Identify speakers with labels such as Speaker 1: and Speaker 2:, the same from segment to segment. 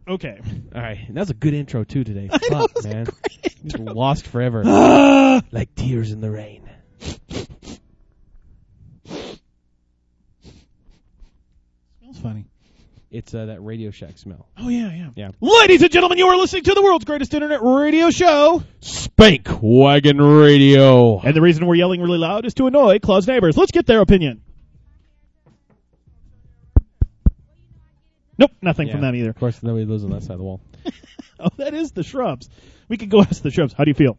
Speaker 1: Okay.
Speaker 2: All right. That's a good intro, too, today.
Speaker 1: I know,
Speaker 2: Fuck,
Speaker 1: it was a
Speaker 2: man.
Speaker 1: great
Speaker 2: Just
Speaker 1: intro.
Speaker 2: lost forever. Like tears in the rain.
Speaker 1: Smells funny.
Speaker 2: It's that Radio Shack smell.
Speaker 1: Oh, yeah.
Speaker 2: Yeah.
Speaker 1: Ladies and gentlemen, you are listening to the world's greatest internet radio show.
Speaker 2: Spank Wagon Radio.
Speaker 1: And the reason we're yelling really loud is to annoy Claw's neighbors. Let's get their opinion. Nope, nothing from them either.
Speaker 2: Of course, nobody lives on that side of the wall.
Speaker 1: Oh, that is the shrubs. We could go ask the shrubs. How do you feel?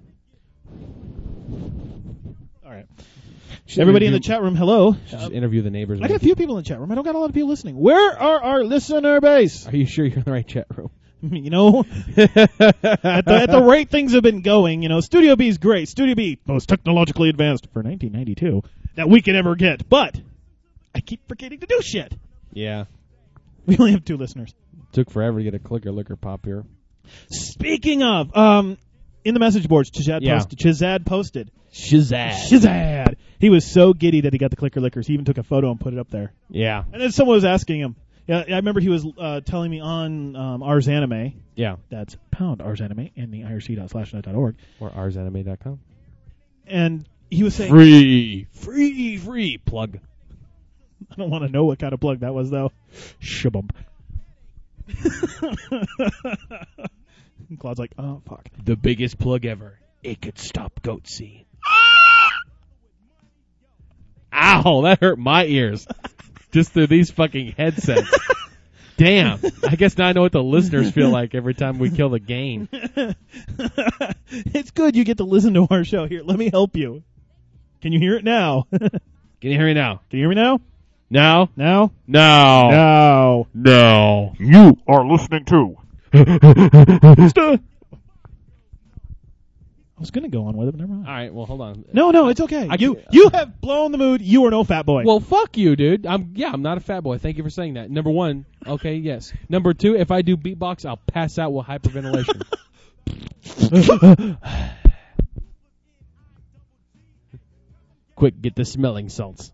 Speaker 1: All right. Everybody in the chat room, hello.
Speaker 2: Just interview the neighbors.
Speaker 1: I got a few people in the chat room. I don't got a lot of people listening. Where are our listener base?
Speaker 2: Are you sure you're in the right chat room?
Speaker 1: You know, at the rate things have been going, you know, Studio B is great. Studio B, most technologically advanced for 1992 that we could ever get. But I keep forgetting to do shit.
Speaker 2: Yeah.
Speaker 1: We only have 2 listeners.
Speaker 2: Took forever to get a clicker liquor pop here.
Speaker 1: Speaking of, in the message boards, Chazad posted. Shazad. He was so giddy that he got the clicker lickers. He even took a photo and put it up there.
Speaker 2: Yeah.
Speaker 1: And then someone was asking him. Yeah, I remember he was telling me on Ars Anime.
Speaker 2: Yeah.
Speaker 1: That's pound Ars Anime in the irc.slashnet.org.
Speaker 2: Or arsanime.com.
Speaker 1: And he was saying...
Speaker 2: Free plug.
Speaker 1: I don't want to know what kind of plug that was, though. Shabump. Claude's like, oh, fuck.
Speaker 2: The biggest plug ever. It could stop Goatsy. Ow, that hurt my ears. Just through these fucking headsets. Damn. I guess now I know what the listeners feel like every time we kill the game.
Speaker 1: It's good you get to listen to our show. Here, let me help you. Can you hear it now?
Speaker 2: Can you hear me now?
Speaker 1: Can you hear me now?
Speaker 2: No?
Speaker 1: No?
Speaker 2: No.
Speaker 1: No.
Speaker 2: No.
Speaker 3: You are listening to.
Speaker 1: I was going to go on with it, but never mind.
Speaker 2: All right, well, hold on.
Speaker 1: No, it's okay. You have blown the mood. You are no fat boy.
Speaker 2: Well, fuck you, dude. I'm not a fat boy. Thank you for saying that. Number 1, okay, yes. Number 2, if I do beatbox, I'll pass out with hyperventilation. Quick, get the smelling salts.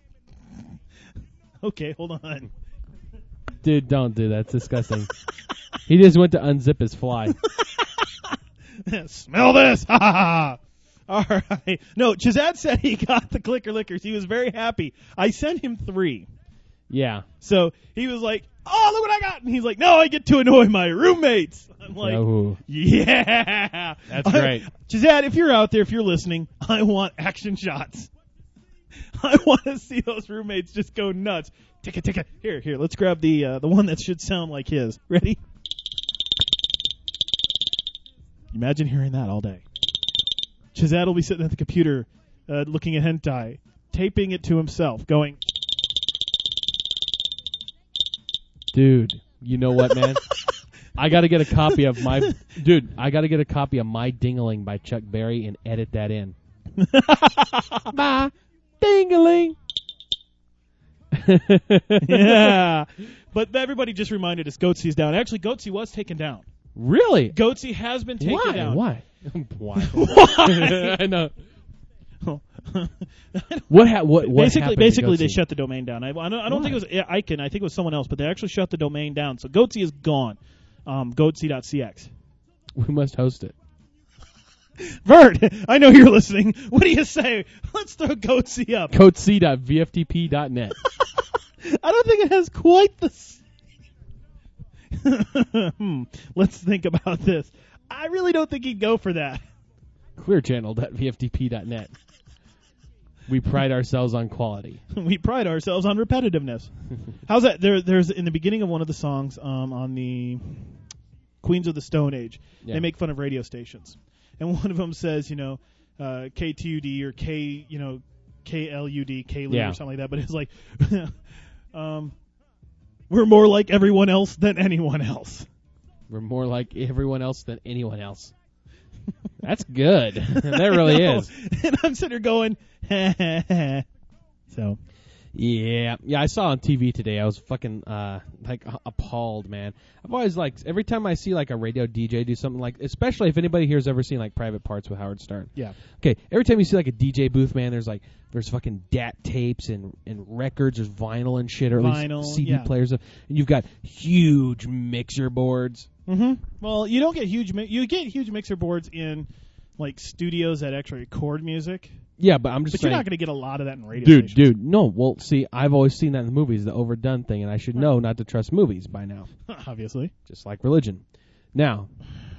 Speaker 1: Okay, hold on.
Speaker 2: Dude, don't do that. It's disgusting. He just went to unzip his fly.
Speaker 1: Smell this! Ha ha ha! All right. No, Chazad said he got the clicker lickers. He was very happy. I sent him 3.
Speaker 2: Yeah.
Speaker 1: So he was like, oh, look what I got. And he's like, no, I get to annoy my roommates. I'm like,
Speaker 2: Ooh.
Speaker 1: yeah.
Speaker 2: That's great.
Speaker 1: Chazad, if you're out there, if you're listening, I want action shots. I want to see those roommates just go nuts. Ticka. Here, let's grab the one that should sound like his. Ready? Imagine hearing that all day. Chazad will be sitting at the computer looking at hentai, taping it to himself, going...
Speaker 2: Dude, you know what, man? I got to get a copy of my... Dude, I got to get a copy of My Dingling by Chuck Berry and edit that in. My Dingling.
Speaker 1: Yeah. But everybody just reminded us Goatsy's down. Actually, Goatsy was taken down.
Speaker 2: Really?
Speaker 1: Goatsy has been taken down.
Speaker 2: Why?
Speaker 1: Why?
Speaker 2: I know. What
Speaker 1: basically they shut the domain down. I don't think it was Icon. I think it was someone else, but they actually shut the domain down. So Goatsy is gone. Goatsy.cx.
Speaker 2: We must host it.
Speaker 1: Vert, I know you're listening. What do you say? Let's throw Goatsy up.
Speaker 2: Goatsy.vftp.net.
Speaker 1: I don't think it has quite the... Let's think about this. I really don't think he'd go for that.
Speaker 2: Clearchannel.vftp.net. We pride ourselves on quality.
Speaker 1: We pride ourselves on repetitiveness. How's that? There's in the beginning of one of the songs on the Queens of the Stone Age, they make fun of radio stations. And one of them says, KTUD or K, KLUD, KLUD or something like that. But it's like, we're more like everyone else than anyone else.
Speaker 2: We're more like everyone else than anyone else. That's good. That really is.
Speaker 1: And I'm sitting here going, so.
Speaker 2: Yeah, I saw on TV today. I was fucking appalled, man. I've always every time I see like a radio DJ do something like, especially if anybody here's ever seen like Private Parts with Howard Stern.
Speaker 1: Yeah.
Speaker 2: Okay, every time you see like a DJ booth, man, there's fucking DAT tapes and records, there's vinyl and shit, or at least CD players, and you've got huge mixer boards.
Speaker 1: Mm-hmm. Well, you don't get huge mixer boards in like studios that actually record music.
Speaker 2: Yeah, but I'm just saying.
Speaker 1: You're not going to get a lot of that in radio stations.
Speaker 2: Dude, no. Well, see, I've always seen that in the movies, the overdone thing, and I should know not to trust movies by now.
Speaker 1: Obviously.
Speaker 2: Just like religion. Now.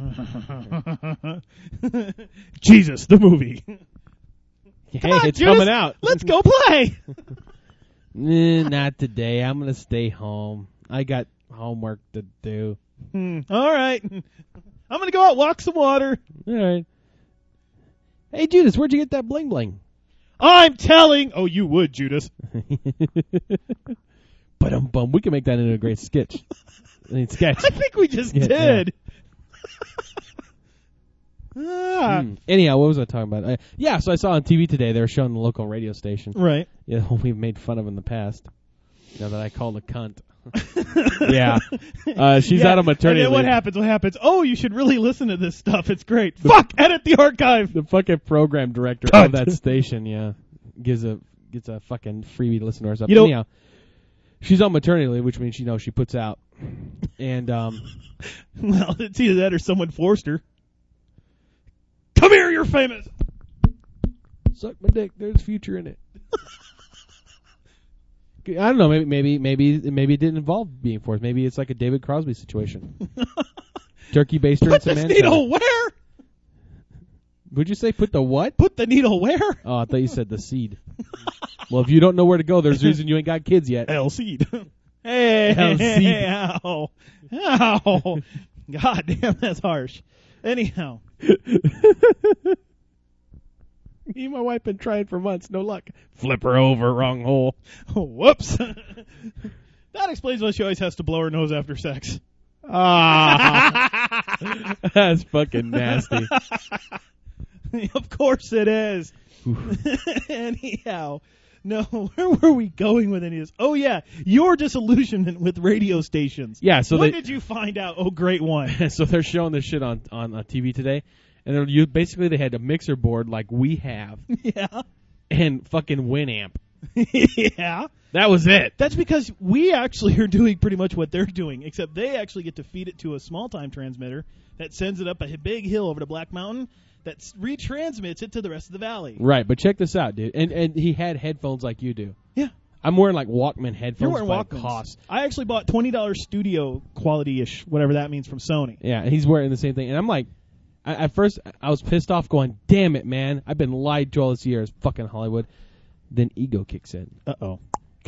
Speaker 1: Jesus, the movie.
Speaker 2: Hey, it's coming out.
Speaker 1: Let's go play.
Speaker 2: Not today. I'm going to stay home. I got homework to do.
Speaker 1: All right. I'm going to go out, walk some water.
Speaker 2: All right. Hey, Judas, where'd you get that bling bling?
Speaker 1: I'm telling. Oh, you would, Judas.
Speaker 2: But we can make that into a great sketch. Sketch.
Speaker 1: I think we just did.
Speaker 2: Yeah. Anyhow, what was I talking about? So I saw on TV today they were showing the local radio station.
Speaker 1: Right.
Speaker 2: Yeah, we've made fun of in the past. Now that I called a cunt. Yeah. She's out of maternity
Speaker 1: leave. What happens? Oh, you should really listen to this stuff. It's great. Fuck! Edit the archive.
Speaker 2: The fucking program director of that station, gets a fucking freebie to listen to her stuff. Anyhow, she's on maternity leave, which means she puts out. And well,
Speaker 1: it's either that or someone forced her. Come here, you're famous.
Speaker 2: Suck my dick. There's future in it. I don't know. Maybe it didn't involve being forced. Maybe it's like a David Crosby situation. Turkey baster and some
Speaker 1: Put the needle where?
Speaker 2: Would you say put the what?
Speaker 1: Put the needle where?
Speaker 2: Oh, I thought you said the seed. Well, if you don't know where to go, there's a reason you ain't got kids yet.
Speaker 1: Hell seed. Hey,
Speaker 2: seed.
Speaker 1: Ow. God damn, that's harsh. Anyhow.
Speaker 2: Me and my wife been trying for months. No luck. Flip her over. Wrong hole.
Speaker 1: Oh, whoops. That explains why she always has to blow her nose after sex.
Speaker 2: Ah, that's fucking nasty.
Speaker 1: Of course it is. Anyhow. No, where were we going with any of this? Oh, yeah, your disillusionment with radio stations.
Speaker 2: Yeah, so
Speaker 1: when did you find out? Oh, great one.
Speaker 2: So they're showing this shit on TV today. And basically they had a mixer board like we have.
Speaker 1: Yeah.
Speaker 2: And fucking Winamp.
Speaker 1: Yeah.
Speaker 2: That was it.
Speaker 1: That's because we actually are doing pretty much what they're doing, except they actually get to feed it to a small-time transmitter that sends it up a big hill over to Black Mountain that retransmits it to the rest of the valley.
Speaker 2: Right, but check this out, dude. And he had headphones like you do.
Speaker 1: Yeah.
Speaker 2: I'm wearing like Walkman headphones.
Speaker 1: You're wearing Walkmans. I actually bought $20 studio quality-ish, whatever that means, from Sony.
Speaker 2: Yeah, and he's wearing the same thing. And I'm like, at first, I was pissed off going, damn it, man. I've been lied to all this year. It's fucking Hollywood. Then ego kicks in.
Speaker 1: Uh-oh.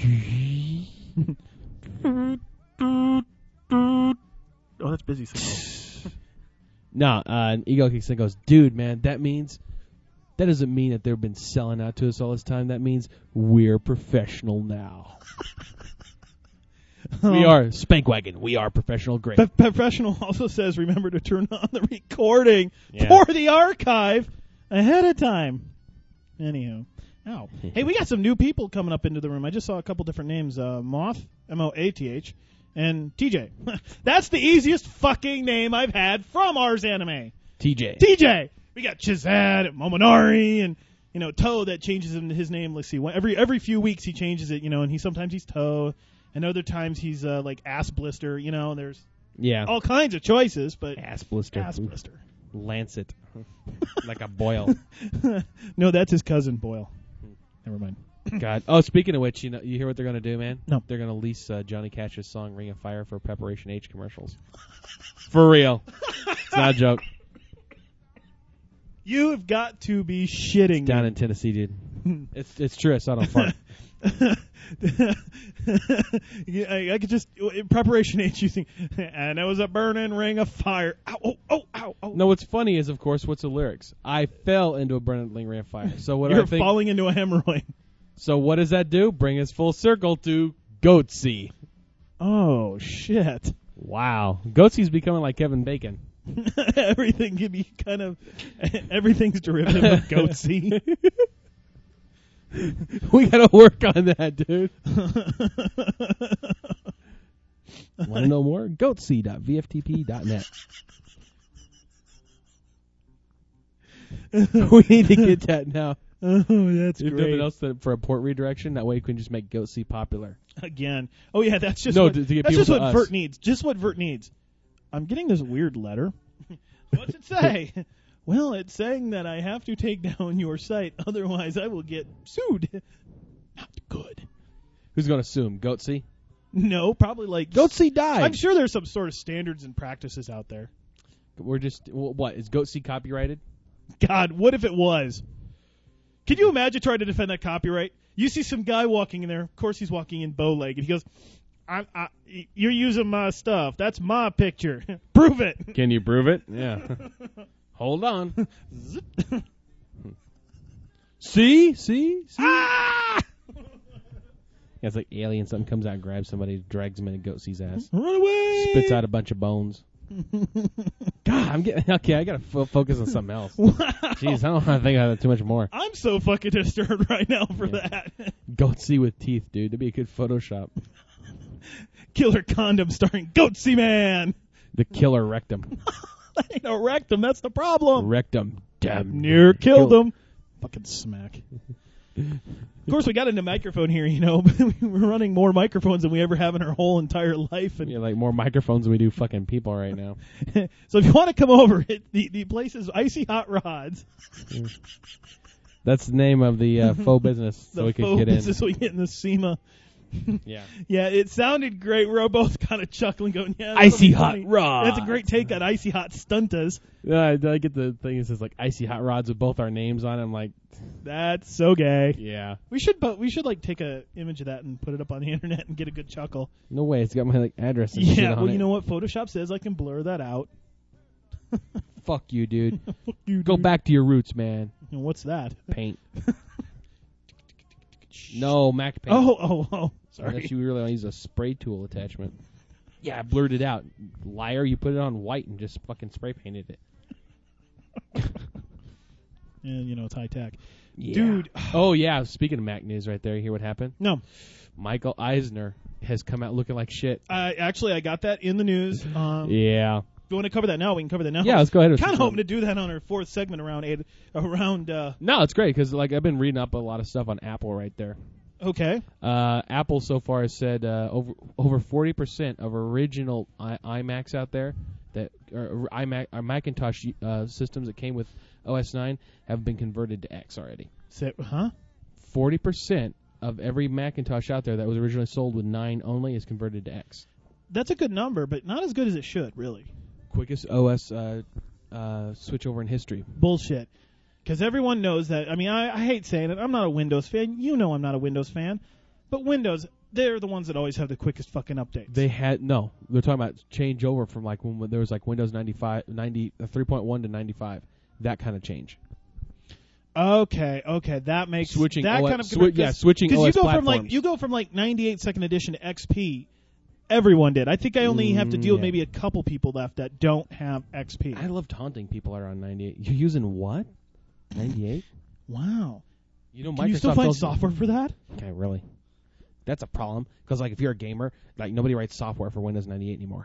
Speaker 1: Oh, that's busy signal.
Speaker 2: No, and ego kicks in and goes, dude, man, that doesn't mean that they've been selling out to us all this time. That means we're professional now. We are Spankwagon. We are professional grade.
Speaker 1: Professional also says, remember to turn on the recording for the archive ahead of time. Anyhow. Ow. Hey, we got some new people coming up into the room. I just saw a couple different names. Moth, M-O-A-T-H, and TJ. That's the easiest fucking name I've had from Ars Anime. TJ. We got Chizad and Mominari and, Toe that changes his name. Let's see. Every few weeks he changes it, and sometimes he's Toe. And other times he's like Ass Blister, there's all kinds of choices, but
Speaker 2: Ass Blister. Lancet. Like a Boyle.
Speaker 1: No, that's his cousin Boyle. Never mind.
Speaker 2: God. Oh, speaking of which, you hear what they're going to do, man?
Speaker 1: No.
Speaker 2: They're going to lease Johnny Cash's song Ring of Fire for Preparation H commercials. For real. It's not a joke.
Speaker 1: You have got to be shitting.
Speaker 2: It's down in Tennessee, dude. It's true. I saw it on Fart.
Speaker 1: I could just Preparation H using, and it was a burning ring of fire. Ow, ow.
Speaker 2: No, what's funny is, of course, what's the lyrics? I fell into a burning ring of fire. So what
Speaker 1: You're falling into a hemorrhoid.
Speaker 2: So what does that do? Bring us full circle to Goatsy.
Speaker 1: Oh shit!
Speaker 2: Wow, Goatsy's becoming like Kevin Bacon.
Speaker 1: Everything can be everything's derivative of Goatsy.
Speaker 2: We gotta work on that, dude. Want to know more? goatc.vftp.net. We need to get that now.
Speaker 1: Oh, that's
Speaker 2: If
Speaker 1: great.
Speaker 2: nothing else for a port redirection, that way we can just make GoatC popular.
Speaker 1: Again. Oh, yeah, that's just
Speaker 2: No,
Speaker 1: what,
Speaker 2: to get
Speaker 1: that's
Speaker 2: people
Speaker 1: just
Speaker 2: to
Speaker 1: what
Speaker 2: us.
Speaker 1: Vert needs. Just what Vert needs. I'm getting this weird letter. What's it say? Well, it's saying that I have to take down your site, otherwise I will get sued. Not good.
Speaker 2: Who's going to sue him? GoatC?
Speaker 1: No, probably like...
Speaker 2: GoatC died.
Speaker 1: I'm sure there's some sort of standards and practices out there.
Speaker 2: We're just... What? Is GoatC copyrighted?
Speaker 1: God, what if it was? Can you imagine trying to defend that copyright? You see some guy walking in there. Of course, he's walking in bow-legged. He goes, you're using my stuff. That's my picture. Prove it.
Speaker 2: Can you prove it? Yeah. Hold on. See?
Speaker 1: Ah!
Speaker 2: Yeah, it's like Alien. Something comes out, grabs somebody, drags him into GoatC's ass.
Speaker 1: Run away!
Speaker 2: Spits out a bunch of bones. God, I'm getting... Okay, I got to focus on something else.
Speaker 1: Wow.
Speaker 2: Jeez, I don't want to think about it too much more.
Speaker 1: I'm so fucking disturbed right now for that.
Speaker 2: GoatC with teeth, dude. That'd be a good Photoshop.
Speaker 1: Killer Condom starring Goatsy Man.
Speaker 2: The killer rectum.
Speaker 1: That ain't no rectum. That's the problem.
Speaker 2: Rectum. Damn.
Speaker 1: Near killed him. Fucking smack. Of course, we got a new microphone here, you know. We're running more microphones than we ever have in our whole entire life. And
Speaker 2: Yeah, like more microphones than we do fucking people right now.
Speaker 1: so if you want to come over, the place is Icy Hot Rods.
Speaker 2: That's the name of the faux business, so
Speaker 1: The
Speaker 2: we could
Speaker 1: faux
Speaker 2: get in.
Speaker 1: business we get in the SEMA.
Speaker 2: Yeah.
Speaker 1: Yeah, it sounded great. We're both kind of chuckling, going, "Yeah,
Speaker 2: Icy
Speaker 1: that'll be
Speaker 2: Hot
Speaker 1: funny."
Speaker 2: Rods.
Speaker 1: That's a great take on Icy Hot Stuntas.
Speaker 2: Yeah, I get the thing that says like Icy Hot Rods with both our names on it. I'm like,
Speaker 1: That's so gay.
Speaker 2: yeah.
Speaker 1: We should like take a image of that and put it up on the internet and get a good chuckle.
Speaker 2: No way. It's got my like address and shit
Speaker 1: Yeah,
Speaker 2: on
Speaker 1: well,
Speaker 2: it.
Speaker 1: you know what? Photoshop says I can blur that out.
Speaker 2: Fuck you, dude.
Speaker 1: Fuck you,
Speaker 2: Go
Speaker 1: dude.
Speaker 2: back to your roots, man.
Speaker 1: And what's that?
Speaker 2: Paint. No, Mac Paint.
Speaker 1: Oh. Sorry.
Speaker 2: Unless you really want to use a spray tool attachment. Yeah, I blurred it out. Liar, you put it on white and just fucking spray painted it.
Speaker 1: And you know it's high tech,
Speaker 2: Yeah.
Speaker 1: dude.
Speaker 2: Oh yeah, speaking of Mac news, right there. You hear what happened?
Speaker 1: No,
Speaker 2: Michael Eisner has come out looking like shit.
Speaker 1: I got that in the news.
Speaker 2: Yeah.
Speaker 1: If you want to cover that now, we can cover that now.
Speaker 2: Yeah, let's go ahead.
Speaker 1: Kind of hoping to do that on our fourth segment around.
Speaker 2: No, it's great because like I've been reading up a lot of stuff on Apple right there.
Speaker 1: Okay.
Speaker 2: Apple so far has said over 40% of original iMacs out there that or iMac or Macintosh systems that came with OS 9 have been converted to X already. 40% of every Macintosh out there that was originally sold with 9 only is converted to X.
Speaker 1: That's a good number, but not as good as it should, really.
Speaker 2: Quickest OS switchover in history.
Speaker 1: Bullshit. Because everyone knows that. I mean, I hate saying it. I'm not a Windows fan. You know I'm not a Windows fan. But Windows, they're the ones that always have the quickest fucking updates.
Speaker 2: They're talking about changeover from like when there was like Windows 3.1 to 95. That kind of change.
Speaker 1: Okay, that makes
Speaker 2: Switching
Speaker 1: that
Speaker 2: OS,
Speaker 1: kind of
Speaker 2: switching OS platforms.
Speaker 1: you go from like 98 second edition to XP. Everyone did. I think I only have to deal with maybe a couple people left that don't have XP.
Speaker 2: I love taunting people around 98. You're using what? 98?
Speaker 1: Wow.
Speaker 2: You know,
Speaker 1: Can you still find software for that?
Speaker 2: Okay, really? That's a problem because like if you're a gamer, like nobody writes software for Windows 98 anymore.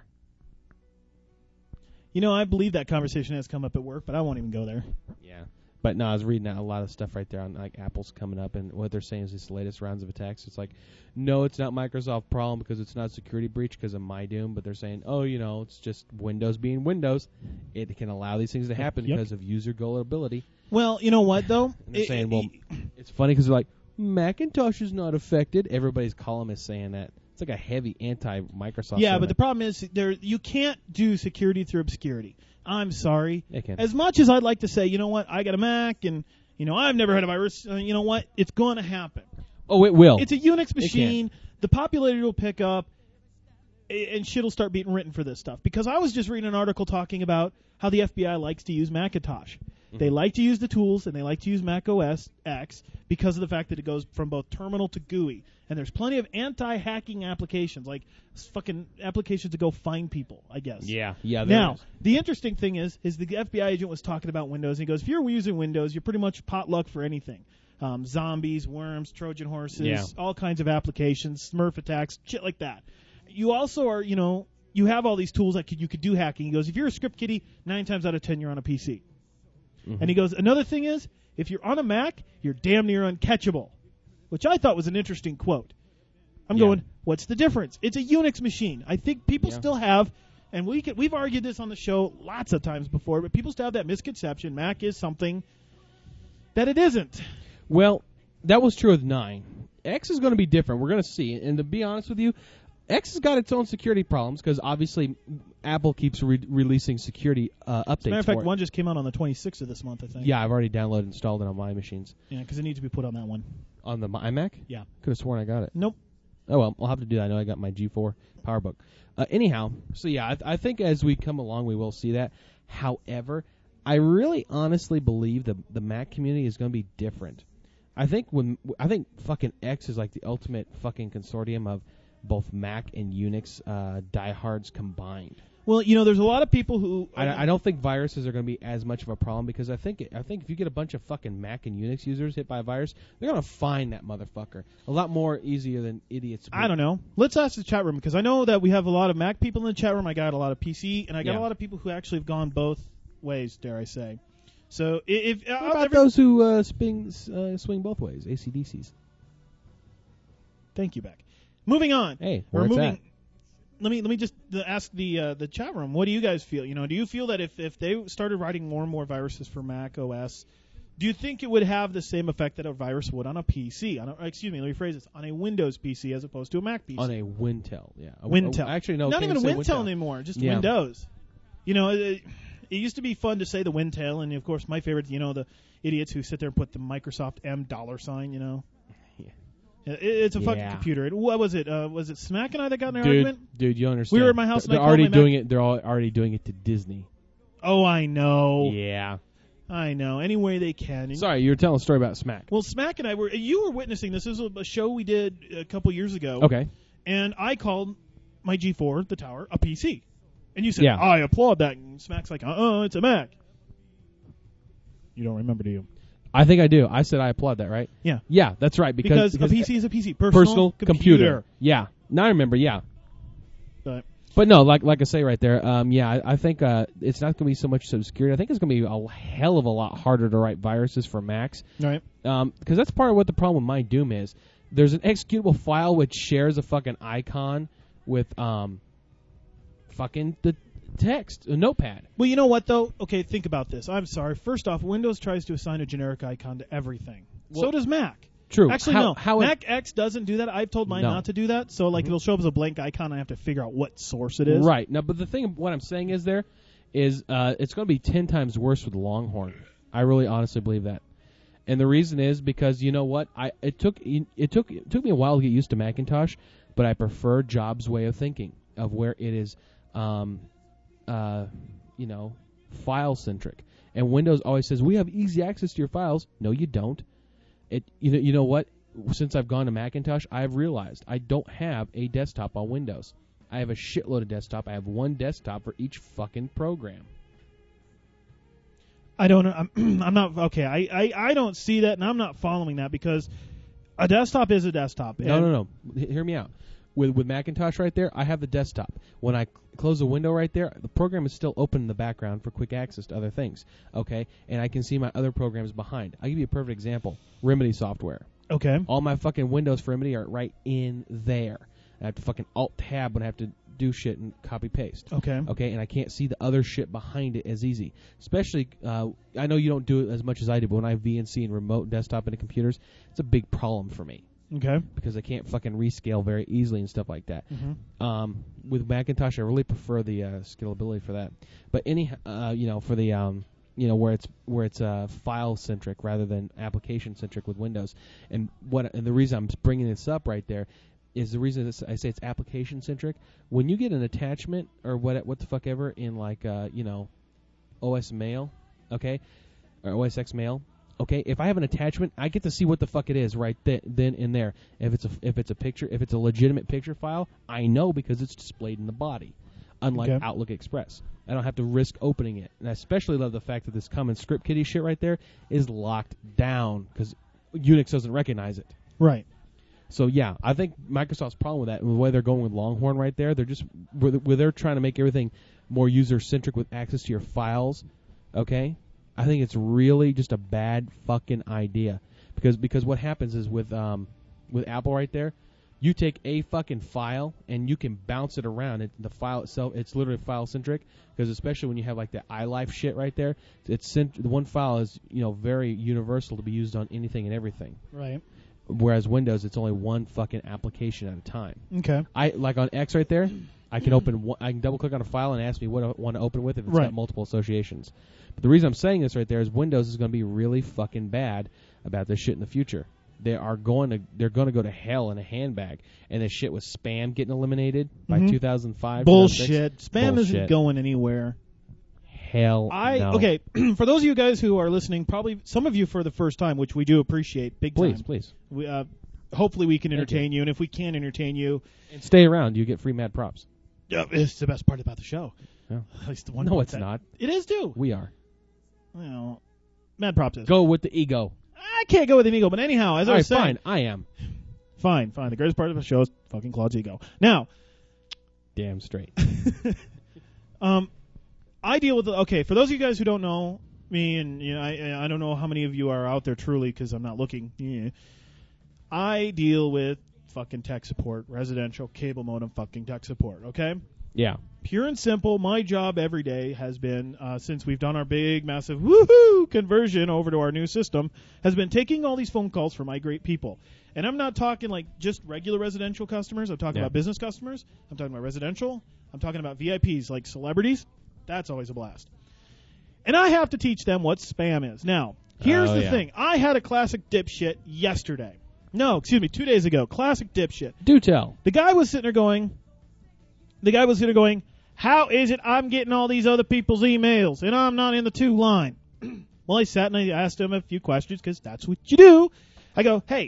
Speaker 1: You know, I believe that conversation has come up at work, but I won't even go there.
Speaker 2: Yeah. But no, I was reading a lot of stuff right there on like Apple's coming up, and what they're saying is this latest rounds of attacks. It's like, no, it's not Microsoft's problem because it's not a security breach because of MyDoom, but they're saying, oh, you know, it's just Windows being Windows. It can allow these things to happen because of user gullibility.
Speaker 1: Well, you know what though?
Speaker 2: And they're saying, well, it's funny because they're like, Macintosh is not affected. Everybody's column is saying that. It's like a heavy anti-Microsoft.
Speaker 1: Yeah, but the problem is you can't do security through obscurity. I'm sorry.
Speaker 2: They can.
Speaker 1: As much as I'd like to say, you know what, I got a Mac and, you know, I've never had a virus, you know what, it's going to happen.
Speaker 2: Oh, it will.
Speaker 1: It's a Unix machine. The popularity will pick up, and shit will start being written for this stuff. Because I was just reading an article talking about how the FBI likes to use Macintosh. They like to use the tools, and they like to use Mac OS X because of the fact that it goes from both terminal to GUI. And there's plenty of anti-hacking applications, like fucking applications to go find people, I guess.
Speaker 2: Yeah.
Speaker 1: Now, the interesting thing is the FBI agent was talking about Windows, and he goes, if you're using Windows, you're pretty much potluck for anything. zombies, worms, Trojan horses, all kinds of applications, Smurf attacks, shit like that. You also are, you have all these tools that you could do hacking. He goes, if you're a script kiddie, 9 times out of 10 you're on a PC. Mm-hmm. And he goes, another thing is, if you're on a Mac, you're damn near uncatchable, which I thought was an interesting quote. I'm going, what's the difference? It's a Unix machine. I think people still have, and we've argued this on the show lots of times before, but people still have that misconception Mac is something that it isn't.
Speaker 2: Well, that was true with 9. X is going to be different. We're going to see. And to be honest with you, X has got its own security problems because obviously Apple keeps releasing security updates.
Speaker 1: As a matter of fact, one just came out on the 26th of this month, I think.
Speaker 2: Yeah, I've already downloaded and installed it on my machines.
Speaker 1: Yeah, because it needs to be put on that one.
Speaker 2: On the iMac?
Speaker 1: Yeah.
Speaker 2: Could have sworn I got it.
Speaker 1: Nope.
Speaker 2: Oh, well, I'll have to do that. I know I got my G4 PowerBook. Anyhow, so yeah, I think as we come along, we will see that. However, I really honestly believe the Mac community is going to be different. I think fucking X is like the ultimate fucking consortium of both Mac and Unix diehards combined.
Speaker 1: Well, there's a lot of people who...
Speaker 2: I don't think viruses are going to be as much of a problem because I think if you get a bunch of fucking Mac and Unix users hit by a virus, they're going to find that motherfucker a lot more easier than idiots.
Speaker 1: I don't know. Let's ask the chat room because I know that we have a lot of Mac people in the chat room. I got a lot of PC, and I got a lot of people who actually have gone both ways, dare I say. So if...
Speaker 2: what about those who swing both ways, AC/DCs?
Speaker 1: Thank you, Beck. Moving on.
Speaker 2: Hey, we're moving...
Speaker 1: Let me just ask the chat room. What do you guys feel? Do you feel that if they started writing more and more viruses for Mac OS, do you think it would have the same effect that a virus would on a PC? Excuse me, let me rephrase this. On a Windows PC as opposed to a Mac PC.
Speaker 2: On a Wintel, yeah.
Speaker 1: Wintel.
Speaker 2: Actually, no.
Speaker 1: Not even a Wintel anymore. Just Windows. It used to be fun to say the Wintel, and of course my favorite. The idiots who sit there and put the Microsoft M $sign. Yeah. It's a fucking computer. What was it? Was it Smack and I that got in an argument?
Speaker 2: Dude, you understand.
Speaker 1: We were at my house and
Speaker 2: they're already doing it. They're already doing it to Disney.
Speaker 1: Oh, I know.
Speaker 2: Yeah.
Speaker 1: I know. Any way they can.
Speaker 2: Sorry, you were telling a story about Smack.
Speaker 1: Well, Smack and I you were witnessing this. This was a show we did a couple years ago.
Speaker 2: Okay.
Speaker 1: And I called my G4, the tower, a PC. And you said, I applaud that. And Smack's like, it's a Mac. You don't remember, do you?
Speaker 2: I think I do. I said I applaud that, right?
Speaker 1: Yeah.
Speaker 2: Yeah, that's right. Because
Speaker 1: a PC is a PC.
Speaker 2: Personal computer. Yeah. Now I remember, yeah. But no, like I say right there, I think it's not going to be so much security. I think it's going to be a hell of a lot harder to write viruses for Macs.
Speaker 1: Right.
Speaker 2: Because that's part of what the problem with my Doom is. There's an executable file which shares a fucking icon with fucking the text, a notepad.
Speaker 1: Well, you know what, though? Okay, think about this. I'm sorry. First off, Windows tries to assign a generic icon to everything. So does Mac.
Speaker 2: True.
Speaker 1: Actually, no. Mac X doesn't do that. I've told mine not to do that. So, it'll show up as a blank icon, and I have to figure out what source it is.
Speaker 2: Right. Now, but the thing, what I'm saying is it's going to be 10 times worse with Longhorn. I really honestly believe that. And the reason is because, you know what? It took me a while to get used to Macintosh, but I prefer Jobs' way of thinking, of where it is file-centric. And Windows always says, we have easy access to your files. No, you don't. You know what? Since I've gone to Macintosh, I've realized I don't have a desktop on Windows. I have a shitload of desktop. I have one desktop for each fucking program.
Speaker 1: I don't know. I'm not okay. I don't see that, and I'm not following that because a desktop is a desktop.
Speaker 2: No. Hear me out. With Macintosh right there, I have the desktop. When I close the window right there, the program is still open in the background for quick access to other things. Okay, and I can see my other programs behind. I'll give you a perfect example: Remedy software.
Speaker 1: Okay.
Speaker 2: All my fucking windows for Remedy are right in there. I have to fucking Alt-Tab when I have to do shit and copy-paste.
Speaker 1: Okay.
Speaker 2: Okay, and I can't see the other shit behind it as easy. Especially, I know you don't do it as much as I do, but when I have VNC and remote desktop into computers, it's a big problem for me.
Speaker 1: Okay.
Speaker 2: Because I can't fucking rescale very easily and stuff like that.
Speaker 1: Mm-hmm.
Speaker 2: With Macintosh, I really prefer the scalability for that. But for the where it's file centric rather than application centric with Windows. And the reason I'm bringing this up right there is the reason I say it's application centric. When you get an attachment or what the fuck ever in OS Mail, okay, or OS X Mail. Okay, if I have an attachment, I get to see what the fuck it is right then and there. If it's a picture, if it's a legitimate picture file, I know because it's displayed in the body. Unlike Outlook Express, I don't have to risk opening it. And I especially love the fact that this common script kiddie shit right there is locked down because Unix doesn't recognize it.
Speaker 1: Right.
Speaker 2: So yeah, I think Microsoft's problem with that, and the way they're going with Longhorn right there, they're just where they're trying to make everything more user centric with access to your files. Okay, I think it's really just a bad fucking idea because what happens is with Apple right there, you take a fucking file and you can bounce it around. The file itself, it's literally file centric because especially when you have like the iLife shit right there, the one file is very universal to be used on anything and everything.
Speaker 1: Right.
Speaker 2: Whereas Windows, it's only one fucking application at a time.
Speaker 1: Okay.
Speaker 2: I like on X right there, I can I can double click on a file and ask me what I want to open with if it's got multiple associations. But the reason I'm saying this right there is Windows is going to be really fucking bad about this shit in the future. They're going to go to hell in a handbag, and this shit with spam getting eliminated by 2005.
Speaker 1: Bullshit. Spam isn't going anywhere.
Speaker 2: Hell no.
Speaker 1: Okay, for those of you guys who are listening, probably some of you for the first time, which we do appreciate big time.
Speaker 2: Please.
Speaker 1: We, hopefully we can entertain you, and if we can't entertain you...
Speaker 2: And stay around. You get free Mad Props.
Speaker 1: It's the best part about the show.
Speaker 2: Yeah.
Speaker 1: At least the one.
Speaker 2: No, it's not.
Speaker 1: It is, too.
Speaker 2: We are.
Speaker 1: Well, Mad Props is.
Speaker 2: Go with the ego.
Speaker 1: I can't go with an ego, but anyhow, as I was saying...
Speaker 2: Fine, I am.
Speaker 1: Fine. The greatest part of the show is fucking Claude's ego. Now...
Speaker 2: Damn straight.
Speaker 1: I deal with for those of you guys who don't know me, and I don't know how many of you are out there truly because I'm not looking. Yeah. I deal with fucking tech support, residential cable modem fucking tech support. Okay.
Speaker 2: Yeah.
Speaker 1: Pure and simple. My job every day has been since we've done our big, massive woohoo conversion over to our new system has been taking all these phone calls from my great people. And I'm not talking like just regular residential customers. I'm talking about business customers. I'm talking about residential. I'm talking about VIPs like celebrities. That's always a blast. And I have to teach them what spam is. Now, here's the thing. I had a classic dipshit yesterday. No, excuse me, 2 days ago. Classic dipshit.
Speaker 2: Do tell.
Speaker 1: The guy was sitting there going, how is it I'm getting all these other people's emails and I'm not in the 2 line? Well, I sat and I asked him a few questions because that's what you do. I go, hey,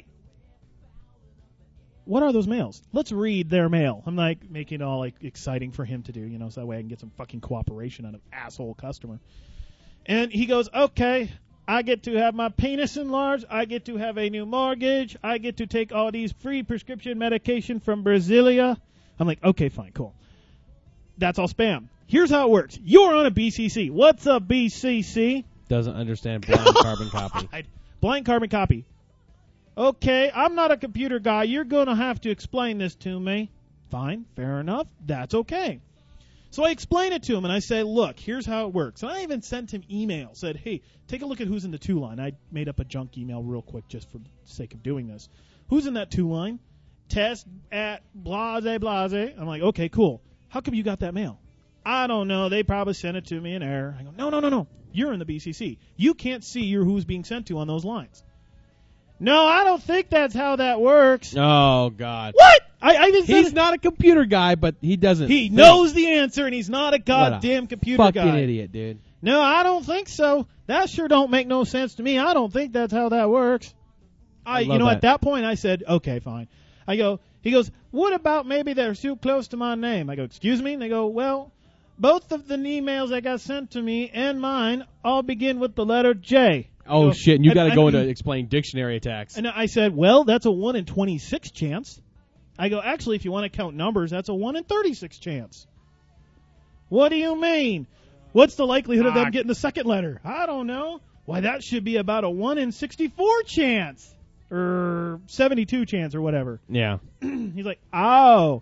Speaker 1: what are those mails? Let's read their mail. I'm like making it all like exciting for him to do, so that way I can get some fucking cooperation out of asshole customer. And he goes, okay, I get to have my penis enlarged. I get to have a new mortgage. I get to take all these free prescription medication from Brasilia. I'm like, okay, fine, cool. That's all spam. Here's how it works. You're on a BCC. What's a BCC?
Speaker 2: Doesn't understand blind carbon copy.
Speaker 1: Blind carbon copy. Okay, I'm not a computer guy. You're going to have to explain this to me. Fine, fair enough. That's okay. So I explain it to him, and I say, look, here's how it works. And I even sent him email, said, hey, take a look at who's in the 2 line. I made up a junk email real quick just for the sake of doing this. Who's in that 2 line? Test at blase. I'm like, okay, cool. How come you got that mail? I don't know. They probably sent it to me in error. I go, no. You're in the BCC. You can't see who's being sent to on those lines. No, I don't think that's how that works.
Speaker 2: Oh, God.
Speaker 1: What? I even said
Speaker 2: he's not a computer guy, but he doesn't.
Speaker 1: He knows the answer, and he's not a goddamn computer guy.
Speaker 2: Fucking idiot, dude.
Speaker 1: No, I don't think so. That sure don't make no sense to me. I don't think that's how that works. At that point, I said, okay, fine. He goes, what about maybe they're too close to my name? I go, excuse me? And they go, well, both of the emails that got sent to me and mine all begin with the letter J.
Speaker 2: Oh, shit, and you got to go into explain dictionary attacks.
Speaker 1: And I said, well, that's a 1 in 26 chance. I go, actually, if you want to count numbers, that's a 1 in 36 chance. What do you mean? What's the likelihood of them getting the second letter? I don't know. Why, that should be about a 1 in 64 chance. Or 72 chance or whatever.
Speaker 2: Yeah.
Speaker 1: He's like, oh.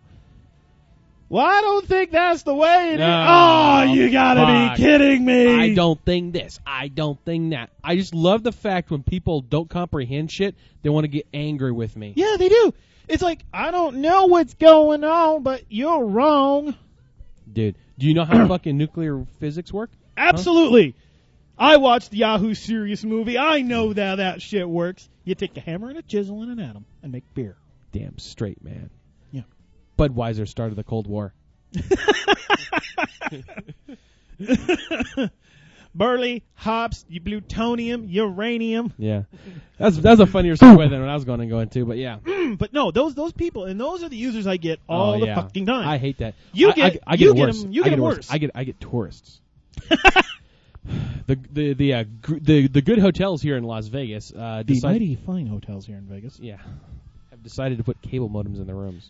Speaker 1: Well, I don't think that's the way it is.
Speaker 2: Oh,
Speaker 1: you gotta be kidding me.
Speaker 2: I don't think this. I don't think that. I just love the fact when people don't comprehend shit, they want to get angry with me.
Speaker 1: Yeah, they do. It's like, I don't know what's going on, but you're wrong.
Speaker 2: Dude, do you know how fucking nuclear physics work?
Speaker 1: Absolutely. Huh? I watched the Yahoo Serious movie. I know that shit works. You take a hammer and a chisel and an atom and make beer.
Speaker 2: Damn straight, man.
Speaker 1: Yeah.
Speaker 2: Budweiser started the Cold War.
Speaker 1: Burley, hops, plutonium, uranium.
Speaker 2: Yeah. That's a funnier segue than what I was going to go into, but yeah.
Speaker 1: But no, those people, and those are the users I get all the fucking time.
Speaker 2: I hate that.
Speaker 1: You get worse.
Speaker 2: I get tourists. The good hotels here in Las Vegas
Speaker 1: the mighty fine hotels here in Vegas.
Speaker 2: Yeah, have decided to put cable modems in their rooms.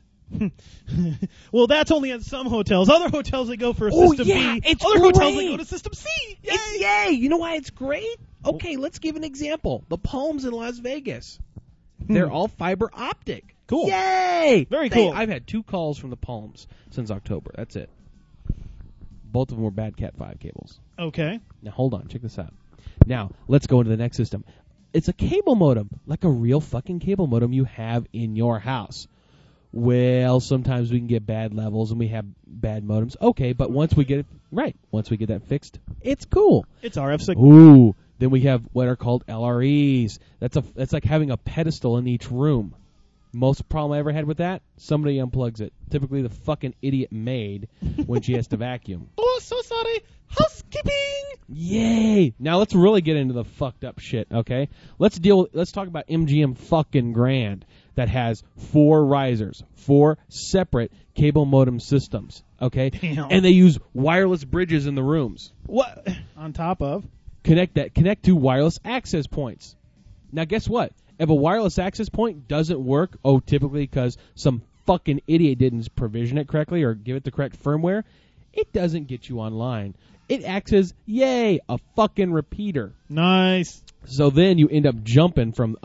Speaker 1: Well, that's only at some hotels. Other hotels they go for System B. Other hotels they go to System C. Yay!
Speaker 2: Yay! You know why it's great? Okay, let's give an example. The Palms in Las Vegas. They're all fiber optic.
Speaker 1: Cool.
Speaker 2: Yay!
Speaker 1: Very cool.
Speaker 2: I've had 2 calls from the Palms since October. That's it. Both of them were bad Cat 5 cables.
Speaker 1: Okay.
Speaker 2: Now, hold on. Check this out. Now, let's go into the next system. It's a cable modem, like a real fucking cable modem you have in your house. Well, sometimes we can get bad levels and we have bad modems. Okay, but once we get that fixed, it's cool.
Speaker 1: It's RF signal.
Speaker 2: Ooh, then we have what are called LREs. That's like having a pedestal in each room. Most problem I ever had with that, somebody unplugs it. Typically the fucking idiot maid when she has to vacuum.
Speaker 1: Oh, so sorry. Housekeeping.
Speaker 2: Yay! Now let's really get into the fucked up shit, okay? Let's talk about MGM fucking Grand that has 4 risers, 4 separate cable modem systems, okay?
Speaker 1: Damn.
Speaker 2: And they use wireless bridges in the rooms.
Speaker 1: What? On top of?
Speaker 2: Connect to wireless access points. Now guess what? If a wireless access point doesn't work, typically because some fucking idiot didn't provision it correctly or give it the correct firmware, it doesn't get you online. It acts as, a fucking repeater.
Speaker 1: Nice.
Speaker 2: So then you end up jumping from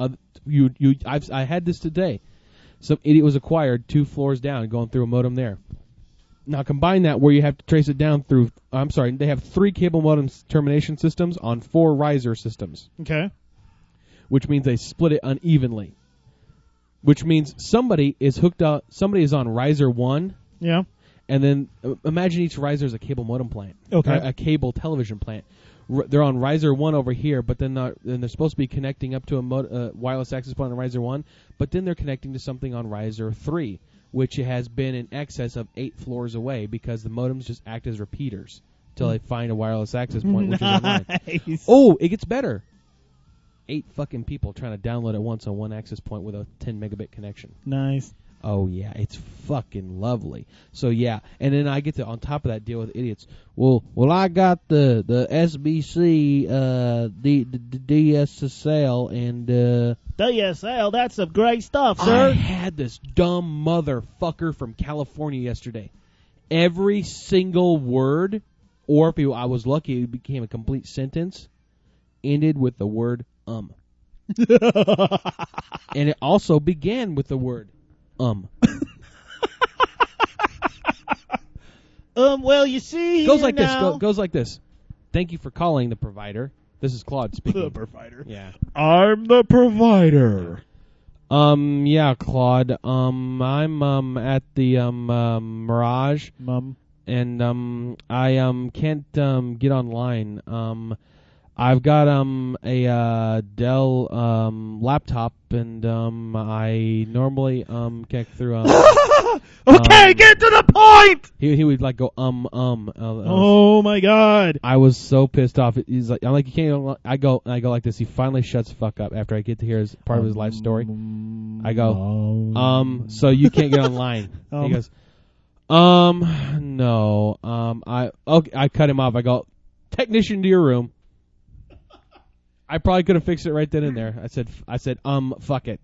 Speaker 2: I had this today. Some idiot was acquired 2 floors down going through a modem there. Now combine that where you have to trace it down through, they have 3 cable modem termination systems on 4 riser systems.
Speaker 1: Okay.
Speaker 2: Which means they split it unevenly. Which means somebody is on riser 1.
Speaker 1: Yeah.
Speaker 2: And then imagine each riser is a cable modem plant.
Speaker 1: Okay.
Speaker 2: A cable television plant. They're on riser 1 over here, but then they're supposed to be connecting up to a wireless access point on riser 1, but then they're connecting to something on riser 3, which has been in excess of 8 floors away because the modems just act as repeaters until they find a wireless access point, which is online. Oh, it gets better. 8 fucking people trying to download at once on one access point with a 10 megabit connection.
Speaker 1: Nice.
Speaker 2: Oh, yeah, it's fucking lovely. So, yeah, and then I get to, on top of that, deal with idiots. Well, I got the SBC, the DSL, and...
Speaker 1: DSL, that's some great stuff, sir.
Speaker 2: I had this dumb motherfucker from California yesterday. Every single word, or if I was lucky, it became a complete sentence, ended with the word, And it also began with the word,
Speaker 1: Well, you see,
Speaker 2: goes like
Speaker 1: now.
Speaker 2: this. Goes like this. Thank you for calling the provider. This is Claude speaking.
Speaker 1: The provider.
Speaker 2: Yeah.
Speaker 1: I'm the provider.
Speaker 2: Yeah, Claude. I'm at the Mirage. And I can't get online. I've got a Dell laptop, and I normally connect through.
Speaker 1: Okay, get to the point.
Speaker 2: He would like go
Speaker 1: Oh my God!
Speaker 2: I was so pissed off. He's like, I'm like, you can't. I go like this. He finally shuts the fuck up after I get to hear his part of his life story. I go, so you can't get online. He goes, no. I cut him off. I go, technician to your room. I probably could have fixed it right then and there. I said, fuck it.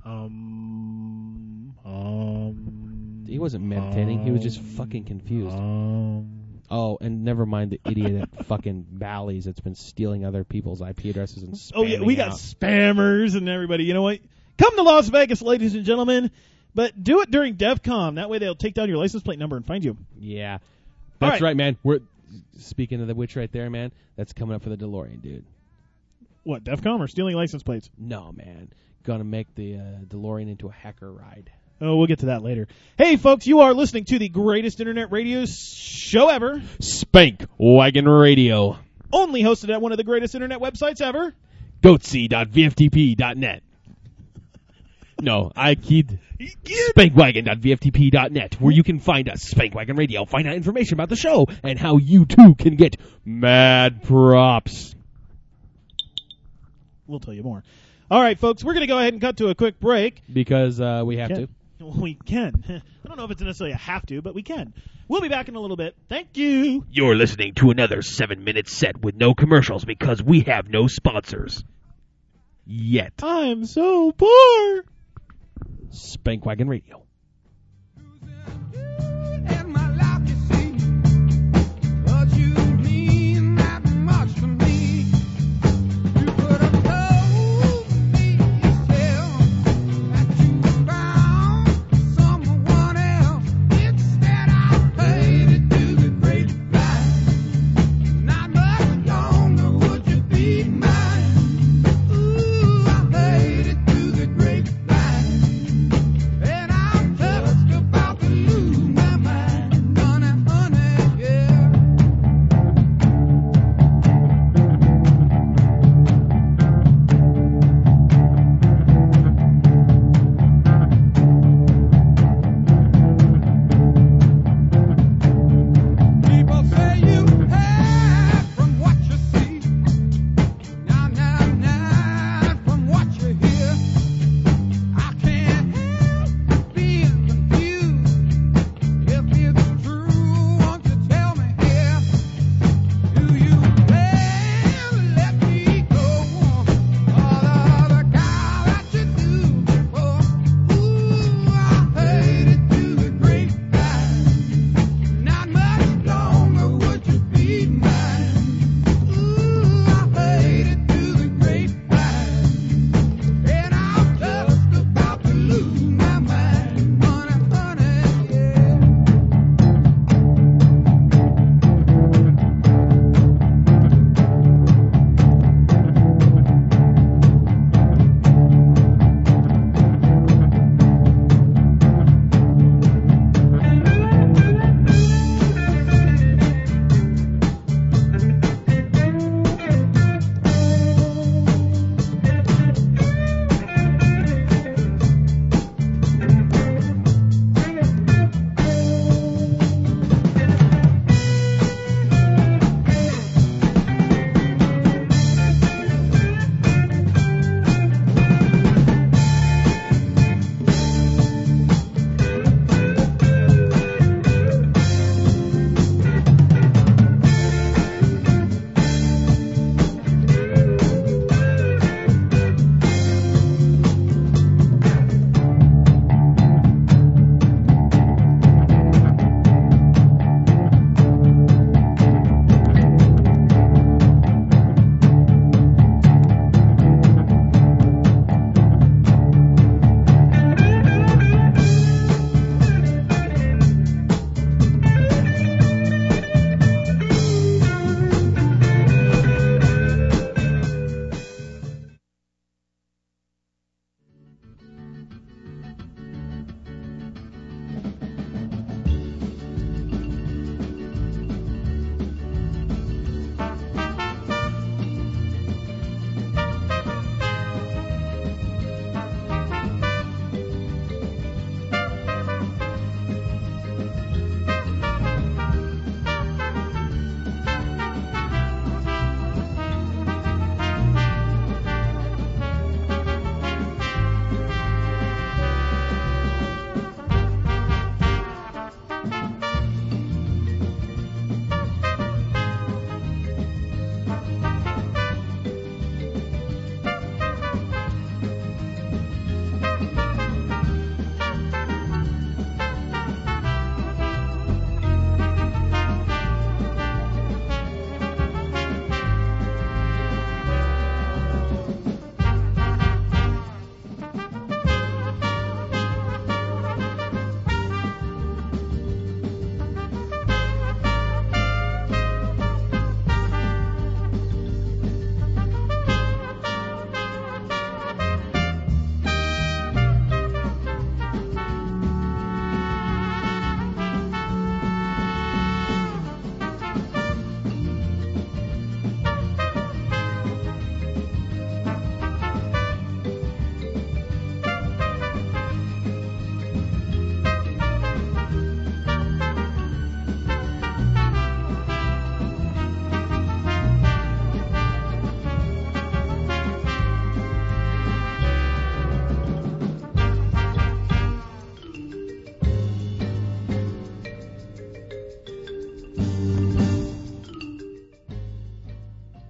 Speaker 2: He wasn't meditating. He was just fucking confused. Oh, and never mind the idiot at fucking Bally's that's been stealing other people's IP addresses and spamming.
Speaker 1: Oh yeah, we got spammers and everybody. You know what? Come to Las Vegas, ladies and gentlemen, but do it during DEF CON. That way they'll take down your license plate number and find you.
Speaker 2: Yeah, that's right, man. We're speaking of the witch right there, man. That's coming up for the DeLorean, dude.
Speaker 1: What, DEF CON or stealing license plates?
Speaker 2: No, man. Gonna make the DeLorean into a hacker ride.
Speaker 1: Oh, we'll get to that later. Hey, folks, you are listening to the greatest internet radio show ever.
Speaker 2: Spank Wagon Radio.
Speaker 1: Only hosted at one of the greatest internet websites ever.
Speaker 2: Goatsy.vftp.net. No, I kid. Spankwagon.vftp.net, where you can find us, Spank Wagon Radio, find out information about the show, and how you, too, can get mad props.
Speaker 1: We'll tell you more. All right, folks, we're going to go ahead and cut to a quick break.
Speaker 2: Because we have to.
Speaker 1: We can. I don't know if it's necessarily a have to, but we can. We'll be back in a little bit. Thank you.
Speaker 3: You're listening to another 7-minute set with no commercials because we have no sponsors. Yet.
Speaker 1: I'm so poor.
Speaker 2: Spankwagon Radio.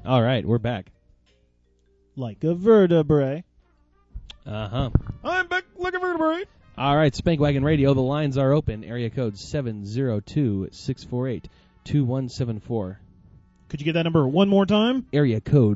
Speaker 2: All right, we're back.
Speaker 1: Like a vertebrae.
Speaker 2: Uh-huh.
Speaker 1: I'm back like a vertebrae.
Speaker 2: All right, Spank Wagon Radio, the lines are open. Area code 702-648-2174.
Speaker 1: Could you get that number one more time?
Speaker 2: Area code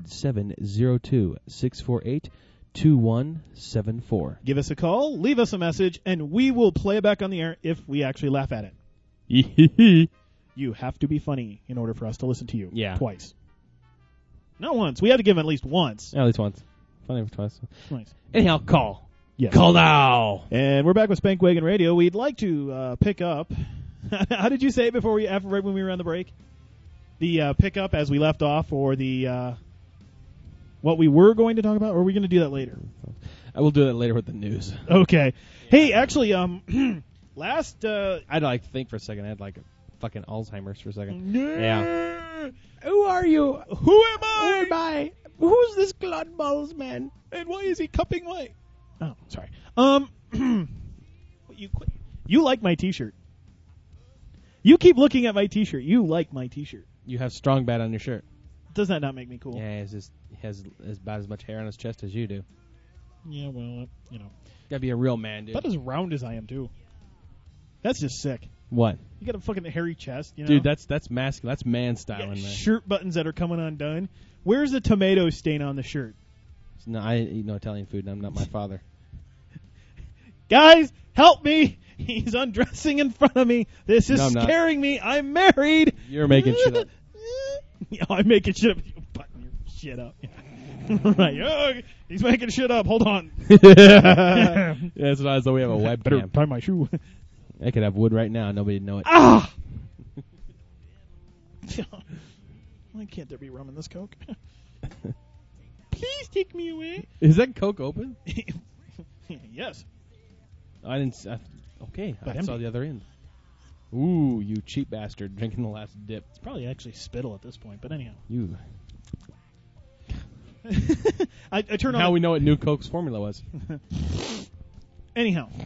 Speaker 2: 702-648-2174.
Speaker 1: Give us a call, leave us a message, and we will play it back on the air if we actually laugh at it. You have to be funny in order for us to listen to you.
Speaker 2: Yeah.
Speaker 1: Twice. Not once. We have to give them at least once.
Speaker 2: At least once. Funny for twice.
Speaker 1: Nice.
Speaker 2: Anyhow, call.
Speaker 1: Yes.
Speaker 2: Call now.
Speaker 1: And we're back with Spank Wagon Radio. We'd like to pick up. How did you say it before right when we were on the break? The pick up as we left off, or the what we were going to talk about, or are we going to do that later?
Speaker 2: I will do that later with the news.
Speaker 1: Okay. Hey, actually, last
Speaker 2: I'd like to think for a second. I had like a fucking Alzheimer's for a second.
Speaker 1: Yeah.
Speaker 2: Who are you?
Speaker 1: Who am I?
Speaker 2: Who am I? Who's this Claude Balls man?
Speaker 1: And why is he cupping my? Oh, sorry. You like my T-shirt. You keep looking at my T-shirt. You like my T-shirt.
Speaker 2: You have strong bat on your shirt.
Speaker 1: Does that not make me cool?
Speaker 2: Yeah, he has about as much hair on his chest as you do.
Speaker 1: Yeah, well,
Speaker 2: Gotta be a real man, dude.
Speaker 1: About as round as I am, too. That's just sick.
Speaker 2: What?
Speaker 1: You got a fucking hairy chest, you know?
Speaker 2: Dude, that's masculine. That's man style in there.
Speaker 1: Shirt buttons that are coming undone. Where's the tomato stain on the shirt?
Speaker 2: No, I eat no Italian food, and I'm not my father.
Speaker 1: Guys, help me! He's undressing in front of me. This is scaring me. I'm married.
Speaker 2: You're making shit up.
Speaker 1: Yeah, I'm making shit up. You button your shit up. Right. Oh, he's making shit up. Hold on.
Speaker 2: Yeah, that's not as though we have a webcam.
Speaker 1: Better tie my shoe.
Speaker 2: I could have wood right now. Nobody'd know it.
Speaker 1: Ah! Why can't there be rum in this Coke? Please take me away.
Speaker 2: Is that Coke open?
Speaker 1: Yes.
Speaker 2: I didn't. Okay,
Speaker 1: But
Speaker 2: I
Speaker 1: empty.
Speaker 2: saw the other end. Ooh, you cheap bastard, drinking the last dip.
Speaker 1: It's probably actually spittle at this point, but anyhow.
Speaker 2: You.
Speaker 1: I turn on.
Speaker 2: How we know what new Coke's formula was.
Speaker 1: Anyhow.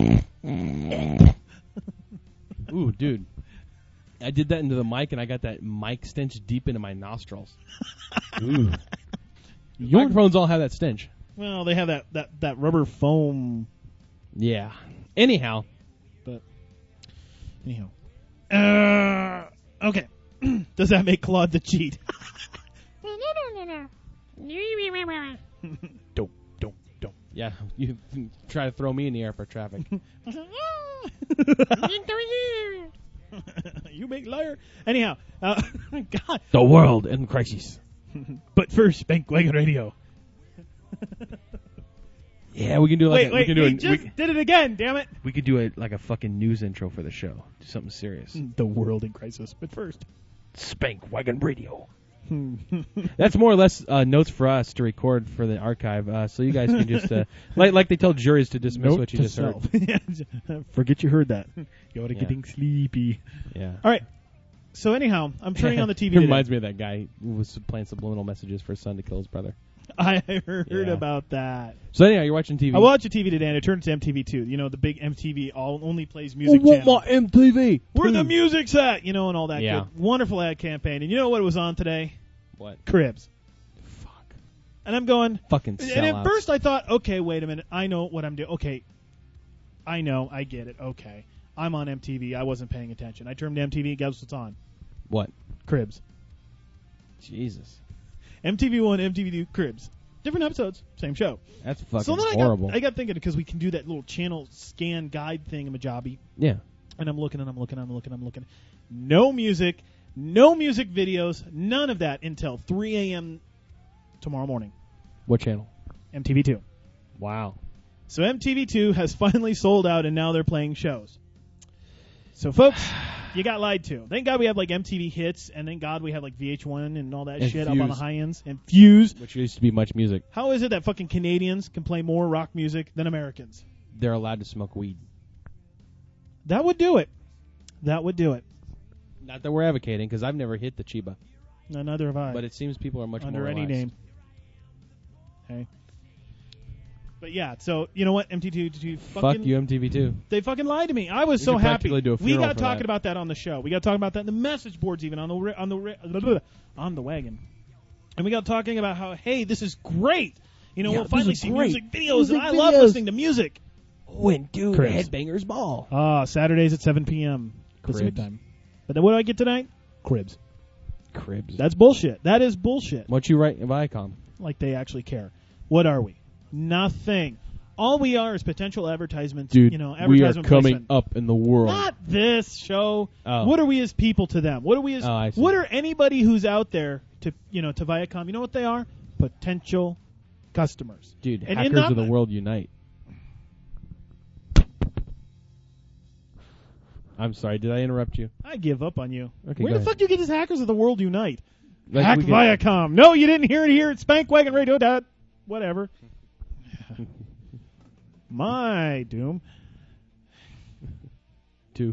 Speaker 2: Ooh, dude. I did that into the mic, and I got that mic stench deep into my nostrils. Ooh. Microphones all have that stench.
Speaker 1: Well, they have that rubber foam.
Speaker 2: Yeah. Anyhow.
Speaker 1: Okay. Does that make Claude the cheat? Don't.
Speaker 2: Yeah, you try to throw me in the air for traffic.
Speaker 1: You big liar. Anyhow, God.
Speaker 2: The world in crisis.
Speaker 1: But first, Spank Wagon Radio.
Speaker 2: Yeah, we can do like
Speaker 1: wait, we just did it again, damn it.
Speaker 2: we could do like a fucking news intro for the show. Do something serious.
Speaker 1: The world in crisis. But first.
Speaker 3: Spank Wagon Radio.
Speaker 2: That's more or less notes for us to record for the archive, so you guys can just like they tell juries to dismiss
Speaker 1: Note
Speaker 2: what you
Speaker 1: to
Speaker 2: just heard.
Speaker 1: self. Forget you heard that. You're getting sleepy.
Speaker 2: Yeah.
Speaker 1: All right. So anyhow, I'm turning on the TV
Speaker 2: It
Speaker 1: today.
Speaker 2: reminds me of that guy who was playing subliminal messages for his son to kill his brother.
Speaker 1: I heard
Speaker 2: Yeah.
Speaker 1: about that.
Speaker 2: So anyhow, you're watching TV.
Speaker 1: I watched the TV today, and I turned to MTV2. You know, the big MTV only plays music channel.
Speaker 2: MTV.
Speaker 1: Where the music's at, and all that
Speaker 2: Yeah.
Speaker 1: good. Wonderful ad campaign. And you know what was on today?
Speaker 2: What?
Speaker 1: Cribs.
Speaker 2: Fuck.
Speaker 1: And I'm going...
Speaker 2: Fucking
Speaker 1: And at
Speaker 2: sellouts.
Speaker 1: first I thought, okay, wait a minute. I know what I'm doing. Okay. I know. I get it. Okay. I'm on MTV. I wasn't paying attention. I turned to MTV. Guess what's on?
Speaker 2: What?
Speaker 1: Cribs.
Speaker 2: Jesus.
Speaker 1: MTV1, MTV2, Cribs. Different episodes, same show.
Speaker 2: That's fucking
Speaker 1: So then
Speaker 2: horrible.
Speaker 1: I got thinking, because we can do that little channel scan guide thing, Majobby.
Speaker 2: Yeah.
Speaker 1: And I'm looking. No music videos, none of that until 3 a.m. tomorrow morning.
Speaker 2: What channel?
Speaker 1: MTV2.
Speaker 2: Wow.
Speaker 1: So MTV2 has finally sold out, and now they're playing shows. So, folks, you got lied to. Thank God we have, like, MTV Hits, and thank God we have, like, VH1 and all that
Speaker 2: And
Speaker 1: shit up on the
Speaker 2: Fuse.
Speaker 1: high ends. And Fuse.
Speaker 2: Which used to be Much Music.
Speaker 1: How is it that fucking Canadians can play more rock music than Americans?
Speaker 2: They're allowed to smoke weed.
Speaker 1: That would do it.
Speaker 2: Not that we're advocating, because I've never hit the Chiba.
Speaker 1: No, neither have I.
Speaker 2: But it seems people are much
Speaker 1: under
Speaker 2: more
Speaker 1: any
Speaker 2: relaxed.
Speaker 1: name. Okay. But yeah, so you know what? MTV2
Speaker 2: Fuck
Speaker 1: fucking
Speaker 2: you, MTV2.
Speaker 1: they fucking lied to me. I was
Speaker 2: We
Speaker 1: so
Speaker 2: could
Speaker 1: happy.
Speaker 2: practically do a
Speaker 1: We
Speaker 2: funeral
Speaker 1: got
Speaker 2: for
Speaker 1: talking
Speaker 2: that.
Speaker 1: about that on the show. We got talking about that in the message boards, even on the wagon. And we got talking about how, hey, this is great. You know,
Speaker 2: Yeah,
Speaker 1: we'll finally
Speaker 2: this is
Speaker 1: see
Speaker 2: great.
Speaker 1: music videos,
Speaker 2: Music
Speaker 1: and I love
Speaker 2: videos.
Speaker 1: listening to music.
Speaker 2: Oh, and dude,
Speaker 1: Cribs.
Speaker 2: Headbangers Ball.
Speaker 1: Saturdays at 7 p.m. Pacific
Speaker 2: Cribs.
Speaker 1: time. But then what do I get tonight? Cribs.
Speaker 2: Cribs.
Speaker 1: That's bullshit. That is bullshit.
Speaker 2: What you write in Viacom?
Speaker 1: Like they actually care. What are we? Nothing. All we are is potential advertisements.
Speaker 2: Dude,
Speaker 1: you know,
Speaker 2: we are
Speaker 1: advertisement
Speaker 2: coming
Speaker 1: placement.
Speaker 2: up in the world.
Speaker 1: Not this show.
Speaker 2: Oh.
Speaker 1: What are we as people to them? What are we as?
Speaker 2: Oh, I see.
Speaker 1: What are anybody who's out there to to Viacom? You know what they are? Potential customers.
Speaker 2: Dude,
Speaker 1: And in
Speaker 2: hackers
Speaker 1: that-
Speaker 2: of the world unite. I'm sorry, did I interrupt you?
Speaker 1: I give up on you.
Speaker 2: Okay,
Speaker 1: Where
Speaker 2: go
Speaker 1: the
Speaker 2: ahead.
Speaker 1: fuck do you get this Hackers of the World Unite?
Speaker 2: Like
Speaker 1: Hack
Speaker 2: we get-
Speaker 1: Viacom. No, you didn't hear it here at Spankwagon Radio. Whatever. My doom.
Speaker 2: Two.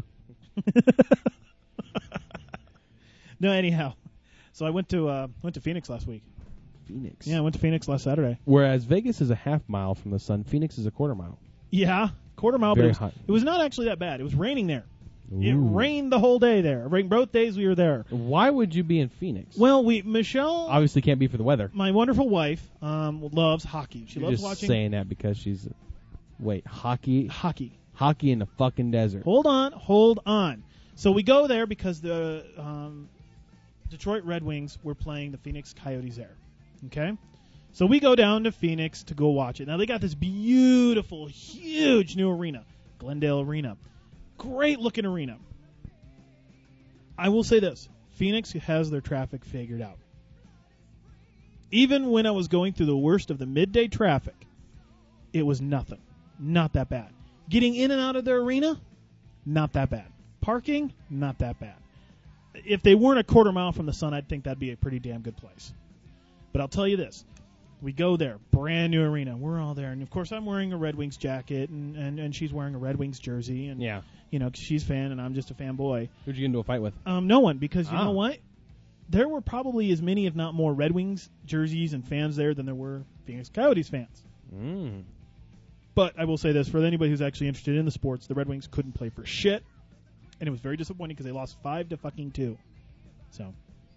Speaker 1: No, anyhow. So I went to Phoenix last week.
Speaker 2: Phoenix.
Speaker 1: Yeah, I went to Phoenix last Saturday.
Speaker 2: Whereas Vegas is a half mile from the sun, Phoenix is a quarter mile.
Speaker 1: Yeah, quarter mile,
Speaker 2: Very
Speaker 1: but
Speaker 2: hot.
Speaker 1: it was not actually that bad. It was raining there. It
Speaker 2: Ooh.
Speaker 1: rained the whole day there. It rained both days we were there.
Speaker 2: Why would you be in Phoenix?
Speaker 1: Well, Michelle,
Speaker 2: Obviously can't be for the weather.
Speaker 1: my wonderful wife, loves hockey. She
Speaker 2: You're
Speaker 1: loves
Speaker 2: just
Speaker 1: watching
Speaker 2: saying that because she's... Wait, hockey
Speaker 1: hockey.
Speaker 2: in the fucking desert.
Speaker 1: Hold on. So we go there because the Detroit Red Wings were playing the Phoenix Coyotes there. Okay? So we go down to Phoenix to go watch it. Now, they got this beautiful, huge new arena, Glendale Arena. Great-looking arena. I will say this. Phoenix has their traffic figured out. Even when I was going through the worst of the midday traffic, it was nothing. Not that bad. Getting in and out of their arena, not that bad. Parking, not that bad. If they weren't a quarter mile from the sun, I'd think that'd be a pretty damn good place. But I'll tell you this. We go there, brand new arena. We're all there. And, of course, I'm wearing a Red Wings jacket, and she's wearing a Red Wings jersey. And,
Speaker 2: Yeah.
Speaker 1: you know, 'cause she's a fan, and I'm just a fanboy.
Speaker 2: Who'd you get into a fight with?
Speaker 1: No one, because you
Speaker 2: Ah.
Speaker 1: know what? There were probably as many, if not more, Red Wings jerseys and fans there than there were Phoenix Coyotes fans.
Speaker 2: Mm.
Speaker 1: But I will say this, for anybody who's actually interested in the sports, the Red Wings couldn't play for shit, and it was very disappointing because they lost 5-2. So,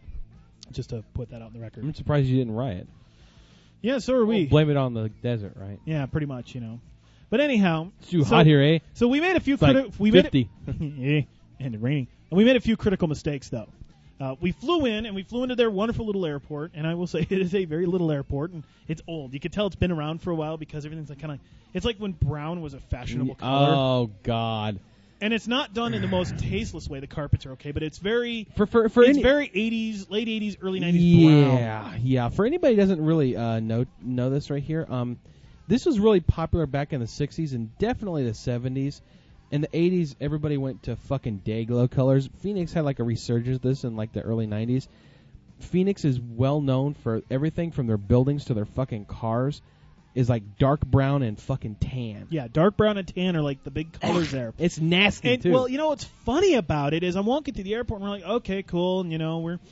Speaker 1: just to put that out in the record.
Speaker 2: I'm surprised you didn't riot.
Speaker 1: Yeah, so are we.
Speaker 2: Well, blame it on the desert, right?
Speaker 1: Yeah, pretty much, you know. But anyhow,
Speaker 2: It's too hot here, eh?
Speaker 1: so we made a few
Speaker 2: It's like 50.
Speaker 1: Yeah, and it raining. And we made a few critical mistakes though. We flew into their wonderful little airport, and I will say it is a very little airport, and it's old. You could tell it's been around for a while because everything's like kind of. It's like when brown was a fashionable color,
Speaker 2: Oh, God.
Speaker 1: and it's not done in the most tasteless way. The carpets are okay, but it's very.
Speaker 2: For
Speaker 1: It's
Speaker 2: any,
Speaker 1: very 80s, late 80s, early 90s brown.
Speaker 2: Yeah. For anybody who doesn't really know this right here, this was really popular back in the 60s and definitely the 70s. In the 80s, everybody went to fucking Dayglow colors. Phoenix had like a resurgence of this in like the early 90s. Phoenix is well known for everything from their buildings to their fucking cars is like dark brown and fucking tan.
Speaker 1: Yeah, dark brown and tan are like the big colors there.
Speaker 2: It's nasty
Speaker 1: And
Speaker 2: too.
Speaker 1: well, you know what's funny about it is I'm walking through the airport and we're like, okay, cool, and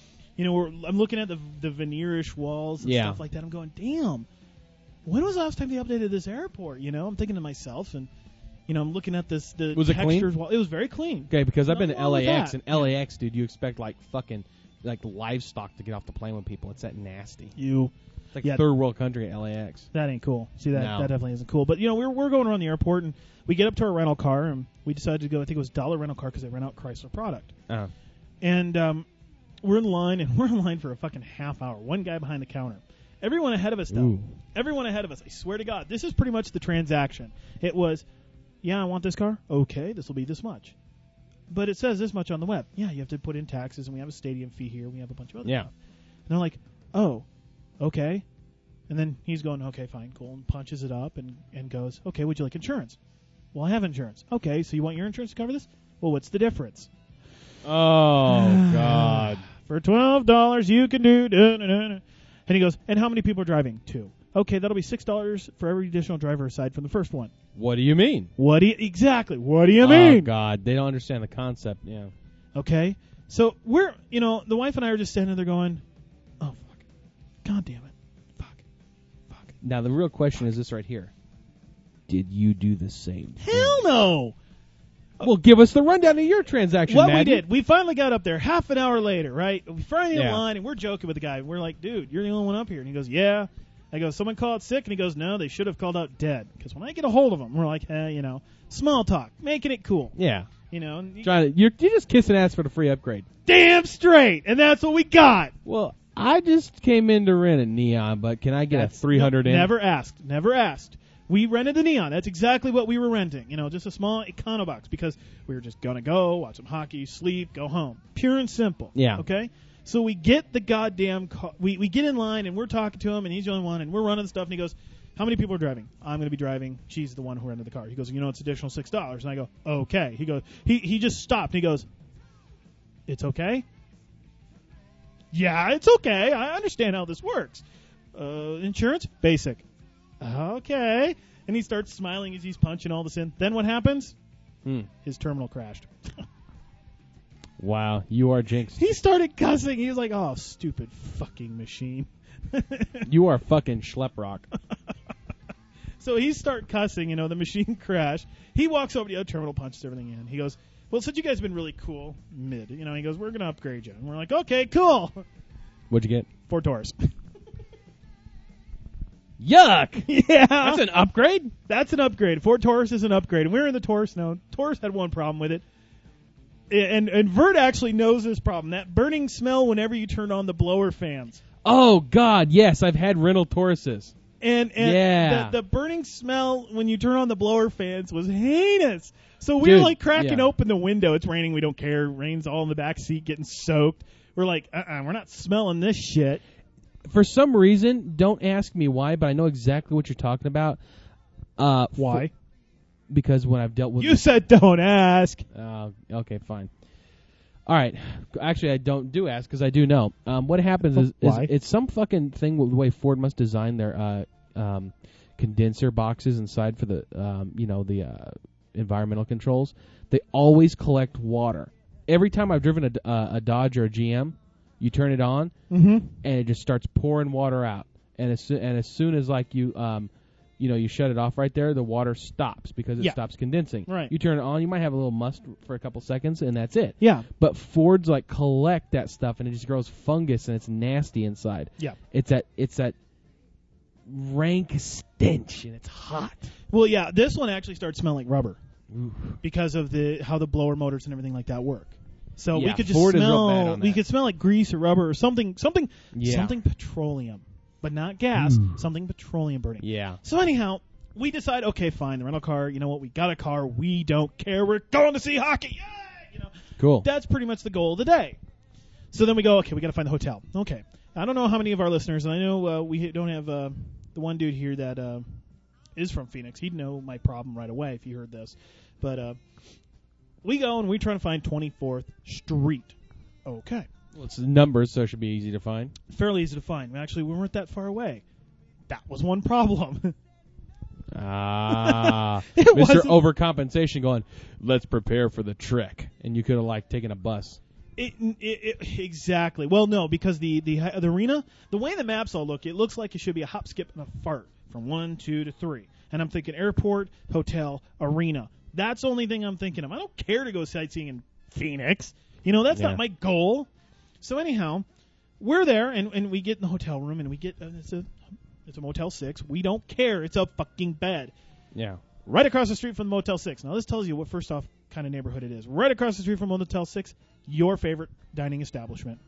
Speaker 1: I'm looking at the veneerish walls and
Speaker 2: Yeah.
Speaker 1: stuff like that. I'm going, damn, when was the last time they updated this airport? You know, I'm thinking to myself, and I'm looking at the
Speaker 2: Was it clean?
Speaker 1: textures wall. It was very clean.
Speaker 2: Okay, because I've been to
Speaker 1: Nothing wrong with
Speaker 2: LAX,
Speaker 1: that.
Speaker 2: and LAX, dude, you expect like fucking like livestock to get off the plane with people. It's that nasty. It's like
Speaker 1: Yeah.
Speaker 2: third world country at LAX.
Speaker 1: That ain't cool. See, that
Speaker 2: No.
Speaker 1: that definitely isn't cool. But we're going around the airport, and we get up to our rental car, and we decided to go. I think it was Dollar Rental Car because they rent out Chrysler product. And we're in line for a fucking half hour. One guy behind the counter. Everyone ahead of us, though.
Speaker 2: Ooh.
Speaker 1: Everyone ahead of us. I swear to God, this is pretty much the transaction. It was, yeah, I want this car. Okay, this will be this much. But it says this much on the web. Yeah, you have to put in taxes, and we have a stadium fee here. We have a bunch of other
Speaker 2: Yeah.
Speaker 1: stuff. And they're like, oh, okay. And then he's going, okay, fine, cool, and punches it up and goes, okay, would you like insurance? Well, I have insurance. Okay, so you want your insurance to cover this? Well, what's the difference?
Speaker 2: Oh God.
Speaker 1: For $12, you can do. And he goes, and how many people are driving? 2. Okay, that'll be $6 for every additional driver aside from the first one.
Speaker 2: What do you mean?
Speaker 1: What do you
Speaker 2: Oh
Speaker 1: mean?
Speaker 2: God, they don't understand the concept. Yeah.
Speaker 1: Okay, so we're, the wife and I are just standing there going, oh, fuck. God damn it. Fuck.
Speaker 2: Now the real question is this right here: did you do the same?
Speaker 1: Hell no.
Speaker 2: Well, give us the rundown of your transaction,
Speaker 1: What
Speaker 2: Maddie.
Speaker 1: we did, we finally got up there half an hour later, right? We finally in line, and we're joking with the guy. We're like, dude, you're the only one up here. And he goes, yeah. I go, someone call it sick? And he goes, no, they should have called out dead. Because when I get a hold of them, we're like, small talk, making it cool.
Speaker 2: Yeah.
Speaker 1: You're
Speaker 2: you're just kissing ass for the free upgrade.
Speaker 1: damn straight, and that's what we got.
Speaker 2: Well, I just came in to rent a Neon, but can I get a 300 in?
Speaker 1: Never asked. We rented the Neon. That's exactly what we were renting. Just a small Econobox because we were just going to go, watch some hockey, sleep, go home. Pure and simple.
Speaker 2: Yeah.
Speaker 1: Okay? So we get the goddamn car. We get in line, and we're talking to him, and he's the only one, and we're running stuff, and he goes, how many people are driving? I'm going to be driving. She's the one who rented the car. He goes, it's additional $6. And I go, okay. He goes, he just stopped, and he goes, it's okay? Yeah, it's okay. I understand how this works. Insurance? Basic. Okay. And he starts smiling as he's punching all this in. Then what happens? His terminal crashed.
Speaker 2: Wow, you are jinxed.
Speaker 1: He started cussing. He was like, oh, stupid fucking machine.
Speaker 2: You are fucking schleprock.
Speaker 1: So he started cussing, the machine crashed. He walks over to the other terminal, punches everything in. He goes, well, since you guys have been really cool, he goes, we're going to upgrade you. And we're like, okay, cool.
Speaker 2: What'd you get?
Speaker 1: Ford Taurus.
Speaker 2: Yuck!
Speaker 1: Yeah.
Speaker 2: That's an upgrade?
Speaker 1: That's an upgrade. Ford Taurus is an upgrade. And we were in the Taurus now. Taurus had one problem with it. And Vert actually knows this problem. That burning smell whenever you turn on the blower fans.
Speaker 2: Oh, God, yes. I've had rental Tauruses.
Speaker 1: And
Speaker 2: yeah.
Speaker 1: the burning smell when you turn on the blower fans was heinous. So we were like cracking open the window. It's raining. We don't care. Rain's all in the back seat getting soaked. We're like, we're not smelling this shit.
Speaker 2: For some reason, don't ask me why, but I know exactly what you're talking about.
Speaker 1: Why?
Speaker 2: Because when I've dealt with...
Speaker 1: You said don't ask.
Speaker 2: Okay, fine. All right. Actually, I don't ask because I do know. What happens is it's some fucking thing with the way Ford must design their condenser boxes inside for the the environmental controls. They always collect water. Every time I've driven a Dodge or a GM, you turn it on and it just starts pouring water out. And as soon as like you shut it off right there, the water stops because it stops condensing.
Speaker 1: Right.
Speaker 2: You turn it on, you might have a little must for a couple seconds, and that's it.
Speaker 1: Yeah.
Speaker 2: But Fords like collect that stuff, and it just grows fungus, and it's nasty inside.
Speaker 1: Yeah.
Speaker 2: It's that rank stench, and it's hot.
Speaker 1: Well, yeah, this one actually starts smelling like rubber.
Speaker 2: Ooh.
Speaker 1: Because of how the blower motors and everything like that work. So we could just
Speaker 2: Ford is real
Speaker 1: smell.
Speaker 2: bad on that.
Speaker 1: We could smell like grease or rubber or something
Speaker 2: Yeah.
Speaker 1: petroleum, but not gas. Something petroleum burning.
Speaker 2: Yeah.
Speaker 1: So anyhow, we decide, okay, fine, the rental car. You know what? We got a car. We don't care. We're going to see hockey. Yay!
Speaker 2: Cool.
Speaker 1: That's pretty much the goal of the day. So then we go, okay, we got to find the hotel. Okay. I don't know how many of our listeners, and I know we don't have the one dude here that is from Phoenix. He'd know my problem right away if he heard this. But we go and we try to find 24th Street. Okay.
Speaker 2: Well, it's numbers, so it should be easy to find.
Speaker 1: Fairly easy to find. Actually, we weren't that far away. That was one problem.
Speaker 2: Mr.
Speaker 1: wasn't-
Speaker 2: Overcompensation going, let's prepare for the trek. And you could have, taken a bus.
Speaker 1: Exactly. Well, no, because the arena, the way the maps all look, it looks like it should be a hop, skip, and a fart from 1, 2 to 3. And I'm thinking airport, hotel, arena. That's the only thing I'm thinking of. I don't care to go sightseeing in Phoenix. That's not my goal. So anyhow, we're there, and we get in the hotel room, and we get it's a Motel 6. We don't care. It's a fucking bed.
Speaker 2: Yeah.
Speaker 1: Right across the street from the Motel 6. Now, this tells you what, first off, kind of neighborhood it is. Right across the street from Motel 6, your favorite dining establishment.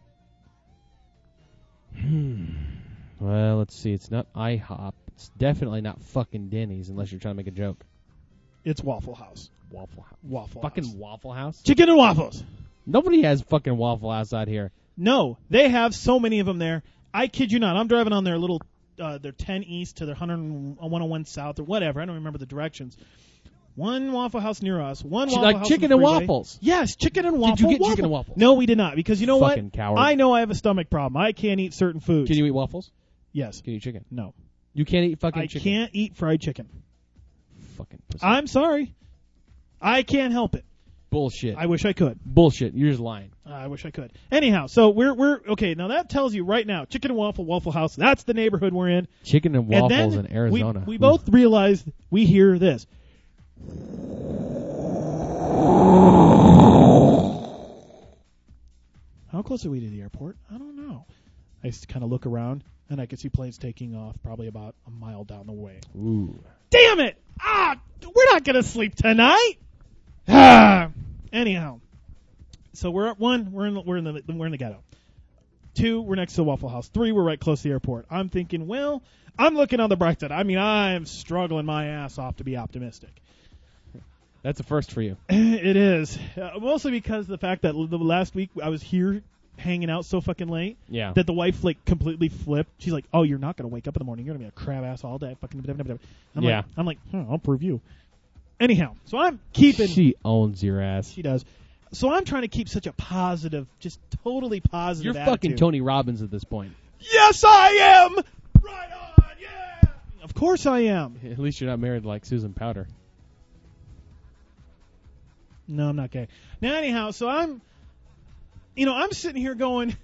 Speaker 2: Well, let's see. It's not IHOP. It's definitely not fucking Denny's unless you're trying to make a joke.
Speaker 1: It's Waffle House.
Speaker 2: Waffle Waffle House?
Speaker 1: Chicken and waffles.
Speaker 2: Nobody has fucking Waffle House out here.
Speaker 1: No, they have so many of them there. I kid you not. I'm driving on their little, their 10 East to their 101 South or whatever. I don't remember the directions. One Waffle House near us. One Waffle House.
Speaker 2: Chicken and waffles.
Speaker 1: Yes, chicken and waffles.
Speaker 2: Did you get chicken and waffles?
Speaker 1: No, we did not. Because you know what?
Speaker 2: Fucking coward.
Speaker 1: I know I have a stomach problem. I can't eat certain foods.
Speaker 2: Can you eat waffles?
Speaker 1: Yes.
Speaker 2: Can you eat chicken?
Speaker 1: No.
Speaker 2: You can't eat fucking chicken?
Speaker 1: I can't eat fried chicken.
Speaker 2: Fucking pussy.
Speaker 1: I'm sorry. I can't help it.
Speaker 2: Bullshit.
Speaker 1: I wish I could.
Speaker 2: Bullshit. You're just lying.
Speaker 1: I wish I could. Anyhow, so we're okay. Now that tells you right now, chicken and Waffle House. That's the neighborhood we're in.
Speaker 2: Chicken and waffles
Speaker 1: and
Speaker 2: in Arizona.
Speaker 1: We both realize we hear this. How close are we to the airport? I don't know. I kind of look around, and I can see planes taking off probably about a mile down the way.
Speaker 2: Ooh.
Speaker 1: Damn it! We're not going to sleep tonight! Anyhow. So we're at 1, we're in the ghetto. 2, we're next to the Waffle House. 3, we're right close to the airport. I'm thinking, well, I'm looking on the bright side. I mean, I'm struggling my ass off to be optimistic.
Speaker 2: That's a first for you.
Speaker 1: It is. Mostly because the fact that the last week I was here hanging out so fucking late that the wife completely flipped. She's like, "Oh, you're not going to wake up in the morning. You're going to be a crab ass all day." Fucking. I'm like, I'll prove you. Anyhow, so I'm keeping.
Speaker 2: She owns your ass.
Speaker 1: She does. So I'm trying to keep such a positive, just totally positive
Speaker 2: You're
Speaker 1: attitude.
Speaker 2: fucking Tony Robbins at this point.
Speaker 1: Yes, I am. Right on. Yeah. Of course I am.
Speaker 2: At least you're not married like Susan Powder.
Speaker 1: No, I'm not gay. Now, anyhow, so I'm sitting here going.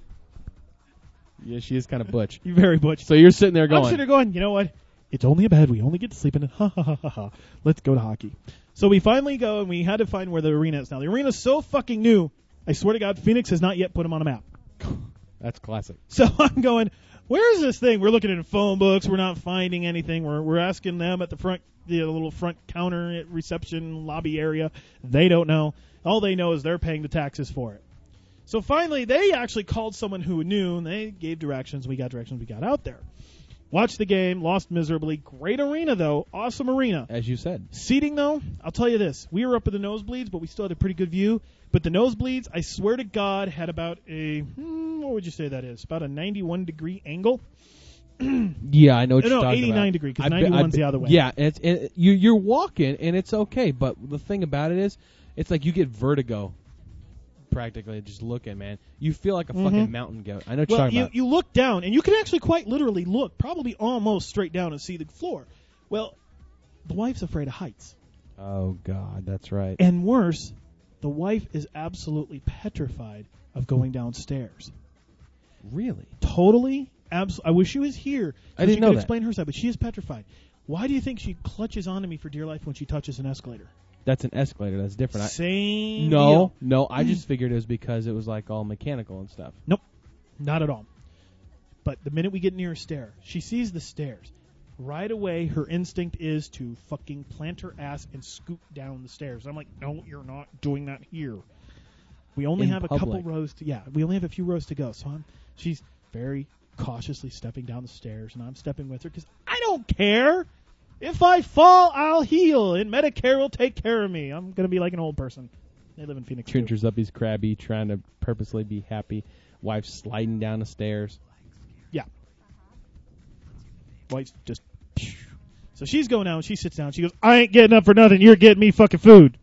Speaker 2: Yeah, she is kind of butch.
Speaker 1: You're very butch.
Speaker 2: So you're sitting there going.
Speaker 1: I'm sitting there going, you know what? It's only a bed. We only get to sleep in it. Ha, ha, ha, ha, ha. Let's go to hockey. So we finally go, and we had to find where the arena is now. The arena's so fucking new, I swear to God, Phoenix has not yet put them on a map.
Speaker 2: That's classic.
Speaker 1: So I'm going, where is this thing? We're looking in phone books. We're not finding anything. We're asking them at the front, the little front counter at reception lobby area. They don't know. All they know is they're paying the taxes for it. So finally, they actually called someone who knew, and they gave directions. We got directions. We got out there. Watched the game. Lost miserably. Great arena, though. Awesome arena.
Speaker 2: As you said.
Speaker 1: Seating, though, I'll tell you this. We were up in the nosebleeds, but we still had a pretty good view. But the nosebleeds, I swear to God, had about a, what would you say that is? About a 91-degree angle.
Speaker 2: Yeah, I know what you're talking
Speaker 1: 89
Speaker 2: about.
Speaker 1: degree, because 91's the other way.
Speaker 2: Yeah, you're walking, and it's okay. But the thing about it is, it's like you get vertigo. Practically, just looking, man. You feel like a fucking mountain goat. I know what you're talking about.
Speaker 1: You look down, and you can actually quite literally look, probably almost straight down and see the floor. Well, the wife's afraid of heights.
Speaker 2: Oh, God, that's right.
Speaker 1: And worse, the wife is absolutely petrified of going downstairs.
Speaker 2: Really?
Speaker 1: Totally. I wish she was here.
Speaker 2: I didn't know
Speaker 1: she could
Speaker 2: that.
Speaker 1: explain her side, but she is petrified. Why do you think she clutches onto me for dear life when she touches an escalator?
Speaker 2: That's an escalator. That's different.
Speaker 1: Same
Speaker 2: No,
Speaker 1: deal.
Speaker 2: I just figured it was because it was like all mechanical and stuff.
Speaker 1: Nope, not at all. But the minute we get near a stair, she sees the stairs. Right away, her instinct is to fucking plant her ass and scoot down the stairs. I'm like, no, you're not doing that here. We only have a couple rows we only have a few rows to go. So she's very cautiously stepping down the stairs, and I'm stepping with her because I don't care. If I fall, I'll heal, and Medicare will take care of me. I'm going to be like an old person. They live in Phoenix,
Speaker 2: Trincher's up, he's crabby, trying to purposely be happy. Wife sliding down the stairs.
Speaker 1: Yeah. Wife's just... So she's going out, and she sits down. She goes, I ain't getting up for nothing. You're getting me fucking food.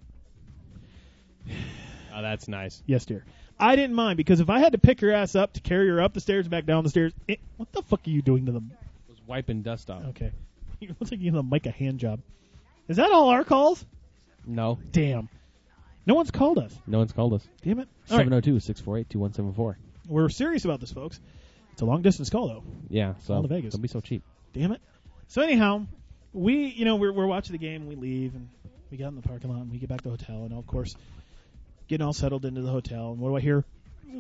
Speaker 2: Oh, that's nice.
Speaker 1: Yes, dear. I didn't mind, because if I had to pick her ass up to carry her up the stairs and back down the stairs, what the fuck are you doing to them?
Speaker 2: I was wiping dust off.
Speaker 1: Okay. You look like you're going to make a hand job. Is that all our calls?
Speaker 2: No.
Speaker 1: Damn. No one's called us.
Speaker 2: No one's called us.
Speaker 1: Damn it.
Speaker 2: 702-648-2174.
Speaker 1: We're serious about this, folks. It's a long-distance call, though.
Speaker 2: Yeah, so
Speaker 1: All to Vegas.
Speaker 2: Don't be so cheap.
Speaker 1: Damn it. So anyhow, we're watching the game, and we leave, and we get in the parking lot, and we get back to the hotel, and of course, getting all settled into the hotel, and what do I hear?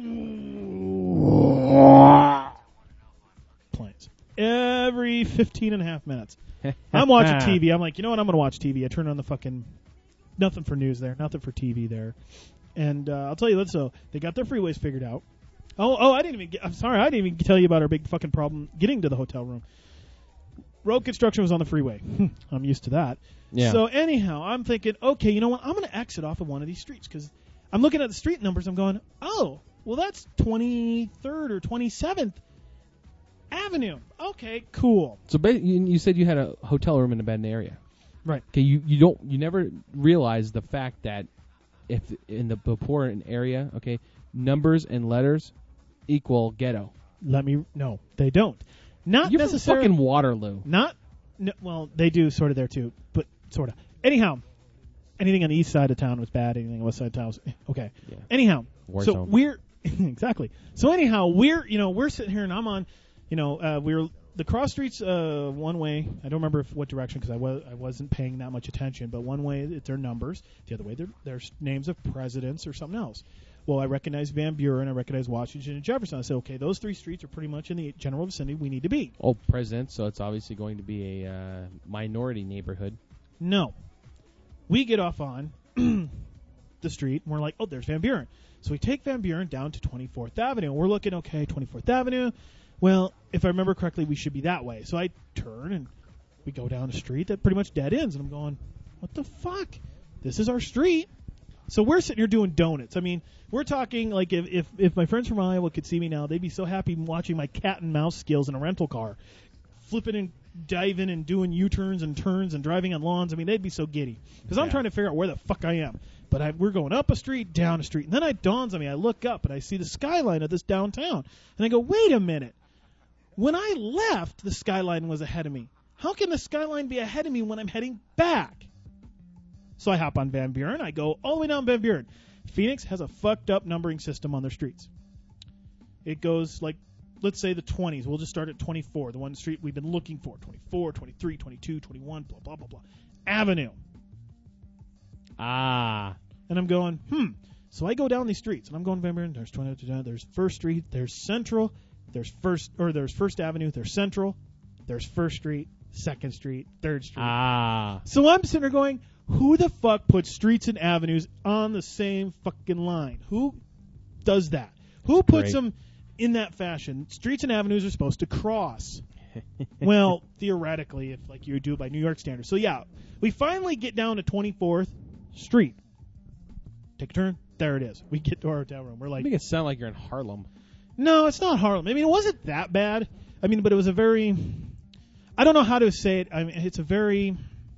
Speaker 1: Planes. Every 15 and a half minutes. I'm watching TV. I'm like, you know what? I'm going to watch TV. I turn on the fucking... Nothing for news there. Nothing for TV there. And I'll tell you what, so they got their freeways figured out. I'm sorry, I didn't even tell you about our big fucking problem getting to the hotel room. Road construction was on the freeway. I'm used to that.
Speaker 2: Yeah.
Speaker 1: So anyhow, I'm thinking, okay, you know what? I'm going to exit off of one of these streets because I'm looking at the street numbers. I'm going, oh, well, that's 23rd or 27th Avenue. Okay, cool.
Speaker 2: So you said you had a hotel room in a bad area.
Speaker 1: Right.
Speaker 2: Okay, you never realize the fact that if in the poor area, okay, numbers and letters equal ghetto.
Speaker 1: No, they don't. Not
Speaker 2: You're
Speaker 1: necessarily.
Speaker 2: From fucking Waterloo.
Speaker 1: Well, they do sort of there too, but sort of. Anyhow, anything on the east side of town was bad. Anything on the west side of town was okay. Yeah. Anyhow, so
Speaker 2: zone.
Speaker 1: we're exactly. So anyhow, we're sitting here and I'm on, the cross streets, one way, I don't remember what direction because I wasn't paying that much attention, but one way it's their numbers, the other way they're names of presidents or something else. Well, I recognize Van Buren, I recognize Washington and Jefferson. I said, okay, those 3 streets are pretty much in the general vicinity we need to be.
Speaker 2: Oh, presidents, so it's obviously going to be a minority neighborhood.
Speaker 1: No. We get off on the street, and we're like, oh, there's Van Buren. So we take Van Buren down to 24th Avenue, and we're looking, okay, 24th Avenue. Well, if I remember correctly, we should be that way. So I turn, and we go down a street that pretty much dead ends, and I'm going, what the fuck? This is our street. So we're sitting here doing donuts. I mean, we're talking like if my friends from Iowa could see me now, they'd be so happy watching my cat and mouse skills in a rental car, flipping and diving and doing U-turns and turns and driving on lawns. I mean, they'd be so giddy because I'm trying to figure out where the fuck I am. But we're going up a street, down a street, and then it dawns on me. I look up and I see the skyline of this downtown, and I go, wait a minute. When I left, the skyline was ahead of me. How can the skyline be ahead of me when I'm heading back? So I hop on Van Buren. I go all the way down Van Buren. Phoenix has a fucked up numbering system on their streets. It goes like, let's say the 20s. We'll just start at 24, the one street we've been looking for. 24, 23, 22, 21, blah, blah, blah, blah. Avenue.
Speaker 2: Ah.
Speaker 1: And I'm going, So I go down these streets, and I'm going Van Buren. There's 20, there's First Street, there's Central, there's First Avenue, there's Central, there's First Street, Second Street, Third Street.
Speaker 2: Ah.
Speaker 1: So I'm sitting there going, who the fuck puts streets and avenues on the same fucking line? Who does that? Who puts them in that fashion? Streets and avenues are supposed to cross. Well, theoretically, if like you do by New York standards. So yeah, we finally get down to 24th Street. Take a turn. There it is. We get to our hotel room. We're like,
Speaker 2: make it sound like you're in Harlem.
Speaker 1: No, it's not Harlem. I mean, it wasn't that bad. I mean, but it was a very, I don't know how to say it. I mean, it's a very,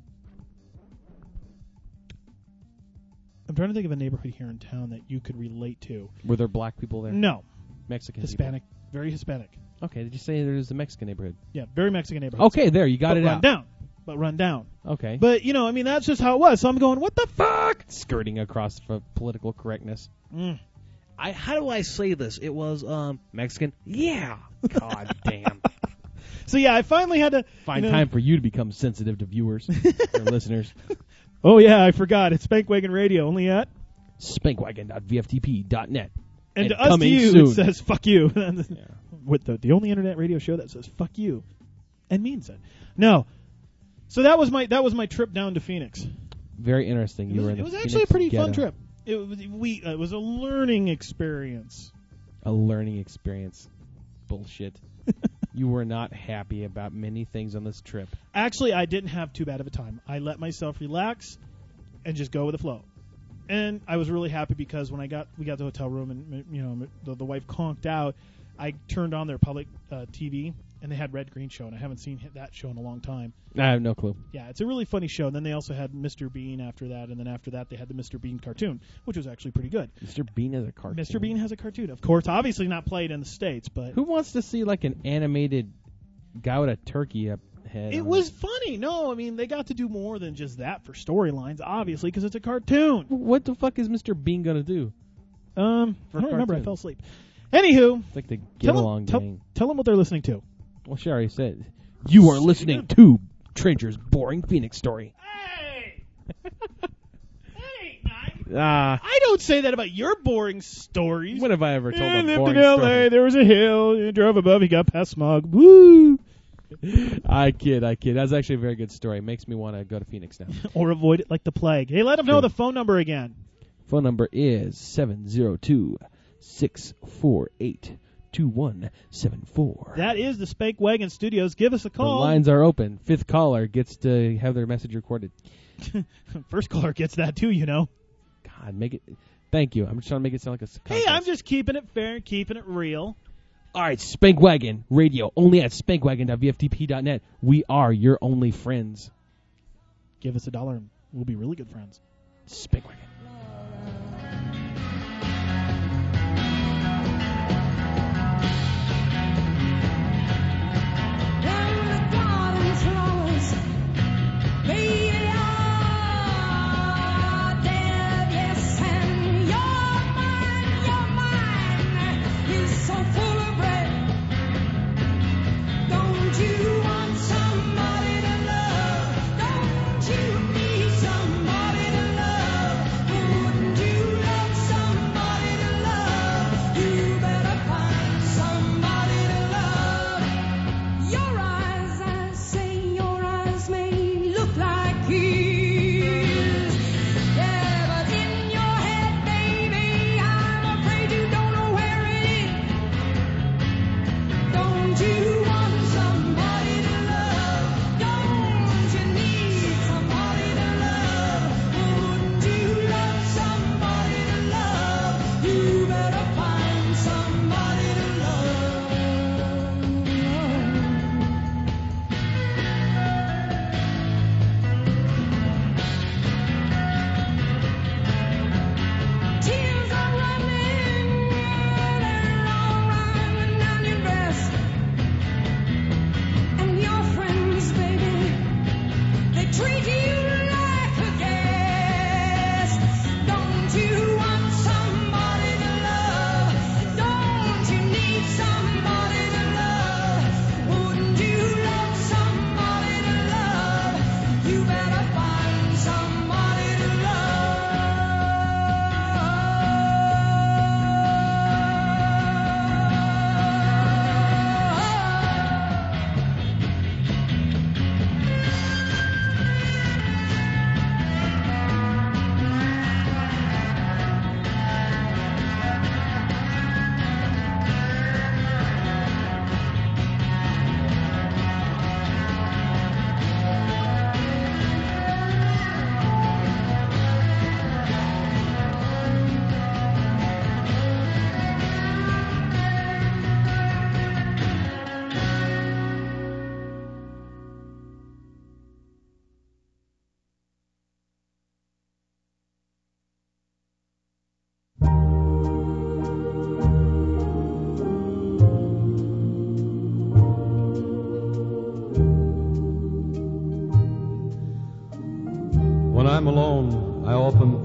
Speaker 1: I'm trying to think of a neighborhood here in town that you could relate to.
Speaker 2: Were there black people there?
Speaker 1: No.
Speaker 2: Mexican
Speaker 1: Hispanic.
Speaker 2: people?
Speaker 1: Very Hispanic.
Speaker 2: Okay, did you say there's a Mexican neighborhood?
Speaker 1: Yeah, very Mexican neighborhood.
Speaker 2: Okay, there, you got it out.
Speaker 1: Run down.
Speaker 2: Okay.
Speaker 1: But, you know, I mean, that's just how it was. So I'm going, what the fuck?
Speaker 2: Skirting across for political correctness.
Speaker 3: How do I say this? It was Mexican. Yeah. God damn.
Speaker 1: So yeah, I finally had to
Speaker 2: find time for you to become sensitive to viewers or listeners.
Speaker 1: Oh yeah, I forgot. It's Spankwagon Radio, only at
Speaker 2: spankwagon.vftp.net.
Speaker 1: And to us, to you,
Speaker 2: soon.
Speaker 1: It says "fuck you." With the only internet radio show that says "fuck you" and means it. No. So that was my trip down to Phoenix.
Speaker 2: Very interesting.
Speaker 1: It was actually a pretty fun trip. It was a learning experience.
Speaker 2: A learning experience. Bullshit. You were not happy about many things on this trip. Actually,
Speaker 1: I didn't have too bad of a time. I let myself relax and just go with the flow. And I was really happy because when we got to the hotel room and you know the wife conked out, I turned on their public TV and they had Red Green Show, and I haven't seen that show in a long time.
Speaker 2: I have no clue.
Speaker 1: Yeah, it's a really funny show. And then they also had Mr. Bean after that, and then after that they had the Mr. Bean cartoon, which was actually pretty good.
Speaker 2: Mr. Bean has a cartoon?
Speaker 1: Mr. Bean has a cartoon. Of course, obviously not played in the States, but...
Speaker 2: Who wants to see, like, an animated guy with a turkey up head?
Speaker 1: It was funny. No, I mean, they got to do more than just that for storylines, obviously, because it's a cartoon.
Speaker 2: What the fuck is Mr. Bean going to do?
Speaker 1: I don't remember. I fell asleep. Anywho...
Speaker 2: It's like the get-along gang.
Speaker 1: Tell them what they're listening to.
Speaker 2: Well, she already said. You are listening to Trencher's Boring Phoenix Story.
Speaker 1: Hey! Hey, Mike.
Speaker 2: I
Speaker 1: don't say that about your boring stories.
Speaker 2: When have I ever told a
Speaker 1: lived
Speaker 2: boring
Speaker 1: in L.A.,
Speaker 2: story?
Speaker 1: there was a hill, you drove above, he got past smog. Woo!
Speaker 2: I kid. That's actually a very good story. It makes me want to go to Phoenix now.
Speaker 1: Or avoid it like the plague. Hey, let them know the phone number again.
Speaker 2: Phone number is 702-648-2174.
Speaker 1: That is the Spankwagon Studios. Give us a call.
Speaker 2: The lines are open. Fifth caller gets to have their message recorded.
Speaker 1: First caller gets that too, you know.
Speaker 2: God, make it. Thank you. I'm just trying to make it sound like a contest.
Speaker 1: Hey, I'm just keeping it fair and keeping it real.
Speaker 2: All right, Spankwagon Radio, only at spankwagon.vftp.net. We are your only friends.
Speaker 1: Give us $1 and we'll be really good friends.
Speaker 2: Spankwagon.
Speaker 4: Don't you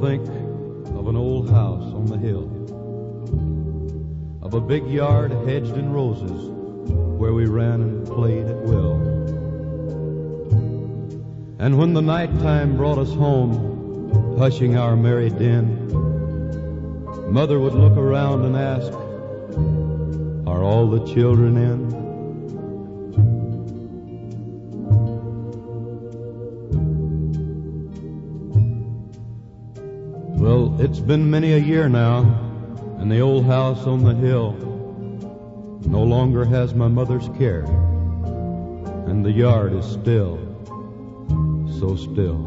Speaker 4: think of an old house on the hill, of a big yard hedged in roses where we ran and played at will. And when the nighttime brought us home, hushing our merry din, Mother would look around and ask, "Are all the children in?" Well, it's been many a year now, and the old house on the hill no longer has my mother's care, and the yard is still, so still.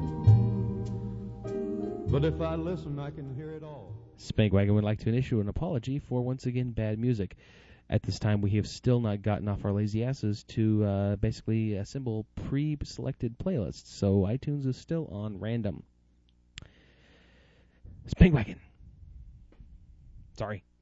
Speaker 4: But if I listen, I can hear it all.
Speaker 2: Spankwagon would like to issue an apology for, once again, bad music. At this time, we have still not gotten off our lazy asses to basically assemble pre-selected playlists, so iTunes is still on random. Spankwagon. Sorry.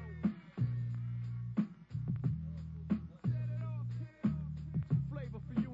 Speaker 5: For you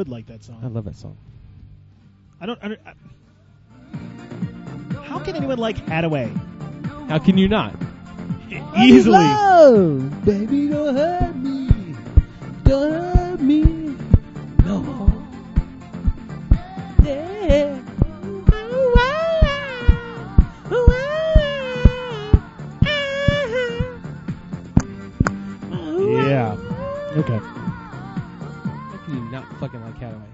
Speaker 1: would like that
Speaker 2: I
Speaker 1: song.
Speaker 2: love that song.
Speaker 1: How can anyone like Hadaway?
Speaker 2: How can you not?
Speaker 1: Easily.
Speaker 2: Love, baby, don't hurt me. Don't hurt me. No. Yeah.
Speaker 1: Yeah. Okay.
Speaker 2: How can you not fucking like Hadaway?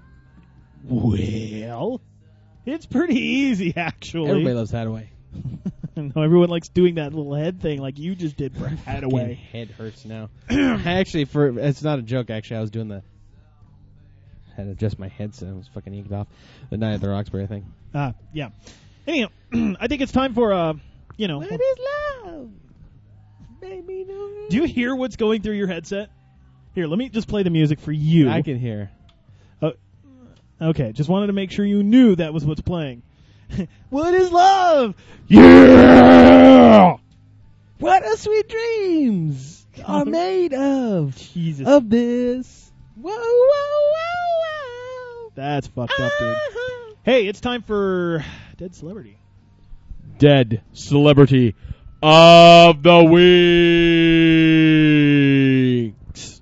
Speaker 1: Well, it's pretty easy, actually.
Speaker 2: Everybody loves Hadaway.
Speaker 1: No, everyone likes doing that little head thing like you just did for
Speaker 2: My
Speaker 1: Hadaway.
Speaker 2: head hurts now. Actually, it's not a joke. Actually, I was doing had to adjust my headset. I was fucking inked off the Night at the Roxbury thing.
Speaker 1: Yeah. Anyhow, I think it's time for
Speaker 2: What is love? Baby, no.
Speaker 1: Do you hear what's going through your headset? Here, let me just play the music for you.
Speaker 2: I can hear.
Speaker 1: Okay, just wanted to make sure you knew that was what's playing. What is love? Yeah!
Speaker 2: What a sweet dreams are made of.
Speaker 1: Jesus.
Speaker 2: Of this. Whoa, whoa, whoa, whoa.
Speaker 1: That's fucked up, dude. Hey, it's time for Dead Celebrity.
Speaker 2: Dead Celebrity of the Week.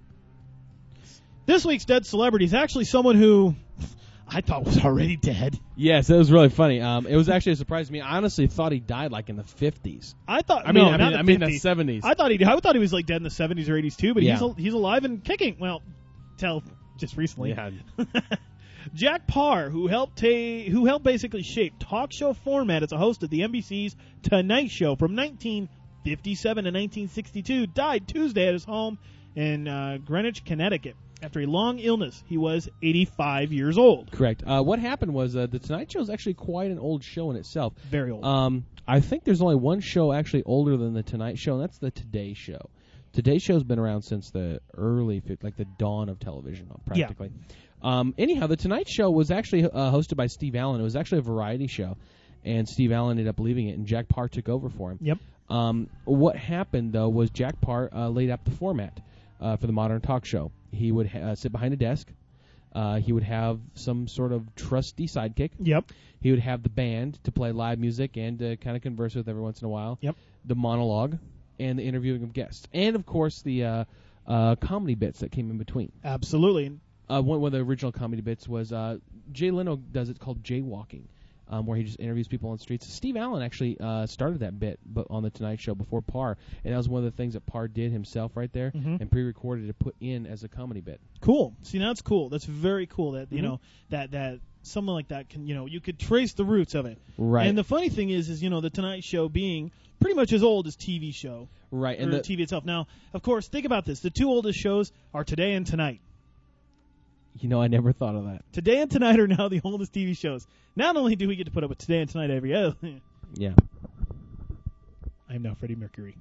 Speaker 1: This week's Dead Celebrity is actually someone who I thought was already dead.
Speaker 2: Yes, it was really funny. It was actually a surprise to me. I honestly thought he died like in the 50s.
Speaker 1: I thought.
Speaker 2: I mean,
Speaker 1: not
Speaker 2: the
Speaker 1: the
Speaker 2: 70s.
Speaker 1: I thought he was like dead in the 70s or 80s too, but
Speaker 2: Yeah.
Speaker 1: he's alive and kicking. Well, till just recently.
Speaker 2: Yeah.
Speaker 1: Jack Parr, who helped basically shape talk show format as a host of the NBC's Tonight Show from 1957 to 1962, died Tuesday at his home in Greenwich, Connecticut. After a long illness, he was 85 years old.
Speaker 2: Correct. What happened was the Tonight Show is actually quite an old show in itself.
Speaker 1: Very old.
Speaker 2: I think there's only one show actually older than the Tonight Show, and that's the Today Show. Today Show's been around since the early, like the dawn of television, practically. Yeah. Anyhow, the Tonight Show was actually hosted by Steve Allen. It was actually a variety show, and Steve Allen ended up leaving it, and Jack Parr took over for him.
Speaker 1: Yep.
Speaker 2: What happened, though, was Jack Parr laid out the format for the modern talk show. He would sit behind a desk. He would have some sort of trusty sidekick.
Speaker 1: Yep.
Speaker 2: He would have the band to play live music and to kind of converse with every once in a while.
Speaker 1: Yep.
Speaker 2: The monologue and the interviewing of guests. And, of course, the comedy bits that came in between.
Speaker 1: Absolutely.
Speaker 2: One of the original comedy bits was Jay Leno does it called Jaywalking, where he just interviews people on the streets. Steve Allen actually started that bit on the Tonight Show before Parr, and that was one of the things that Parr did himself right there and pre-recorded to put in as a comedy bit.
Speaker 1: Cool. See, that's cool. That's very cool that, you know, that someone like that can, you could trace the roots of it.
Speaker 2: Right.
Speaker 1: And the funny thing is, the Tonight Show being pretty much as old as TV show.
Speaker 2: Right.
Speaker 1: And the TV itself. Now, of course, think about this. The two oldest shows are Today and Tonight.
Speaker 2: I never thought of that.
Speaker 1: Today and Tonight are now the oldest TV shows. Not only do we get to put up with Today and Tonight every other.
Speaker 2: Yeah.
Speaker 1: I am now Freddie Mercury.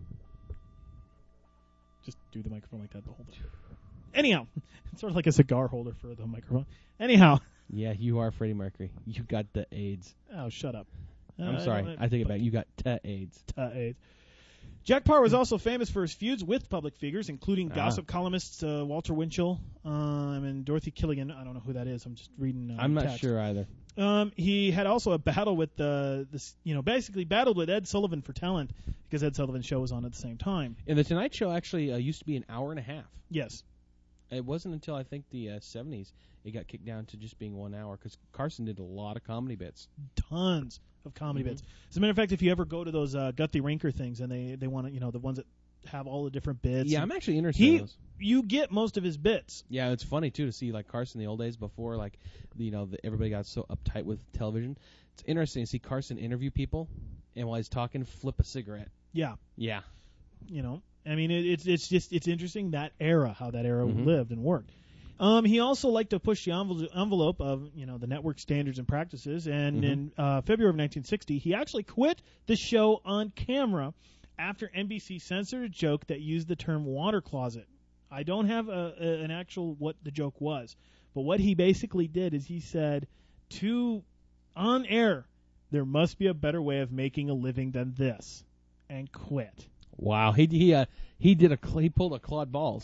Speaker 1: Just do the microphone like that the whole time. Anyhow, it's sort of like a cigar holder for the microphone. Anyhow.
Speaker 2: Yeah, you are Freddie Mercury. You got the AIDS.
Speaker 1: Oh, shut up.
Speaker 2: I'm sorry. I take it back. You got AIDS.
Speaker 1: AIDS. Jack Parr was also famous for his feuds with public figures, including gossip columnists Walter Winchell and Dorothy Killian. I don't know who that is. I'm just reading.
Speaker 2: I'm not
Speaker 1: text.
Speaker 2: sure either.
Speaker 1: He had also a battle with basically battled with Ed Sullivan for talent because Ed Sullivan's show was on at the same time.
Speaker 2: And the Tonight Show actually used to be an hour and a half.
Speaker 1: Yes.
Speaker 2: It wasn't until I think the 70s it got kicked down to just being 1 hour because Carson did a lot of comedy bits.
Speaker 1: Tons of comedy bits. As a matter of fact, if you ever go to those Guthrie Rinker things and they want to, the ones that have all the different bits.
Speaker 2: Yeah, I'm actually interested in those.
Speaker 1: You get most of his bits.
Speaker 2: Yeah, it's funny, too, to see like Carson in the old days before everybody got so uptight with television. It's interesting to see Carson interview people and while he's talking, flip a cigarette.
Speaker 1: Yeah.
Speaker 2: Yeah.
Speaker 1: I mean, it's interesting that era, how that era lived and worked. He also liked to push the envelope of the network standards and practices. And in February of 1960, he actually quit the show on camera after NBC censored a joke that used the term water closet. I don't have an actual what the joke was, but what he basically did is he said on air, there must be a better way of making a living than this, and quit.
Speaker 2: Wow, he pulled a Claude Balls.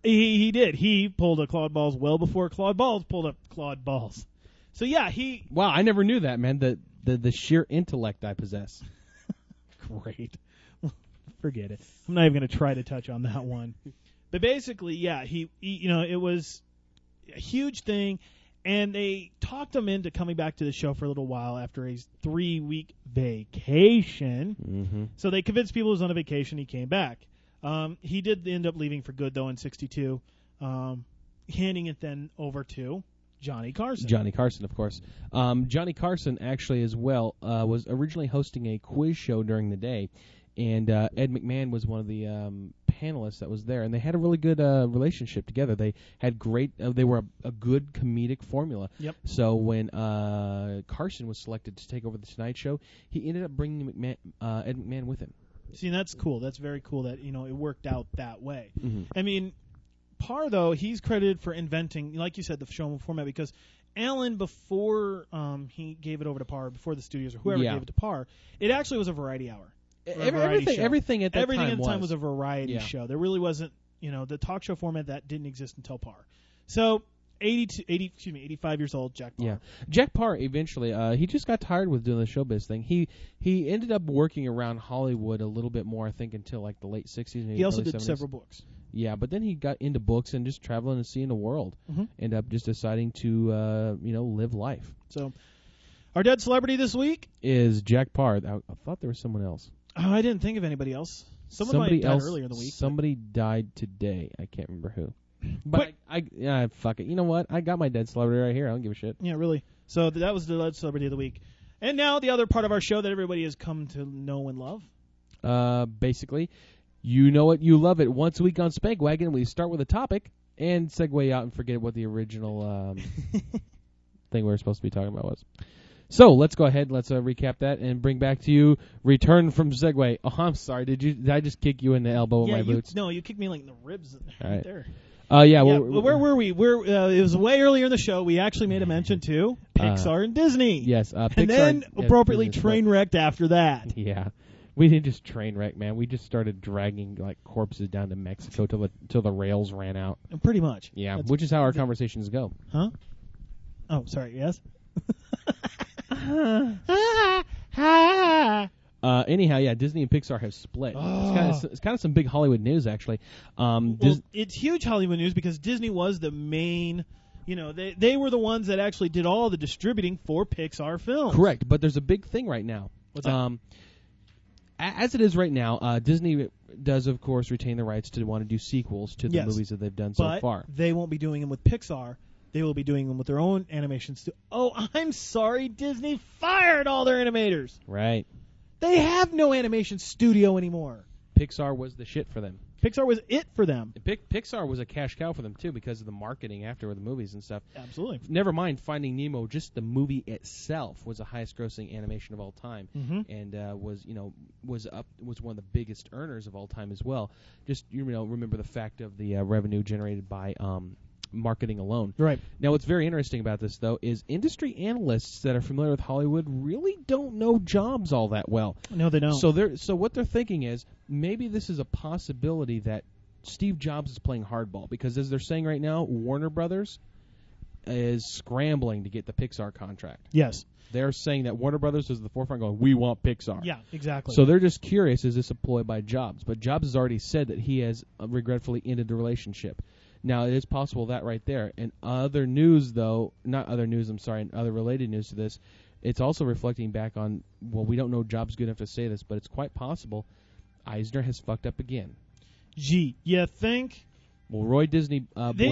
Speaker 1: He did. He pulled a Claude Balls well before Claude Balls pulled up Claude Balls. So yeah, he.
Speaker 2: Wow, I never knew that, man. The sheer intellect I possess.
Speaker 1: Great. Forget it. I'm not even going to try to touch on that one. But basically, yeah, he it was a huge thing, and they talked him into coming back to the show for a little while after a 3-week vacation.
Speaker 2: Mm-hmm.
Speaker 1: So they convinced people he was on a vacation. He came back. He did end up leaving for good, though, in 1962, handing it then over to Johnny Carson.
Speaker 2: Johnny Carson, of course. Johnny Carson, actually, as well, was originally hosting a quiz show during the day, and Ed McMahon was one of the panelists that was there, and they had a really good relationship together. They had great. They were a good comedic formula.
Speaker 1: Yep.
Speaker 2: So when Carson was selected to take over the Tonight Show, he ended up bringing Ed McMahon with him.
Speaker 1: See, and that's cool. That's very cool that it worked out that way.
Speaker 2: Mm-hmm.
Speaker 1: I mean, Parr, though, he's credited for inventing, like you said, the show format, because Alan, before he gave it over to Parr, before the studios or whoever gave it to Parr, it actually was a variety hour.
Speaker 2: Everything at that
Speaker 1: time was a variety show. There really wasn't, the talk show format that didn't exist until Parr. So 85 years old, Jack Parr.
Speaker 2: Yeah, Jack Parr eventually, he just got tired with doing the showbiz thing. He ended up working around Hollywood a little bit more, I think, until like the late 60s. Maybe
Speaker 1: he also
Speaker 2: early
Speaker 1: did
Speaker 2: 70s.
Speaker 1: several books.
Speaker 2: Yeah, but then he got into books and just traveling and seeing the world.
Speaker 1: Mm-hmm.
Speaker 2: Ended up just deciding to, live life.
Speaker 1: So, our dead celebrity this week
Speaker 2: is Jack Parr. I thought there was someone else.
Speaker 1: Oh, I didn't think of anybody else. Somebody else died earlier in the week.
Speaker 2: Somebody died today. I can't remember who. But fuck it. You know what? I got my dead celebrity right here. I don't give a shit.
Speaker 1: Yeah, really. So that was the dead celebrity of the week. And now the other part of our show that everybody has come to know and love.
Speaker 2: Basically, you know it, you love it. Once a week on Spank Wagon, we start with a topic and segue out and forget what the original thing we were supposed to be talking about was. So let's go ahead. Let's recap that and bring back to you Return from Segway. Oh, I'm sorry. Did I just kick you in the elbow with my boots?
Speaker 1: No, you kicked me like in the ribs
Speaker 2: right
Speaker 1: there.
Speaker 2: Where
Speaker 1: were we? It was way earlier in the show. We actually made a mention to Pixar and Disney.
Speaker 2: Yes. Pixar
Speaker 1: and then appropriately train wrecked after that.
Speaker 2: Yeah. We didn't just train wreck, man. We just started dragging like corpses down to Mexico till the rails ran out.
Speaker 1: Pretty much.
Speaker 2: Yeah, which is how our conversations go.
Speaker 1: Huh? Oh, sorry. Yes.
Speaker 2: Anyhow, yeah, Disney and Pixar have split. It's kind of some big Hollywood news, actually.
Speaker 1: It's huge Hollywood news because Disney was the main. They were the ones that actually did all the distributing for Pixar films.
Speaker 2: Correct, but there's a big thing right now.
Speaker 1: What's that?
Speaker 2: As it is right now, Disney does, of course, retain the rights to want to do sequels to the movies that they've done so far.
Speaker 1: They won't be doing them with Pixar. They will be doing them with their own animations too. Oh, I'm sorry, Disney fired all their animators.
Speaker 2: Right.
Speaker 1: They have no animation studio anymore.
Speaker 2: Pixar was the shit for them.
Speaker 1: Pixar was it for them.
Speaker 2: Pixar was a cash cow for them, too, because of the marketing after the movies and stuff.
Speaker 1: Absolutely.
Speaker 2: Never mind Finding Nemo, just the movie itself was the highest-grossing animation of all time, and was one of the biggest earners of all time as well. Just remember the fact of the revenue generated by marketing alone.
Speaker 1: Right.
Speaker 2: Now, what's very interesting about this, though, is industry analysts that are familiar with Hollywood really don't know Jobs all that well.
Speaker 1: No, they don't.
Speaker 2: So what they're thinking is maybe this is a possibility that Steve Jobs is playing hardball, because as they're saying right now, Warner Brothers is scrambling to get the Pixar contract.
Speaker 1: Yes.
Speaker 2: They're saying that Warner Brothers is at the forefront going, we want Pixar.
Speaker 1: Yeah, exactly.
Speaker 2: So they're just curious, is this a ploy by Jobs? But Jobs has already said that he has regretfully ended the relationship. Now, it is possible that right there. And other news, though, not other news, I'm sorry, other related news to this, it's also reflecting back on, well, we don't know Jobs good enough to say this, but it's quite possible Eisner has fucked up again.
Speaker 1: Gee, you think?
Speaker 2: Well, Roy Disney...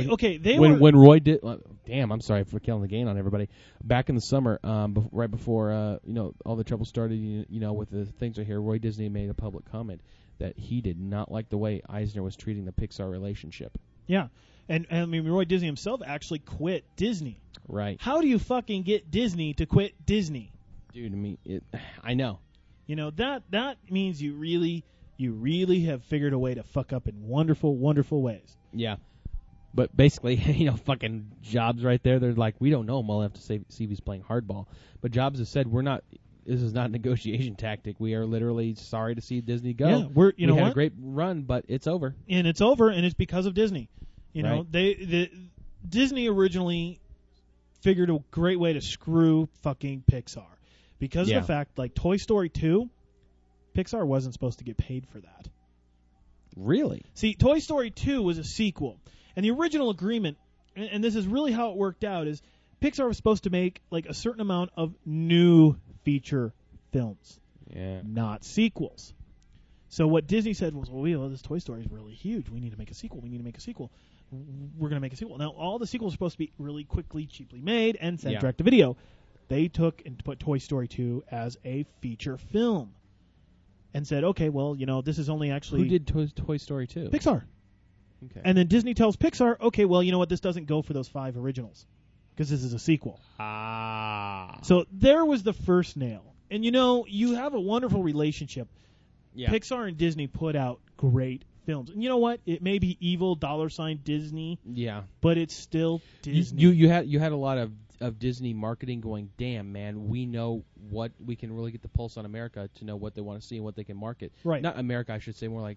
Speaker 1: when
Speaker 2: Roy did... damn, I'm sorry for killing the game on everybody. Back in the summer, right before, all the trouble started, with the things right here, Roy Disney made a public comment that he did not like the way Eisner was treating the Pixar relationship.
Speaker 1: Yeah. And I mean, Roy Disney himself actually quit Disney.
Speaker 2: Right.
Speaker 1: How do you fucking get Disney to quit Disney?
Speaker 2: Dude, I know.
Speaker 1: That means you really have figured a way to fuck up in wonderful, wonderful ways.
Speaker 2: Yeah. But basically, fucking Jobs right there, they're like, we don't know him well enough to see if he's playing hardball. But Jobs has said, this is not a negotiation tactic. We are literally sorry to see Disney go.
Speaker 1: Yeah, we had
Speaker 2: a great run, but it's over.
Speaker 1: And it's over, and it's because of Disney. You know,
Speaker 2: Right.
Speaker 1: Disney originally figured a great way to screw fucking Pixar because of
Speaker 2: Yeah.
Speaker 1: the fact, like Toy Story 2, Pixar wasn't supposed to get paid for that.
Speaker 2: Really?
Speaker 1: See, Toy Story 2 was a sequel, and the original agreement, and this is really how it worked out, is Pixar was supposed to make like a certain amount of new feature films,
Speaker 2: Yeah.
Speaker 1: not sequels. So what Disney said was, well, this Toy Story is really huge. We need to make a sequel. We need to make a sequel. We're going to make a sequel. Now, all the sequels are supposed to be really quickly, cheaply made and sent
Speaker 2: Yeah.
Speaker 1: direct to video. They took and put Toy Story 2 as a feature film and said, okay, well, you know, this is only actually...
Speaker 2: Who did Toy Story 2?
Speaker 1: Pixar.
Speaker 2: Okay.
Speaker 1: And then Disney tells Pixar, okay, well, you know what, this doesn't go for those 5 originals because this is a sequel. So there was the first nail. And, you know, you have a wonderful relationship.
Speaker 2: Yeah.
Speaker 1: Pixar and Disney put out great films. And you know what? It may be evil $ Disney,
Speaker 2: Yeah.
Speaker 1: but it's still Disney.
Speaker 2: You had a lot of Disney marketing going, damn, man, we know what we can really get the pulse on America to know what they want to see and what they can market.
Speaker 1: Right.
Speaker 2: Not America, I should say, more like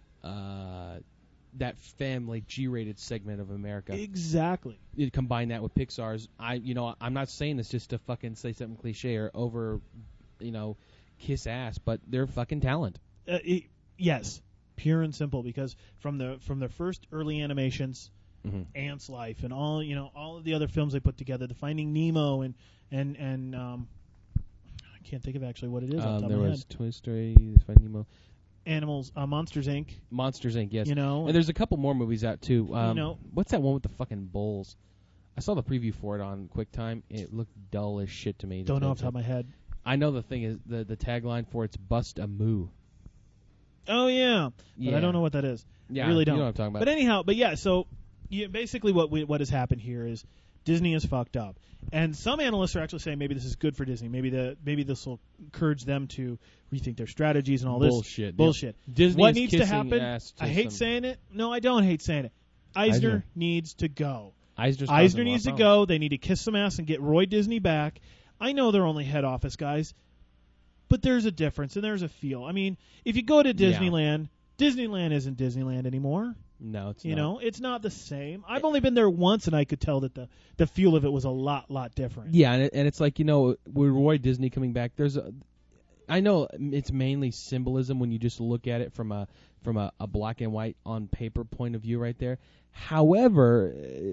Speaker 2: that family G-rated segment of America.
Speaker 1: Exactly.
Speaker 2: You combine that with Pixar's. I'm not saying this just to fucking say something cliche or over, kiss ass, but they're fucking talent.
Speaker 1: Yes, pure and simple. Because from the first early animations,
Speaker 2: Mm-hmm.
Speaker 1: Ant's Life, and all of the other films they put together, the Finding Nemo, and I can't think of actually what it is. Off the top
Speaker 2: There
Speaker 1: of my
Speaker 2: was
Speaker 1: head.
Speaker 2: Toy Story, Finding Nemo,
Speaker 1: Animals, Monsters Inc.
Speaker 2: Monsters Inc. Yes,
Speaker 1: You know,
Speaker 2: and there's a couple more movies out too.
Speaker 1: know-
Speaker 2: What's that one with the fucking bulls? I saw the preview for it on QuickTime. It looked dull as shit to me.
Speaker 1: Don't know off the top of my head.
Speaker 2: I know the thing is the tagline for it's "Bust a Moo."
Speaker 1: Oh yeah, but I don't know what that is.
Speaker 2: Yeah,
Speaker 1: I really don't.
Speaker 2: You know what I'm talking about.
Speaker 1: But anyhow, so basically what has happened here is Disney is fucked up, and some analysts are actually saying maybe this is good for Disney. Maybe this will encourage them to rethink their strategies and all this
Speaker 2: Bullshit.
Speaker 1: bullshit.
Speaker 2: Disney
Speaker 1: What
Speaker 2: is
Speaker 1: needs to
Speaker 2: kissing
Speaker 1: happen?
Speaker 2: ass to
Speaker 1: I hate
Speaker 2: some-
Speaker 1: saying it. No, I don't hate saying it. Eisner needs to go. Eisner needs to go. They need to kiss some ass and get Roy Disney back. I know they're only head office guys, but there's a difference and there's a feel. I mean, if you go to Disneyland, Disneyland isn't Disneyland anymore.
Speaker 2: No, it's
Speaker 1: You
Speaker 2: not.
Speaker 1: know, it's not the same. I've only been there once, and I could tell that the feel of it was a lot different.
Speaker 2: Yeah, and it's like, with Roy Disney coming back, I know it's mainly symbolism when you just look at it from a black and white on paper point of view right there. However,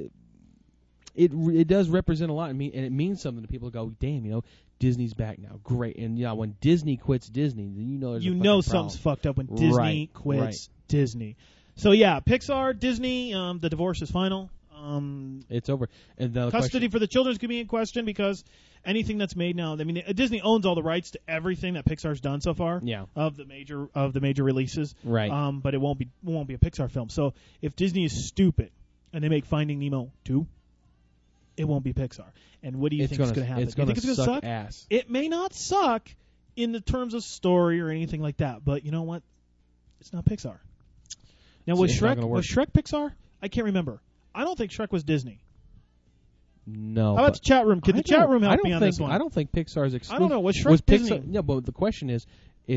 Speaker 2: it does represent a lot, and it means something to people. Go, damn, Disney's back now, great. And when Disney quits Disney, then there's a fucking
Speaker 1: something's
Speaker 2: problem.
Speaker 1: fucked up when Disney
Speaker 2: Right,
Speaker 1: quits
Speaker 2: right.
Speaker 1: Disney. So yeah, Pixar, Disney, the divorce is final.
Speaker 2: It's over. And the
Speaker 1: Custody for the children could be in question because anything that's made now, I mean, Disney owns all the rights to everything that Pixar's done so far.
Speaker 2: Yeah.
Speaker 1: Of the major releases.
Speaker 2: Right.
Speaker 1: But it won't be a Pixar film. So if Disney is stupid and they make Finding Nemo 2, it won't be Pixar. And what do you think is going to happen?
Speaker 2: It's
Speaker 1: Do you
Speaker 2: going
Speaker 1: think
Speaker 2: to
Speaker 1: it's gonna
Speaker 2: suck
Speaker 1: suck?
Speaker 2: ass.
Speaker 1: It may not suck in the terms of story or anything like that, but you know what? It's not Pixar. Now,
Speaker 2: So
Speaker 1: was
Speaker 2: it's not gonna work.
Speaker 1: Shrek Pixar? I can't remember. I don't think Shrek was Disney.
Speaker 2: No.
Speaker 1: How about the chat room? Can the chat room help me on this one?
Speaker 2: I don't think Pixar is exclusive.
Speaker 1: I don't know. Was Shrek Disney?
Speaker 2: Pixar? No, but the question is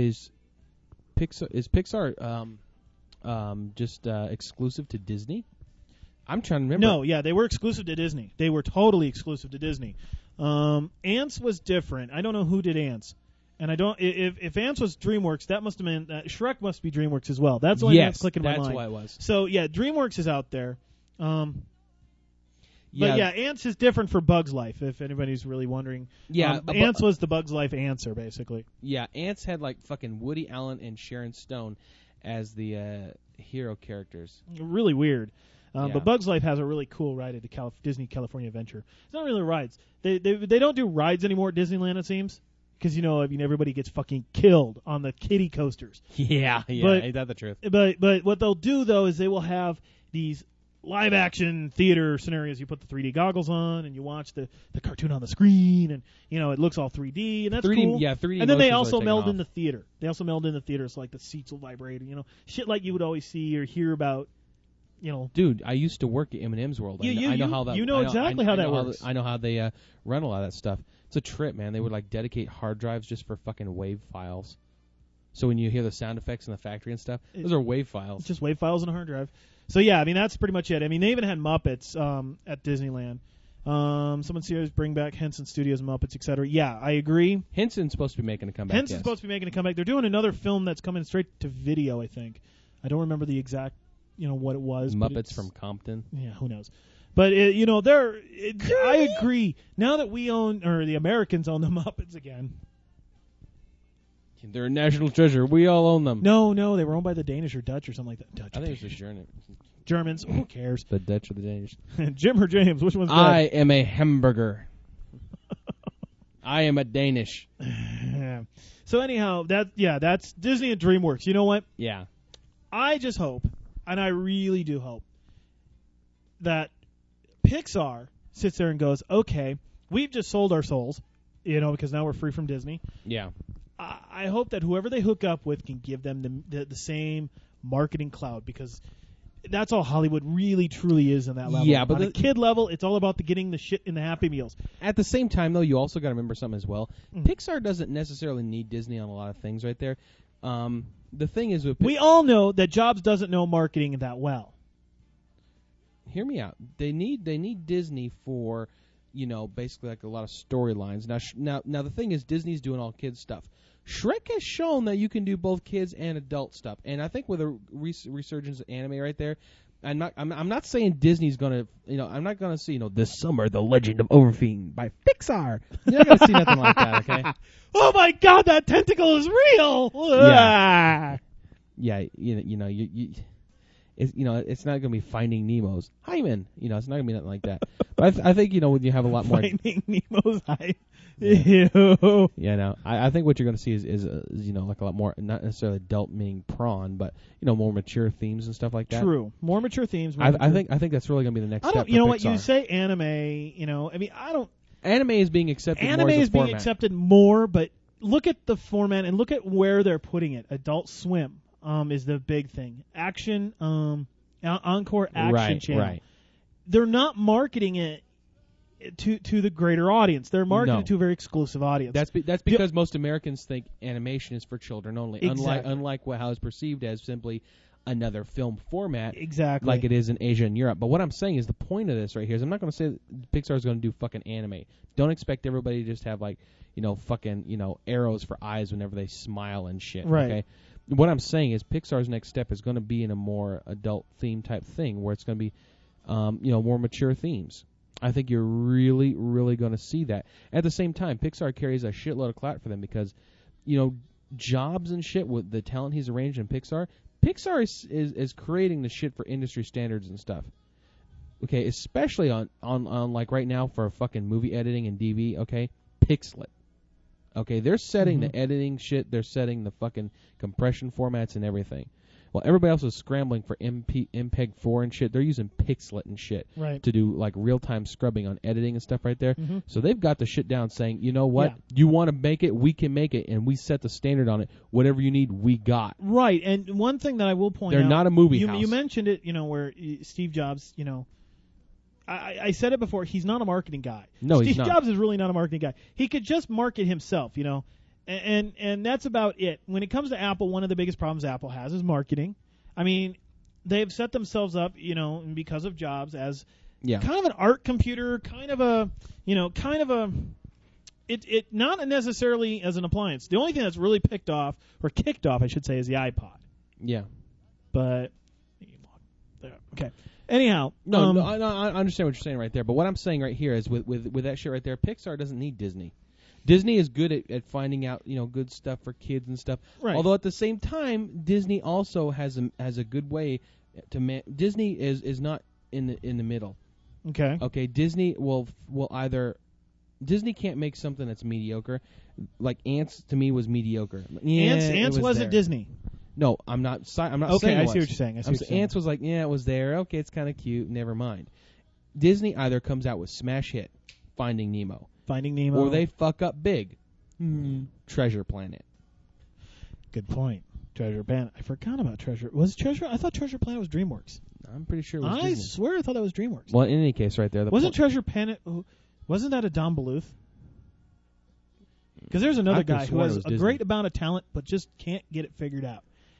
Speaker 2: Pixar just exclusive to Disney? I'm trying to remember.
Speaker 1: No, yeah, they were exclusive to Disney. They were totally exclusive to Disney. Ants was different. I don't know who did Ants. And I don't. If Ants was DreamWorks, that must have been Shrek. Must be DreamWorks as well. That's why Ants clicking in my mind.
Speaker 2: That's why it was.
Speaker 1: So yeah, DreamWorks is out there.
Speaker 2: Yeah.
Speaker 1: But yeah, Ants is different for Bug's Life. If anybody's really wondering.
Speaker 2: Yeah,
Speaker 1: Ants was the Bug's Life answer basically.
Speaker 2: Yeah, Ants had like fucking Woody Allen and Sharon Stone as the hero characters.
Speaker 1: Really weird.
Speaker 2: Yeah.
Speaker 1: But Bug's Life has a really cool ride at the Disney California Adventure. It's not really rides. They don't do rides anymore at Disneyland, it seems. Because, everybody gets fucking killed on the kiddie coasters.
Speaker 2: Yeah,
Speaker 1: But-
Speaker 2: ain't that the truth?
Speaker 1: But what they'll do, though, is they will have these live-action theater scenarios. You put the 3D goggles on, and you watch the cartoon on the screen, and, it looks all 3D, and that's
Speaker 2: 3D
Speaker 1: cool.
Speaker 2: yeah, 3D
Speaker 1: And then they
Speaker 2: motion's
Speaker 1: also
Speaker 2: really
Speaker 1: meld
Speaker 2: taken
Speaker 1: in the theater. They also meld in the theater so, like, the seats will vibrate, shit like you would always see or hear about,
Speaker 2: Dude, I used to work at M&M's World. I know how that.
Speaker 1: you know exactly how that works.
Speaker 2: I know how they run a lot of that stuff. It's a trip, man. They would like dedicate hard drives just for fucking WAV files. So when you hear the sound effects in the factory and stuff, those are WAV files.
Speaker 1: It's just WAV files on a hard drive. So yeah, I mean that's pretty much it. I mean they even had Muppets at Disneyland. Someone says bring back Henson Studios, Muppets, etc. Yeah, I agree.
Speaker 2: Henson's supposed to be making a comeback.
Speaker 1: Henson's supposed to be making a comeback. They're doing another film that's coming straight to video, I think. I don't remember the exact, what it was.
Speaker 2: Muppets from Compton.
Speaker 1: Yeah, who knows? But I agree. Now that we own, or the Americans own the Muppets again.
Speaker 2: They're a national treasure. We all own them.
Speaker 1: No, they were owned by the Danish or Dutch or something like that. Dutch.
Speaker 2: I think it was the
Speaker 1: Germans. Who cares?
Speaker 2: The Dutch or the Danish.
Speaker 1: Jim or James? Which one's
Speaker 2: I am a hamburger. I am a Danish.
Speaker 1: Yeah. So anyhow, that's Disney and DreamWorks. You know what?
Speaker 2: Yeah.
Speaker 1: I just hope, and I really do hope, that Pixar sits there and goes, okay, we've just sold our souls, because now we're free from Disney.
Speaker 2: Yeah.
Speaker 1: I hope that whoever they hook up with can give them the same marketing clout, because that's all Hollywood really truly is on that level.
Speaker 2: Yeah, but
Speaker 1: on the kid level, it's all about getting the shit in the Happy Meals.
Speaker 2: At the same time, though, you also got to remember something as well. Pixar doesn't necessarily need Disney on a lot of things right there. The thing is with
Speaker 1: we all know that Jobs doesn't know marketing that well.
Speaker 2: Hear me out. They need Disney for, basically like a lot of storylines. Now the thing is, Disney's doing all kids stuff. Shrek has shown that you can do both kids and adult stuff, and I think with a resurgence of anime right there, I'm not saying Disney's gonna, I'm not gonna see, this summer The Legend of Overfiend by Pixar. You're not gonna see nothing like that, okay?
Speaker 1: Oh my God, that tentacle is real!
Speaker 2: Yeah, it's not gonna be Finding Nemo's Hyman. It's not gonna be nothing like that. But I think when you have a lot more
Speaker 1: Finding Nemo's Hyman.
Speaker 2: Ew. Yeah, no. I think what you're going to see is like a lot more, not necessarily adult meaning prawn, but more mature themes and stuff like that.
Speaker 1: True, more mature themes.
Speaker 2: I think that's really going to be the next step.
Speaker 1: You know
Speaker 2: for
Speaker 1: what
Speaker 2: Pixar.
Speaker 1: you say? Anime. I mean, I don't.
Speaker 2: Anime is being accepted.
Speaker 1: Anime
Speaker 2: more as a
Speaker 1: is being
Speaker 2: format.
Speaker 1: accepted more, but look at the format and look at where they're putting it. Adult Swim is the big thing. Action, Encore Action Channel.
Speaker 2: Right.
Speaker 1: They're not marketing it to the greater audience. They're marketing it to a very exclusive audience.
Speaker 2: That's because most Americans think animation is for children only.
Speaker 1: Exactly.
Speaker 2: Unlike how it's perceived as simply another film format.
Speaker 1: Exactly.
Speaker 2: Like it is in Asia and Europe. But what I'm saying is the point of this right here is I'm not going to say that Pixar is going to do fucking anime. Don't expect everybody to just have fucking arrows for eyes whenever they smile and shit.
Speaker 1: Right.
Speaker 2: Okay. What I'm saying is Pixar's next step is going to be in a more adult theme type thing where it's going to be more mature themes. I think you're really, really going to see that. At the same time, Pixar carries a shitload of clout for them because, Jobs and shit with the talent he's arranged in Pixar is creating the shit for industry standards and stuff. Okay, especially on like right now for fucking movie editing and DV. Okay, Pixlet. Okay, they're setting the editing shit. They're setting the fucking compression formats and everything. Well, everybody else is scrambling for MPEG-4 and shit. They're using Pixlet and shit to do like real-time scrubbing on editing and stuff right there. Mm-hmm. So they've got the shit down saying, you know what? Yeah. You want to make it, we can make it, and we set the standard on it. Whatever you need, we got.
Speaker 1: Right, and one thing that I will point
Speaker 2: out. They're not a movie house.
Speaker 1: You mentioned it, where Steve Jobs, I said it before, he's not a marketing guy.
Speaker 2: No,
Speaker 1: Steve Jobs is really not a marketing guy. He could just market himself, And that's about it. When it comes to Apple, one of the biggest problems Apple has is marketing. I mean, they've set themselves up, because of Jobs as kind of an art computer, kind of a it not necessarily as an appliance. The only thing that's really kicked off, I should say, is the iPod.
Speaker 2: Yeah.
Speaker 1: But okay. Anyhow,
Speaker 2: no, I understand what you're saying right there. But what I'm saying right here is with that shit right there, Pixar doesn't need Disney. Disney is good at finding out, good stuff for kids and stuff.
Speaker 1: Right.
Speaker 2: Although at the same time, Disney also has a good way to Disney is not in the middle.
Speaker 1: Okay.
Speaker 2: Okay. Disney will either Disney can't make something that's mediocre. Like Ants to me was mediocre. Yeah,
Speaker 1: Ants wasn't Disney.
Speaker 2: No, I'm not. I'm not.
Speaker 1: Okay,
Speaker 2: saying
Speaker 1: I see what you're saying.
Speaker 2: Ants was like, yeah, it was there. Okay, it's kind of cute. Never mind. Disney either comes out with smash hit, Finding Nemo. Or they fuck up big. Treasure Planet.
Speaker 1: Good point. Treasure Planet. I forgot about Treasure. Was Treasure? I thought Treasure Planet was DreamWorks.
Speaker 2: I'm pretty sure it was
Speaker 1: I
Speaker 2: Disney.
Speaker 1: swear I thought that was DreamWorks.
Speaker 2: Well, in any case, right there.
Speaker 1: Wasn't Treasure Planet... Wasn't that a Don Bluth? Because there's another guy who has a great amount of talent but just can't get it figured out.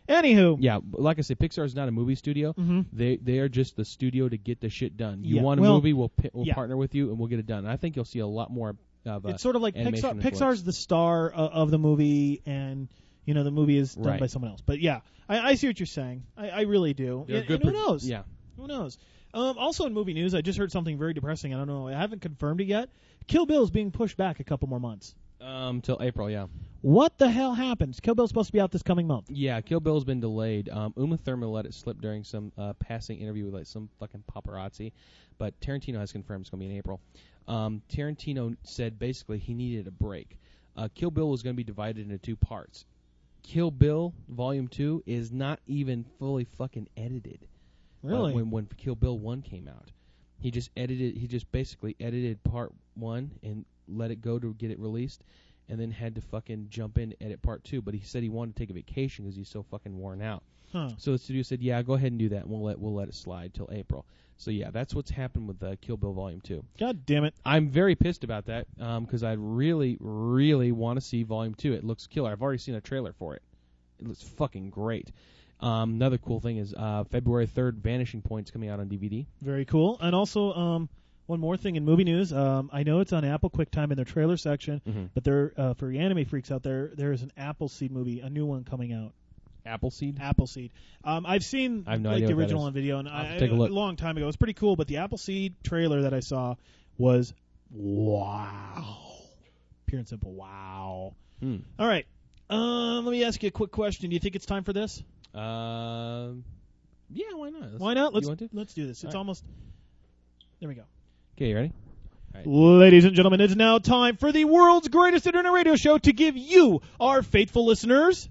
Speaker 1: Anywho.
Speaker 2: Yeah, like I said, Pixar is not a movie studio.
Speaker 1: Mm-hmm.
Speaker 2: They are just the studio to get the shit done. You
Speaker 1: Yeah,
Speaker 2: want a
Speaker 1: well,
Speaker 2: movie, we'll
Speaker 1: yeah.
Speaker 2: partner with you, and we'll get it done. And I think you'll see a lot more of
Speaker 1: It's sort of like
Speaker 2: animation
Speaker 1: Pixar's
Speaker 2: influence.
Speaker 1: the star of the movie, and the movie is done
Speaker 2: Right.
Speaker 1: by someone else. But yeah, I see what you're saying. I really do.
Speaker 2: They're
Speaker 1: And
Speaker 2: good
Speaker 1: who knows?
Speaker 2: Yeah.
Speaker 1: Who knows? Also in movie news, I just heard something very depressing. I don't know. I haven't confirmed it yet. Kill Bill is being pushed back a couple more months.
Speaker 2: Till April, yeah.
Speaker 1: What the hell happens? Kill Bill's supposed to be out this coming month.
Speaker 2: Yeah, Kill Bill's been delayed. Uma Thurman let it slip during some passing interview with like some fucking paparazzi, but Tarantino has confirmed it's going to be in April. Tarantino said basically he needed a break. Kill Bill was going to be divided into 2 parts. Kill Bill Volume 2 is not even fully fucking edited.
Speaker 1: Really?
Speaker 2: When Kill Bill 1 came out. He just basically edited part 1 and let it go to get it released, and then had to fucking jump in to edit part 2. But he said he wanted to take a vacation because he's so fucking worn out.
Speaker 1: Huh.
Speaker 2: So the studio said, "Yeah, go ahead and do that. And we'll let it slide till April." So yeah, that's what's happened with Kill Bill Volume 2.
Speaker 1: God damn it.
Speaker 2: I'm very pissed about that because I really, really want to see Volume 2. It looks killer. I've already seen a trailer for it. It looks fucking great. Another cool thing is February 3rd, Vanishing Point's coming out on DVD.
Speaker 1: Very cool. And also, one more thing in movie news. I know it's on Apple QuickTime in their trailer section, but there, for anime freaks out there, there is an Appleseed movie, a new one coming out.
Speaker 2: Appleseed?
Speaker 1: Appleseed. I've seen
Speaker 2: I have no
Speaker 1: like
Speaker 2: idea
Speaker 1: the
Speaker 2: what that
Speaker 1: original
Speaker 2: is.
Speaker 1: on video, and
Speaker 2: take a look.
Speaker 1: a long time ago. It was pretty cool, but the Appleseed trailer that I saw was wow. Pure and simple, wow. All right. Let me ask you a quick question. Do you think it's time for this?
Speaker 2: Yeah, why not?
Speaker 1: Why not?
Speaker 2: You want to?
Speaker 1: Let's do this. It's almost. There we go.
Speaker 2: Okay, you ready?
Speaker 1: Ladies and gentlemen, it's now time for the world's greatest internet radio show to give you, our faithful listeners,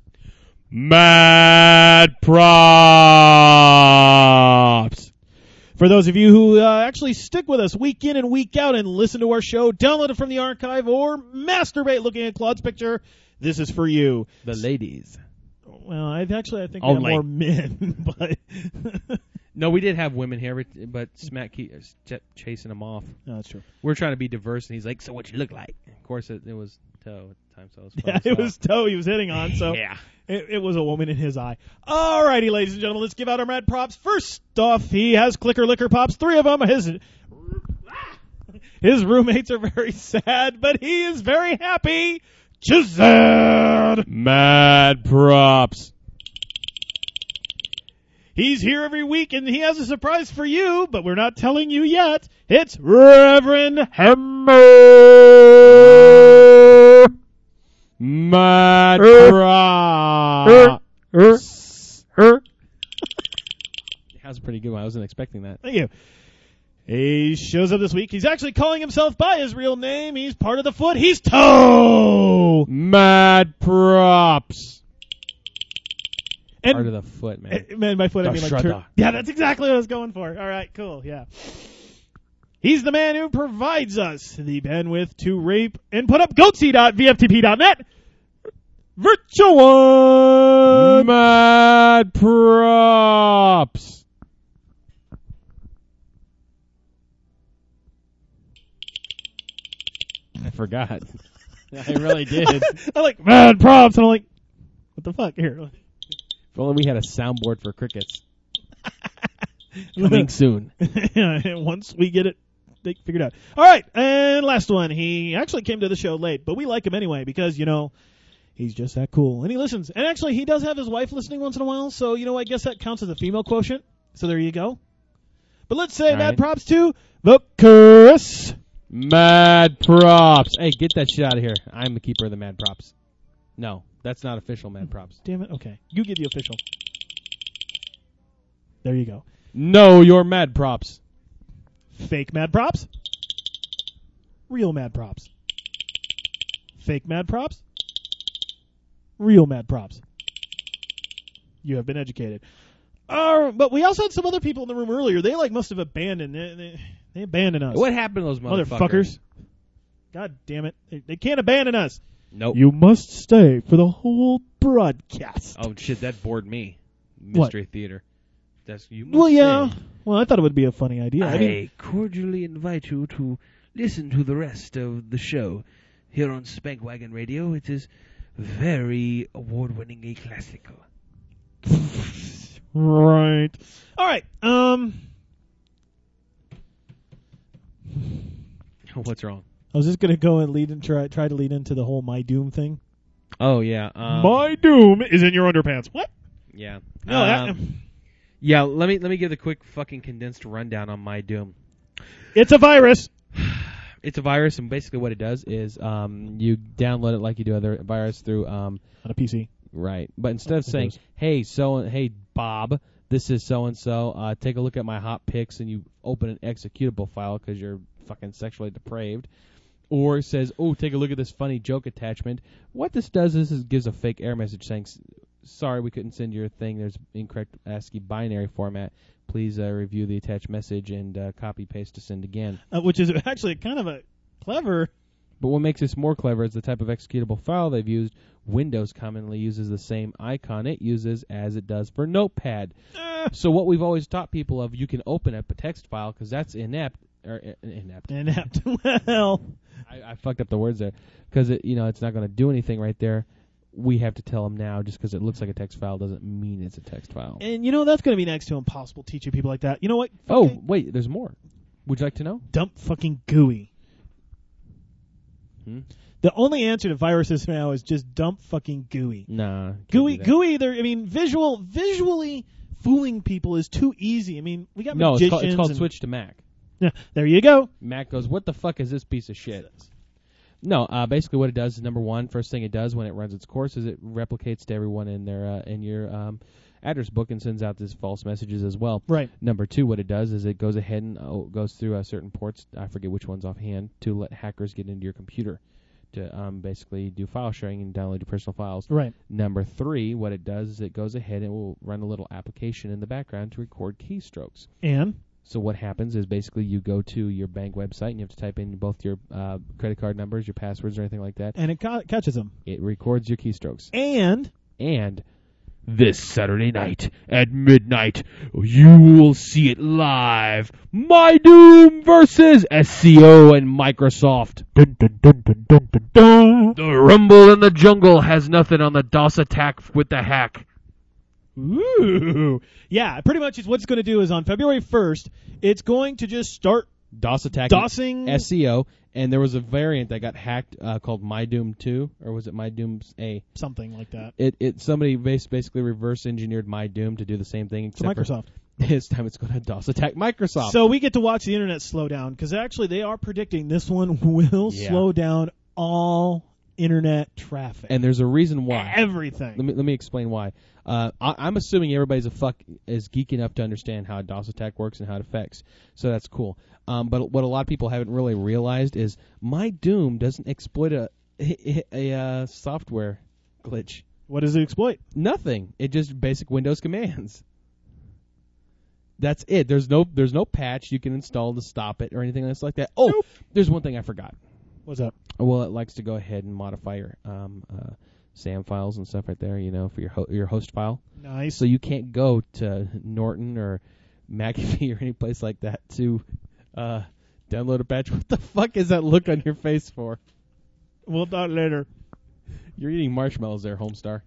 Speaker 2: Mad Props!
Speaker 1: For those of you who actually stick with us week in and week out and listen to our show, download it from the archive, or masturbate looking at Claude's picture, this is for you.
Speaker 2: The ladies.
Speaker 1: Well, I think we have
Speaker 2: Only.
Speaker 1: more men, but
Speaker 2: No, we did have women here, but Smack keeps chasing them off.
Speaker 1: no, that's true.
Speaker 2: We're trying to be diverse, and he's like, "So what you look like?" Of course, it was Toe at the time, so it was fun.
Speaker 1: Yeah, it was Toe he was hitting on, so
Speaker 2: yeah.
Speaker 1: it was a woman in his eye. All righty, ladies and gentlemen, let's give out our mad props. First off, he has Clicker Liquor Pops, 3 of them. His roommates are very sad, but he is very happy. Chizad!
Speaker 2: Mad Props.
Speaker 1: He's here every week, and he has a surprise for you, but we're not telling you yet. It's Reverend Hammer!
Speaker 2: Mad Props. That was a pretty good one. I wasn't expecting that.
Speaker 1: Thank you. He shows up this week. He's actually calling himself by his real name. He's part of the Foot. He's Toe!
Speaker 2: Mad Props.
Speaker 1: And
Speaker 2: Part of the Foot, man.
Speaker 1: Man, by foot, I mean like
Speaker 2: Shraddha.
Speaker 1: yeah, that's exactly what I was going for. All right, cool, yeah. He's the man who provides us the bandwidth to rape and put up goatsy.vftp.net. Virtual One!
Speaker 2: Mad Props. I forgot. I really did.
Speaker 1: I'm like, mad props, and I'm like, what the fuck? Here.
Speaker 2: If only we had a soundboard for crickets. Coming soon.
Speaker 1: Once we get it figured out. All right, and last one. He actually came to the show late, but we like him anyway because, he's just that cool. And he listens. And actually, he does have his wife listening once in a while, so, I guess that counts as a female quotient. So there you go. But let's say
Speaker 2: All
Speaker 1: mad
Speaker 2: right.
Speaker 1: props to the Chris.
Speaker 2: Mad Props. Hey, get that shit out of here. I'm the keeper of the Mad Props. No, that's not official Mad Props.
Speaker 1: Damn it. Okay. You get the official. There you go.
Speaker 2: No, you're Mad Props.
Speaker 1: Fake mad props. Real mad props. Fake mad props. Real mad props. You have been educated. But we also had some other people in the room earlier. They must have abandoned. They abandoned us.
Speaker 2: What happened to those motherfuckers?
Speaker 1: God damn it. They can't abandon us.
Speaker 2: Nope.
Speaker 1: You must stay for the whole broadcast.
Speaker 2: Oh, shit, that bored me.
Speaker 1: What?
Speaker 2: Mystery Theater. You must
Speaker 1: Well, yeah.
Speaker 2: stay.
Speaker 1: Well, I thought it would be a funny idea.
Speaker 3: I cordially invite you to listen to the rest of the show here on Spankwagon Radio. It is very award-winningly classical.
Speaker 1: Right. All right.
Speaker 2: What's wrong?
Speaker 1: I was just gonna go and try to lead into the whole My Doom thing.
Speaker 2: Oh yeah.
Speaker 1: My Doom is in your underpants. What?
Speaker 2: Yeah.
Speaker 1: No,
Speaker 2: yeah. Let me give the quick fucking condensed rundown on My Doom.
Speaker 1: it's a virus.
Speaker 2: It's a virus, and basically what it does is you download it like you do other virus through
Speaker 1: On a PC.
Speaker 2: right. But instead of saying, "Hey, hey Bob, this is so and so. Take a look at my hot pics," and you open an executable file because you're fucking sexually depraved, or it says, "Oh, take a look at this funny joke attachment." What this does is it gives a fake error message saying, "Sorry, we couldn't send your thing. There's incorrect ASCII binary format. Please review the attached message and copy paste to send again."
Speaker 1: Which is actually kind of a clever.
Speaker 2: But what makes this more clever is the type of executable file they've used. Windows commonly uses the same icon it uses as it does for Notepad. So what we've always taught people of, you can open up a text file because that's inept.
Speaker 1: Well,
Speaker 2: I fucked up the words there because it's not going to do anything right there. We have to tell them now, just because it looks like a text file doesn't mean it's a text file.
Speaker 1: and that's going to be next to impossible teaching people like that. You know what?
Speaker 2: Oh, wait, there's more. Would you like to know?
Speaker 1: Dump fucking GUI. The only answer to viruses now is just dump fucking GUI.
Speaker 2: Nah.
Speaker 1: GUI. Visually fooling people is too easy. I mean, we got magicians.
Speaker 2: It's called switch to Mac.
Speaker 1: Yeah, there you go.
Speaker 2: Mac goes, what the fuck is this piece of shit? No, basically what it does is, number one, first thing it does when it runs its course is it replicates to everyone in their in your address book and sends out these false messages as well.
Speaker 1: Right.
Speaker 2: Number two, what it does is it goes ahead and goes through certain ports, I forget which ones offhand, to let hackers get into your computer to basically do file sharing and download your personal files.
Speaker 1: Right.
Speaker 2: Number three, what it does is it goes ahead and will run a little application in the background to record keystrokes.
Speaker 1: And?
Speaker 2: So what happens is basically you go to your bank website and you have to type in both your credit card numbers, your passwords, or anything like that.
Speaker 1: And it catches them.
Speaker 2: It records your keystrokes.
Speaker 1: And
Speaker 3: this Saturday night at midnight, you will see it live. My Doom versus SCO and Microsoft. Dun, dun, dun, dun, dun, dun, dun. The Rumble in the Jungle has nothing on the DOS attack with the hack.
Speaker 1: Ooh. Yeah, pretty much what's going to do is on February 1st, it's going to just start
Speaker 2: DOS attacking
Speaker 1: DOSing
Speaker 2: SCO, and there was a variant that got hacked called My Doom 2, or was it My Doom A?
Speaker 1: Something like that.
Speaker 2: Somebody basically reverse engineered My Doom to do the same thing.
Speaker 1: Except Microsoft.
Speaker 2: This time it's going to DOS attack Microsoft.
Speaker 1: So we get to watch the internet slow down, because actually they are predicting this one will slow down all internet traffic.
Speaker 2: And there's a reason why.
Speaker 1: Everything.
Speaker 2: Let me explain why. I'm assuming everybody's is geek enough to understand how a DOS attack works and how it affects. So that's cool. But what a lot of people haven't really realized is My Doom doesn't exploit a software glitch.
Speaker 1: What does it exploit?
Speaker 2: Nothing. It just basic Windows commands. That's it. There's no patch you can install to stop it or anything else like that. Oh, There's one thing I forgot.
Speaker 1: What's up?
Speaker 2: Well, it likes to go ahead and modify your SAM files and stuff right there, for your host file.
Speaker 1: Nice.
Speaker 2: So you can't go to Norton or McAfee or any place like that to download a patch. What the fuck is that look on your face for?
Speaker 1: We'll talk later.
Speaker 2: You're eating marshmallows there, Homestar.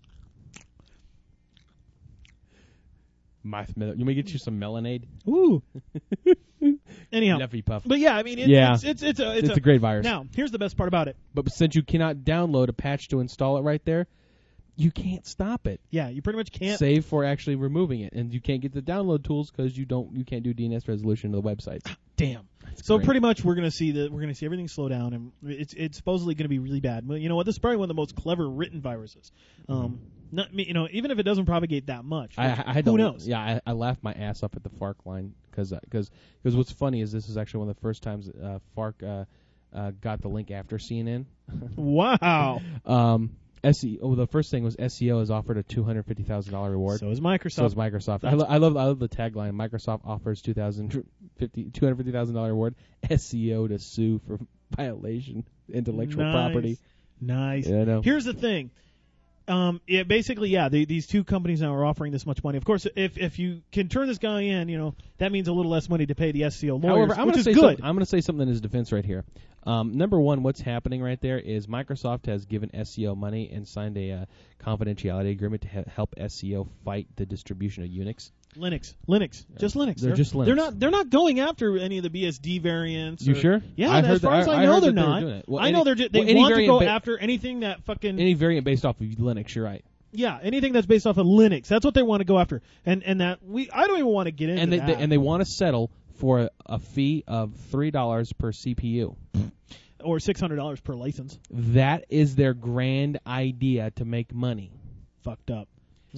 Speaker 2: You want me to get you some Melanade?
Speaker 1: Ooh. Anyhow.
Speaker 2: Leffy Puff.
Speaker 1: But yeah, I mean, it's
Speaker 2: a great virus.
Speaker 1: Now, here's the best part about it.
Speaker 2: But since you cannot download a patch to install it right there, you can't stop it.
Speaker 1: Yeah, you pretty much can't.
Speaker 2: Save for actually removing it, and you can't get the download tools because you can't do DNS resolution to the websites.
Speaker 1: Damn. So pretty much we're gonna see everything slow down, and it's supposedly gonna be really bad. But you know what? This is probably one of the most clever written viruses. Even if it doesn't propagate that much. Who knows?
Speaker 2: Yeah, I laughed my ass off at the FARC line because what's funny is this is actually one of the first times FARC got the link after CNN.
Speaker 1: Wow.
Speaker 2: The first thing was SEO has offered a $250,000 reward.
Speaker 1: So is Microsoft.
Speaker 2: I love the tagline. Microsoft offers $250,000 reward. SEO to sue for violation intellectual property.
Speaker 1: Nice.
Speaker 2: Yeah, I know.
Speaker 1: Here's the thing. Basically, yeah, these two companies now are offering this much money. Of course, if you can turn this guy in, that means a little less money to pay the SEO lawyers,
Speaker 2: However,
Speaker 1: which is good.
Speaker 2: I'm going to say something in his defense right here. Number one, what's happening right there is Microsoft has given SEO money and signed a confidentiality agreement to help SEO fight the distribution of Unix.
Speaker 1: Linux, just Linux.
Speaker 2: They're just Linux.
Speaker 1: They're not going after any of the BSD variants.
Speaker 2: You sure?
Speaker 1: Yeah,
Speaker 2: as
Speaker 1: far as I know, they're not.
Speaker 2: Well,
Speaker 1: I know they want to go after anything that fucking
Speaker 2: any variant based off of Linux. You're right.
Speaker 1: Yeah, anything that's based off of Linux. That's what they want to go after, and that I don't even want to get into that.
Speaker 2: And they want to settle for a fee of $3 per CPU.
Speaker 1: Or $600 per license.
Speaker 2: That is their grand idea to make money.
Speaker 1: Fucked up.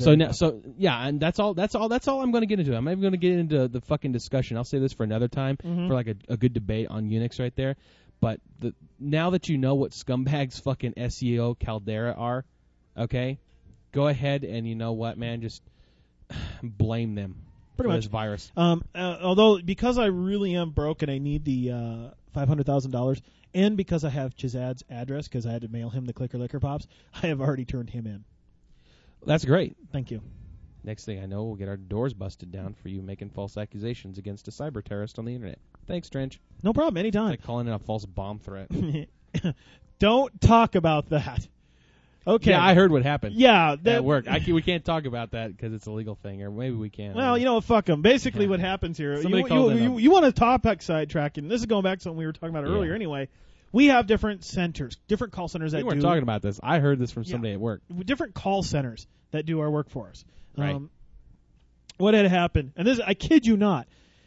Speaker 2: And that's all I'm going to get into. I'm not even going to get into the fucking discussion. I'll say this for another time for like a good debate on Unix right there. But now that you know what scumbags fucking SEO Caldera are, okay, go ahead and you know what, man, just blame them
Speaker 1: pretty
Speaker 2: for
Speaker 1: much
Speaker 2: this virus.
Speaker 1: Although because I really am broke and I need the $500,000, and because I have Chizad's address because I had to mail him the Clicker Licker Pops, I have already turned him in.
Speaker 2: That's great.
Speaker 1: Thank you.
Speaker 2: Next thing I know, we'll get our doors busted down for you making false accusations against a cyber terrorist on the internet. Thanks, Trench.
Speaker 1: No problem. Anytime.
Speaker 2: It's like calling it a false bomb threat.
Speaker 1: Don't talk about that. Okay.
Speaker 2: Yeah, I heard what happened.
Speaker 1: Yeah,
Speaker 2: at work. We can't talk about that because it's a legal thing, or maybe we can.
Speaker 1: Well, fuck them. Basically, what happens here? You want a topic sidetracking? This is going back to something we were talking about earlier. Anyway, we have different centers, different call centers that do.
Speaker 2: We weren't talking about this. I heard this from somebody at work.
Speaker 1: Different call centers that do our work for us.
Speaker 2: Right.
Speaker 1: What had happened? And this, I kid you not.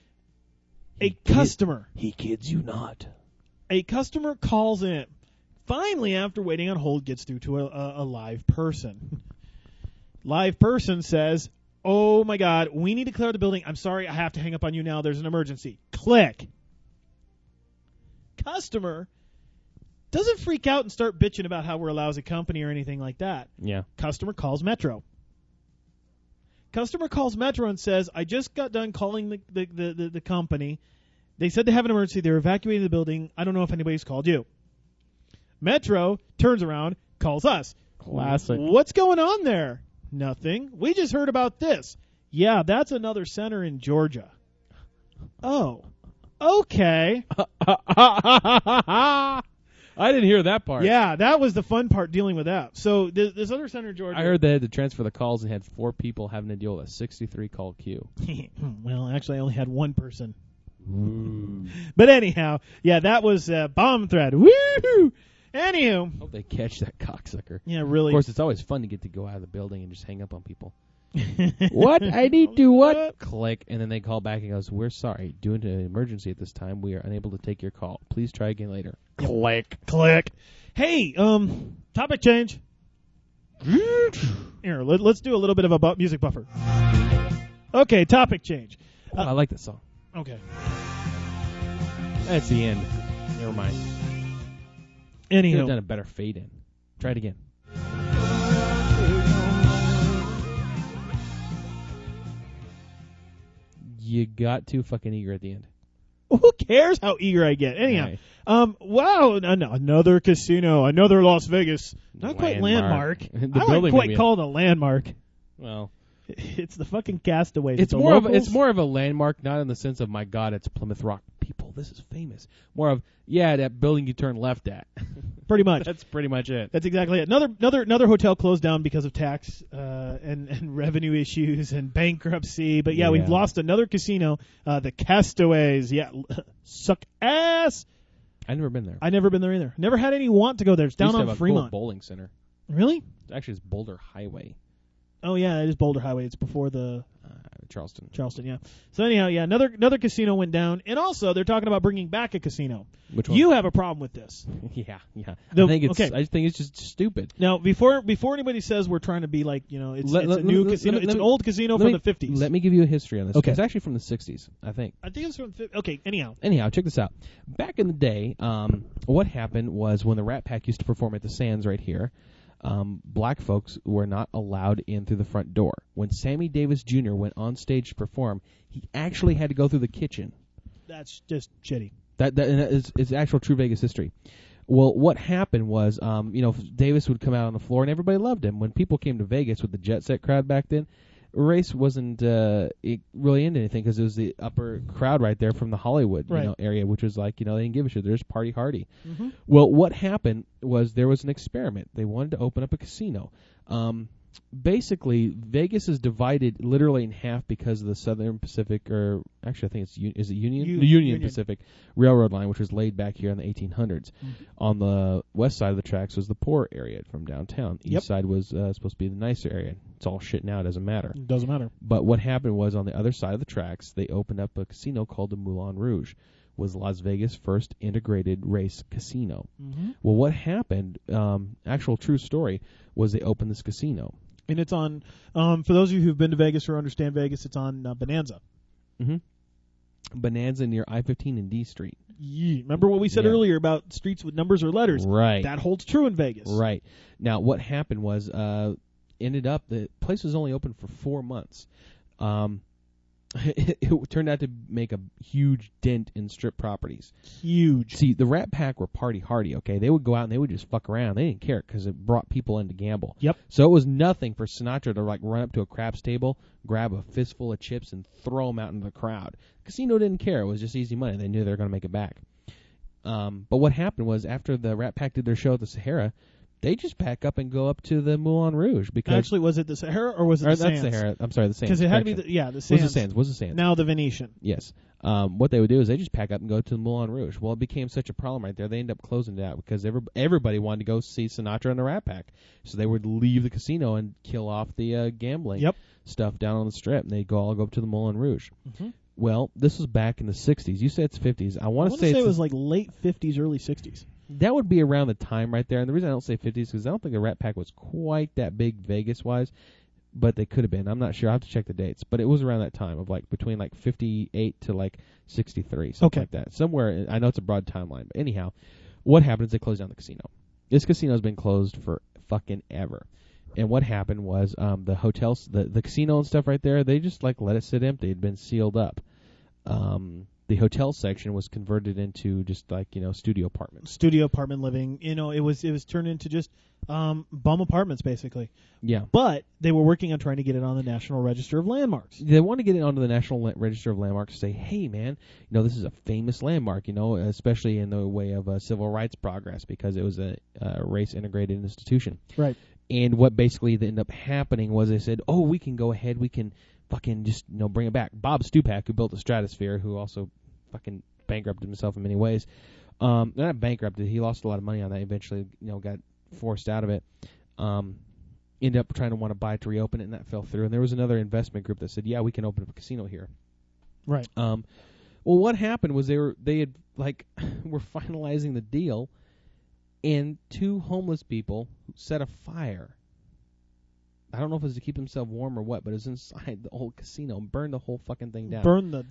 Speaker 1: He kids you not. A customer calls in. Finally, after waiting on hold, gets through to a live person. Live person says, "Oh my God, we need to clear the building. I'm sorry, I have to hang up on you now. There's an emergency." Click. Customer doesn't freak out and start bitching about how we're a lousy company or anything like that.
Speaker 2: Yeah.
Speaker 1: Customer calls Metro. Customer calls Metro and says, "I just got done calling the company. They said they have an emergency. They're evacuating the building. I don't know if anybody's called you." Metro turns around, calls us.
Speaker 2: Classic.
Speaker 1: What's going on there? Nothing. We just heard about this. Yeah, that's another center in Georgia. Oh, okay.
Speaker 2: I didn't hear that part.
Speaker 1: Yeah, that was the fun part dealing with that. So this other center in Georgia.
Speaker 2: I heard they had to transfer the calls and had 4 people having to deal with a 63 call queue.
Speaker 1: Well, actually, I only had one person. But anyhow, yeah, that was a bomb threat. Woo! Anywho.
Speaker 2: Hope they catch that cocksucker.
Speaker 1: Yeah, really.
Speaker 2: Of course, it's always fun to get to go out of the building and just hang up on people. What? I need to what? Click, and then they call back and goes, "We're sorry. Due to an emergency at this time, we are unable to take your call. Please try again later."
Speaker 1: Click. Hey, topic change. Here, let's do a little bit of a music buffer. Okay, topic change.
Speaker 2: I like this song.
Speaker 1: Okay.
Speaker 2: That's the end. Never mind. Could have done a better fade in. Try it again. You got too fucking eager at the end.
Speaker 1: Who cares how eager I get? Anyhow, wow, another casino, another Las Vegas. Not quite landmark. I wouldn't quite call it a landmark.
Speaker 2: Well,
Speaker 1: it's the fucking Castaways.
Speaker 2: It's more of a landmark, not in the sense of, my God, it's Plymouth Rock. People, this is famous. More of, that building you turn left at.
Speaker 1: Pretty much.
Speaker 2: That's pretty much it.
Speaker 1: That's exactly it. Another hotel closed down because of tax and revenue issues and bankruptcy. But we've lost another casino, the Castaways. Yeah, suck ass.
Speaker 2: I've never been there.
Speaker 1: I've never been there either. Never had any want to go there. It's down on Fremont.
Speaker 2: Cool bowling center.
Speaker 1: Really?
Speaker 2: Actually, it's Boulder Highway.
Speaker 1: Oh yeah, it is Boulder Highway. It's before the
Speaker 2: Charleston.
Speaker 1: Yeah. So anyhow, another casino went down, and also they're talking about bringing back a casino.
Speaker 2: Which one?
Speaker 1: You have a problem with this?
Speaker 2: Yeah. I just think it's just stupid.
Speaker 1: Now, before anybody says we're trying to be like, it's a new casino. It's an old casino from the 50s.
Speaker 2: Let me give you a history on this.
Speaker 1: Okay.
Speaker 2: It's actually from the 60s, I think.
Speaker 1: I think it's from the 50s. Okay. Anyhow,
Speaker 2: check this out. Back in the day, what happened was when the Rat Pack used to perform at the Sands right here. Black folks were not allowed in through the front door. When Sammy Davis Jr. went on stage to perform, he actually had to go through the kitchen.
Speaker 1: That's just shitty.
Speaker 2: That is actual true Vegas history. Well, what happened was, Davis would come out on the floor and everybody loved him. When people came to Vegas with the Jet Set crowd back then, race wasn't really into anything because it was the upper crowd right there from the Hollywood area, which was like, they didn't give a shit. They're just party hardy.
Speaker 1: Mm-hmm.
Speaker 2: Well, what happened was there was an experiment. They wanted to open up a casino. Basically, Vegas is divided literally in half because of the Southern Pacific, or actually I think it's is it Union? The Union Pacific Railroad line, which was laid back here in the 1800s. Mm-hmm. On the west side of the tracks was the poor area from downtown. East side was supposed to be the nicer area. It's all shit now. It doesn't matter.
Speaker 1: It doesn't matter.
Speaker 2: But what happened was on the other side of the tracks, they opened up a casino called the Moulin Rouge. Was Las Vegas' first integrated race casino. Mm-hmm. Well, what happened, actual true story, was they opened this casino.
Speaker 1: And it's on, for those of you who've been to Vegas or understand Vegas, it's on Bonanza.
Speaker 2: Mm-hmm. Bonanza near I-15 and D Street.
Speaker 1: Yeah. Remember what we said earlier about streets with numbers or letters?
Speaker 2: Right.
Speaker 1: That holds true in Vegas.
Speaker 2: Right. Now, what happened was, ended up, the place was only open for 4 months. It turned out to make a huge dent in strip properties.
Speaker 1: Huge.
Speaker 2: See, the Rat Pack were party hardy, okay? They would go out and they would just fuck around. They didn't care because it brought people in to gamble.
Speaker 1: Yep.
Speaker 2: So it was nothing for Sinatra to like run up to a craps table, grab a fistful of chips, and throw them out into the crowd. Casino didn't care. It was just easy money. They knew they were going to make it back. But what happened was after the Rat Pack did their show at the Sahara, they just pack up and go up to the Moulin Rouge because
Speaker 1: actually, was it the Sahara or was it the Sands?
Speaker 2: That's Sahara. I'm sorry, the Sands.
Speaker 1: Because it had to be the Sands.
Speaker 2: Was the Sands.
Speaker 1: Now the Venetian.
Speaker 2: Yes. What they would do is they just pack up and go to the Moulin Rouge. Well, it became such a problem right there. They ended up closing it out because everybody wanted to go see Sinatra and the Rat Pack. So they would leave the casino and kill off the gambling stuff down on the Strip, and they'd all go up to the Moulin Rouge. Mm-hmm. Well, this was back in the 60s. You said it's 50s. I want to say
Speaker 1: it was like late 50s, early 60s.
Speaker 2: That would be around the time right there. And the reason I don't say 50s is because I don't think the Rat Pack was quite that big Vegas-wise, but they could have been. I'm not sure. I have to check the dates. But it was around that time of like between like 58 to like 63, something like that. Somewhere, I know it's a broad timeline. But anyhow, what happened is they closed down the casino. This casino's been closed for fucking ever. And what happened was the hotels, the casino and stuff right there, they just like let it sit empty. It had been sealed up. The hotel section was converted into just like, studio apartments.
Speaker 1: Studio apartment living. It was turned into just bum apartments basically.
Speaker 2: Yeah.
Speaker 1: But they were working on trying to get it on the National Register of Landmarks.
Speaker 2: They want to get it onto the National Register of Landmarks to say, hey, man, this is a famous landmark, especially in the way of civil rights progress because it was a race-integrated institution.
Speaker 1: Right.
Speaker 2: And what basically ended up happening was they said, oh, we can go ahead, we can fucking just bring it back. Bob Stupak, who built the Stratosphere, who also fucking bankrupted himself in many ways. Not bankrupted, he lost a lot of money on that. Eventually, got forced out of it. Ended up trying to want to buy it to reopen it, and that fell through. And there was another investment group that said, yeah, we can open up a casino here.
Speaker 1: Right.
Speaker 2: Well, what happened was they had were finalizing the deal, and two homeless people set a fire. I don't know if it was to keep themselves warm or what, but it was inside the old casino and burned the whole fucking thing down.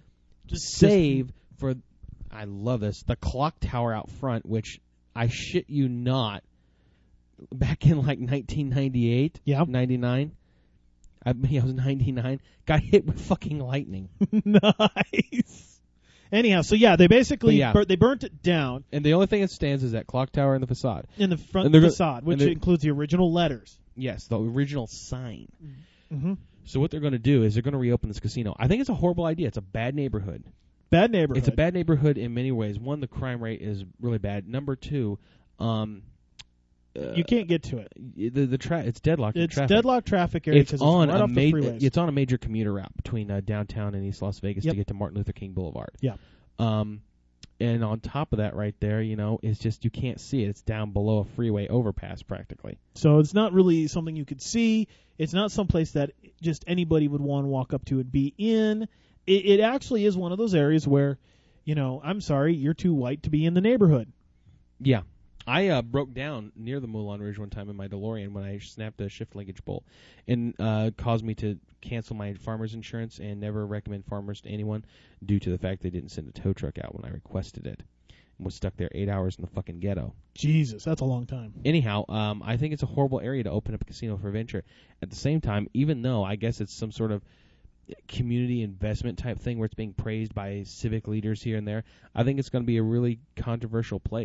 Speaker 2: For, I love this, the clock tower out front, which I shit you not, back in like 1998, 99, I was 99, got hit with fucking lightning.
Speaker 1: Nice. Anyhow, so they basically they burnt it down.
Speaker 2: And the only thing that stands is that clock tower and the facade.
Speaker 1: In the front facade, which includes the original letters.
Speaker 2: Yes, the original sign.
Speaker 1: Mm-hmm.
Speaker 2: So what they're going to do is they're going to reopen this casino. I think it's a horrible idea. It's a bad neighborhood.
Speaker 1: Bad neighborhood.
Speaker 2: It's a bad neighborhood in many ways. One, the crime rate is really bad. Number two,
Speaker 1: you can't get to it.
Speaker 2: It's deadlocked.
Speaker 1: It's deadlocked traffic area.
Speaker 2: It's on right off the freeways. It's on a major commuter route between downtown and East Las Vegas to get to Martin Luther King Boulevard.
Speaker 1: Yeah.
Speaker 2: And on top of that right there, it's just you can't see it. It's down below a freeway overpass practically.
Speaker 1: So it's not really something you could see. It's not someplace that just anybody would want to walk up to and be in. It actually is one of those areas where, I'm sorry, you're too white to be in the neighborhood.
Speaker 2: Yeah. I broke down near the Moulin Rouge one time in my DeLorean when I snapped a shift linkage bolt and caused me to cancel my farmer's insurance and never recommend farmers to anyone due to the fact they didn't send a tow truck out when I requested it and was stuck there 8 hours in the fucking ghetto.
Speaker 1: Jesus, that's a long time.
Speaker 2: Anyhow, I think it's a horrible area to open up a casino for venture. At the same time, even though I guess it's some sort of community investment type thing where it's being praised by civic leaders here and there, I think it's going to be a really controversial place.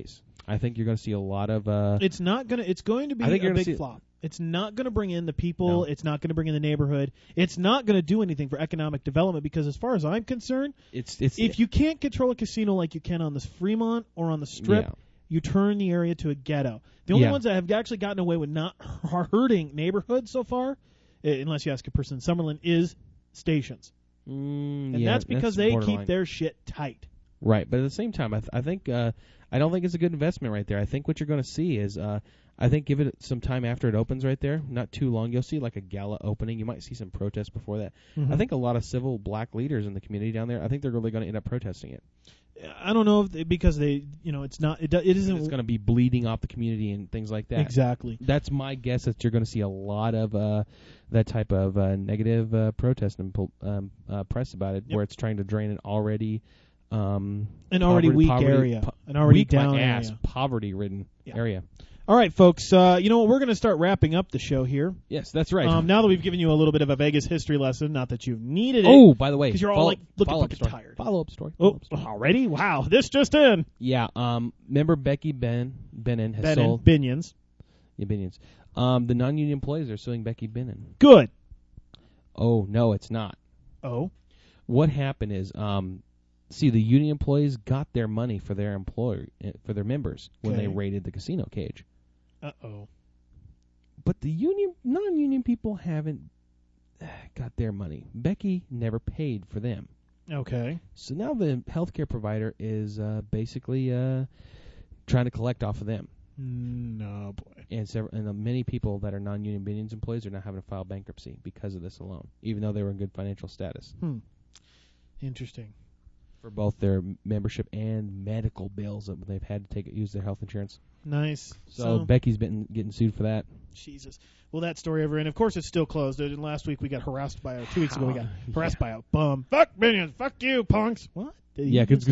Speaker 2: I think you're going to see a lot of.
Speaker 1: It's going to be a big flop. It's not going to bring in the people. No. It's not going to bring in the neighborhood. It's not going to do anything for economic development because, as far as I'm concerned, if you can't control a casino like you can on the Fremont or on the Strip, you turn the area to a ghetto. The only ones that have actually gotten away with not hurting neighborhoods so far, unless you ask a person in Summerlin, is stations. And that's because they keep their shit tight.
Speaker 2: Right, but at the same time, I think I don't think it's a good investment right there. I think what you're going to see is, I think give it some time after it opens right there, not too long. You'll see like a gala opening. You might see some protests before that. Mm-hmm. I think a lot of civil black leaders in the community down there, I think they're really going to end up protesting it.
Speaker 1: I don't know because they, it's not, it isn't.
Speaker 2: It's going to be bleeding off the community and things like that.
Speaker 1: Exactly.
Speaker 2: That's my guess that you're going to see a lot of that type of negative protest and press about it, where it's trying to drain an already
Speaker 1: weak area, an already down area,
Speaker 2: poverty-ridden area.
Speaker 1: All right, folks. You know what? We're going to start wrapping up the show here.
Speaker 2: Yes, that's right.
Speaker 1: Now that we've given you a little bit of a Vegas history lesson, not that you've needed it.
Speaker 2: Oh, by the way,
Speaker 1: because you're all like looking fucking tired.
Speaker 2: Follow-up story.
Speaker 1: Already? Wow, this just in.
Speaker 2: Yeah. Remember Becky Benin has sold
Speaker 1: Binions.
Speaker 2: Yeah, Binions. The non-union employees are suing Becky Benin.
Speaker 1: Good.
Speaker 2: Oh no, it's not.
Speaker 1: Oh.
Speaker 2: What happened is, see, the union employees got their money for their members when they raided the casino cage.
Speaker 1: Uh-oh.
Speaker 2: But the non-union people haven't got their money. Becky never paid for them.
Speaker 1: Okay.
Speaker 2: So now the healthcare provider is basically trying to collect off of them.
Speaker 1: No, boy.
Speaker 2: And many people that are non-union Binions employees are now having to file bankruptcy because of this alone, even though they were in good financial status.
Speaker 1: Interesting.
Speaker 2: For both their membership and medical bills that they've had to use their health insurance.
Speaker 1: Nice.
Speaker 2: So Becky's been getting sued for that.
Speaker 1: Jesus. Well, that story ever, and of course it's still closed. Last week we got harassed by 2 weeks ago we got harassed by a bum. Fuck Binions. Fuck you, punks. What?
Speaker 2: Yeah, because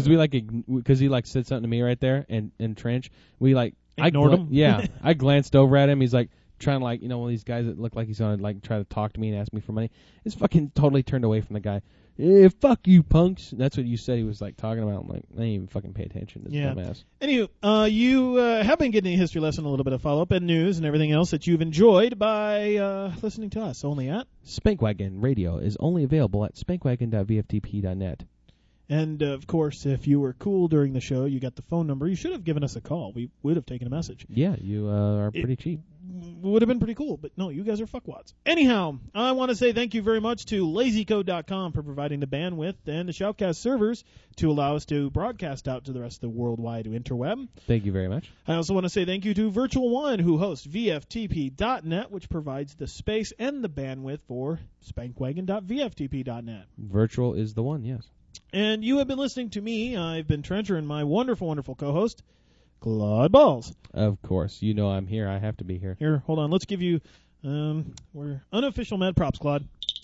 Speaker 2: he said something to me right there in Trench. We
Speaker 1: ignored him.
Speaker 2: Yeah, I glanced over at him. He's like trying to one of these guys that look like he's gonna try to talk to me and ask me for money. He's fucking totally turned away from the guy. Fuck you, punks. That's what you said he was talking about. I'm like, I didn't even fucking pay attention to this dumbass.
Speaker 1: Anywho, you have been getting a history lesson, a little bit of follow-up and news and everything else that you've enjoyed by listening to us. Only at
Speaker 2: Spankwagon Radio is only available at spankwagon.vftp.net.
Speaker 1: And, of course, if you were cool during the show, you got the phone number. You should have given us a call. We would have taken a message.
Speaker 2: Yeah, you are pretty cheap.
Speaker 1: Would have been pretty cool, but no, you guys are fuckwads. Anyhow, I want to say thank you very much to LazyCode.com for providing the bandwidth and the Shoutcast servers to allow us to broadcast out to the rest of the worldwide interweb.
Speaker 2: Thank you very much.
Speaker 1: I also want to say thank you to Virtual One, who hosts VFTP.net, which provides the space and the bandwidth for spankwagon.vftp.net.
Speaker 2: Virtual is the one, yes.
Speaker 1: And you have been listening to me. I've been Trencher and my wonderful, wonderful co-host, Claude Balls.
Speaker 2: Of course. You know I'm here. I have to be here.
Speaker 1: Here, hold on. Let's give you we're unofficial mad props, Claude.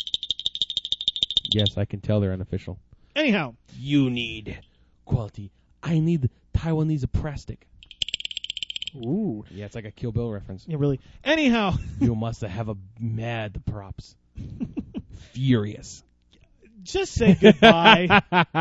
Speaker 2: Yes, I can tell they're unofficial.
Speaker 1: Anyhow.
Speaker 2: You need quality. I need Taiwanese plastic.
Speaker 1: Ooh.
Speaker 2: Yeah, it's like a Kill Bill reference.
Speaker 1: Yeah, really. Anyhow.
Speaker 2: You must have a mad props. Furious.
Speaker 1: Just say goodbye.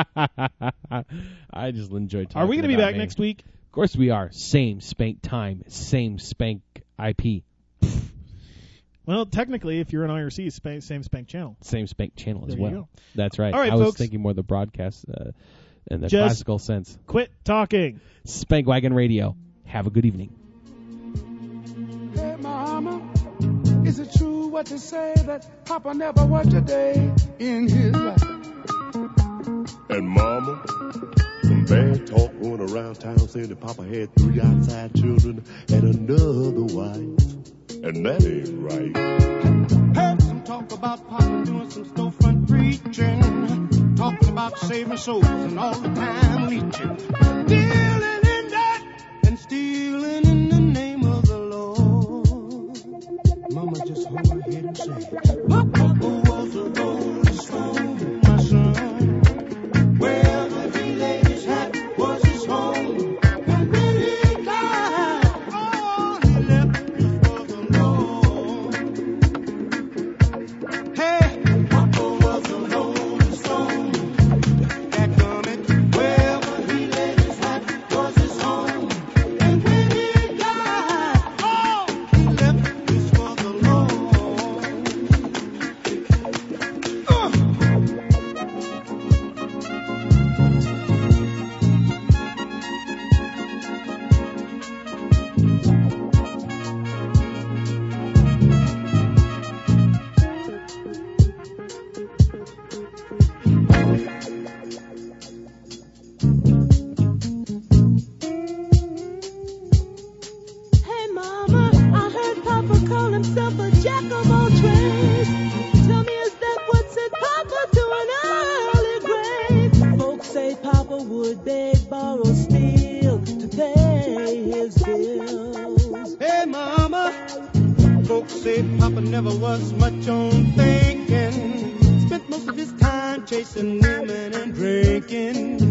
Speaker 2: I just enjoy talking.
Speaker 1: Are we going to be back next week?
Speaker 2: Of course we are. Same Spank time. Same Spank IP.
Speaker 1: Well, technically, if you're on IRC, same Spank channel.
Speaker 2: Same Spank channel as
Speaker 1: there
Speaker 2: well.
Speaker 1: You go.
Speaker 2: That's right.
Speaker 1: All right,
Speaker 2: I was
Speaker 1: folks.
Speaker 2: thinking more of the broadcast in the
Speaker 1: just
Speaker 2: classical sense.
Speaker 1: Quit talking.
Speaker 2: Spankwagon Radio. Have a good evening.
Speaker 5: Hey, Mama, is it true what you say that Papa never worked a day in his life?
Speaker 6: And Mama, some bad talk going around town saying that Papa had 3 outside children and another wife. And that ain't right.
Speaker 5: Heard some talk about Papa doing some storefront preaching, talking about saving souls and all the time leeching, dealing in that and stealing in the name of the Lord. Mama just hold her head and say, Papa was a rolling stone, my son. Wherever he laid his hat was his home. And when he died, all he left was the Lord. Hey, Papa was a rolling stone. That coming, wherever he laid his hat was
Speaker 7: say Papa would beg, borrow, steal to pay his bills.
Speaker 5: Hey, Mama, folks say Papa never was much on thinking. Spent most of his time chasing women and drinking.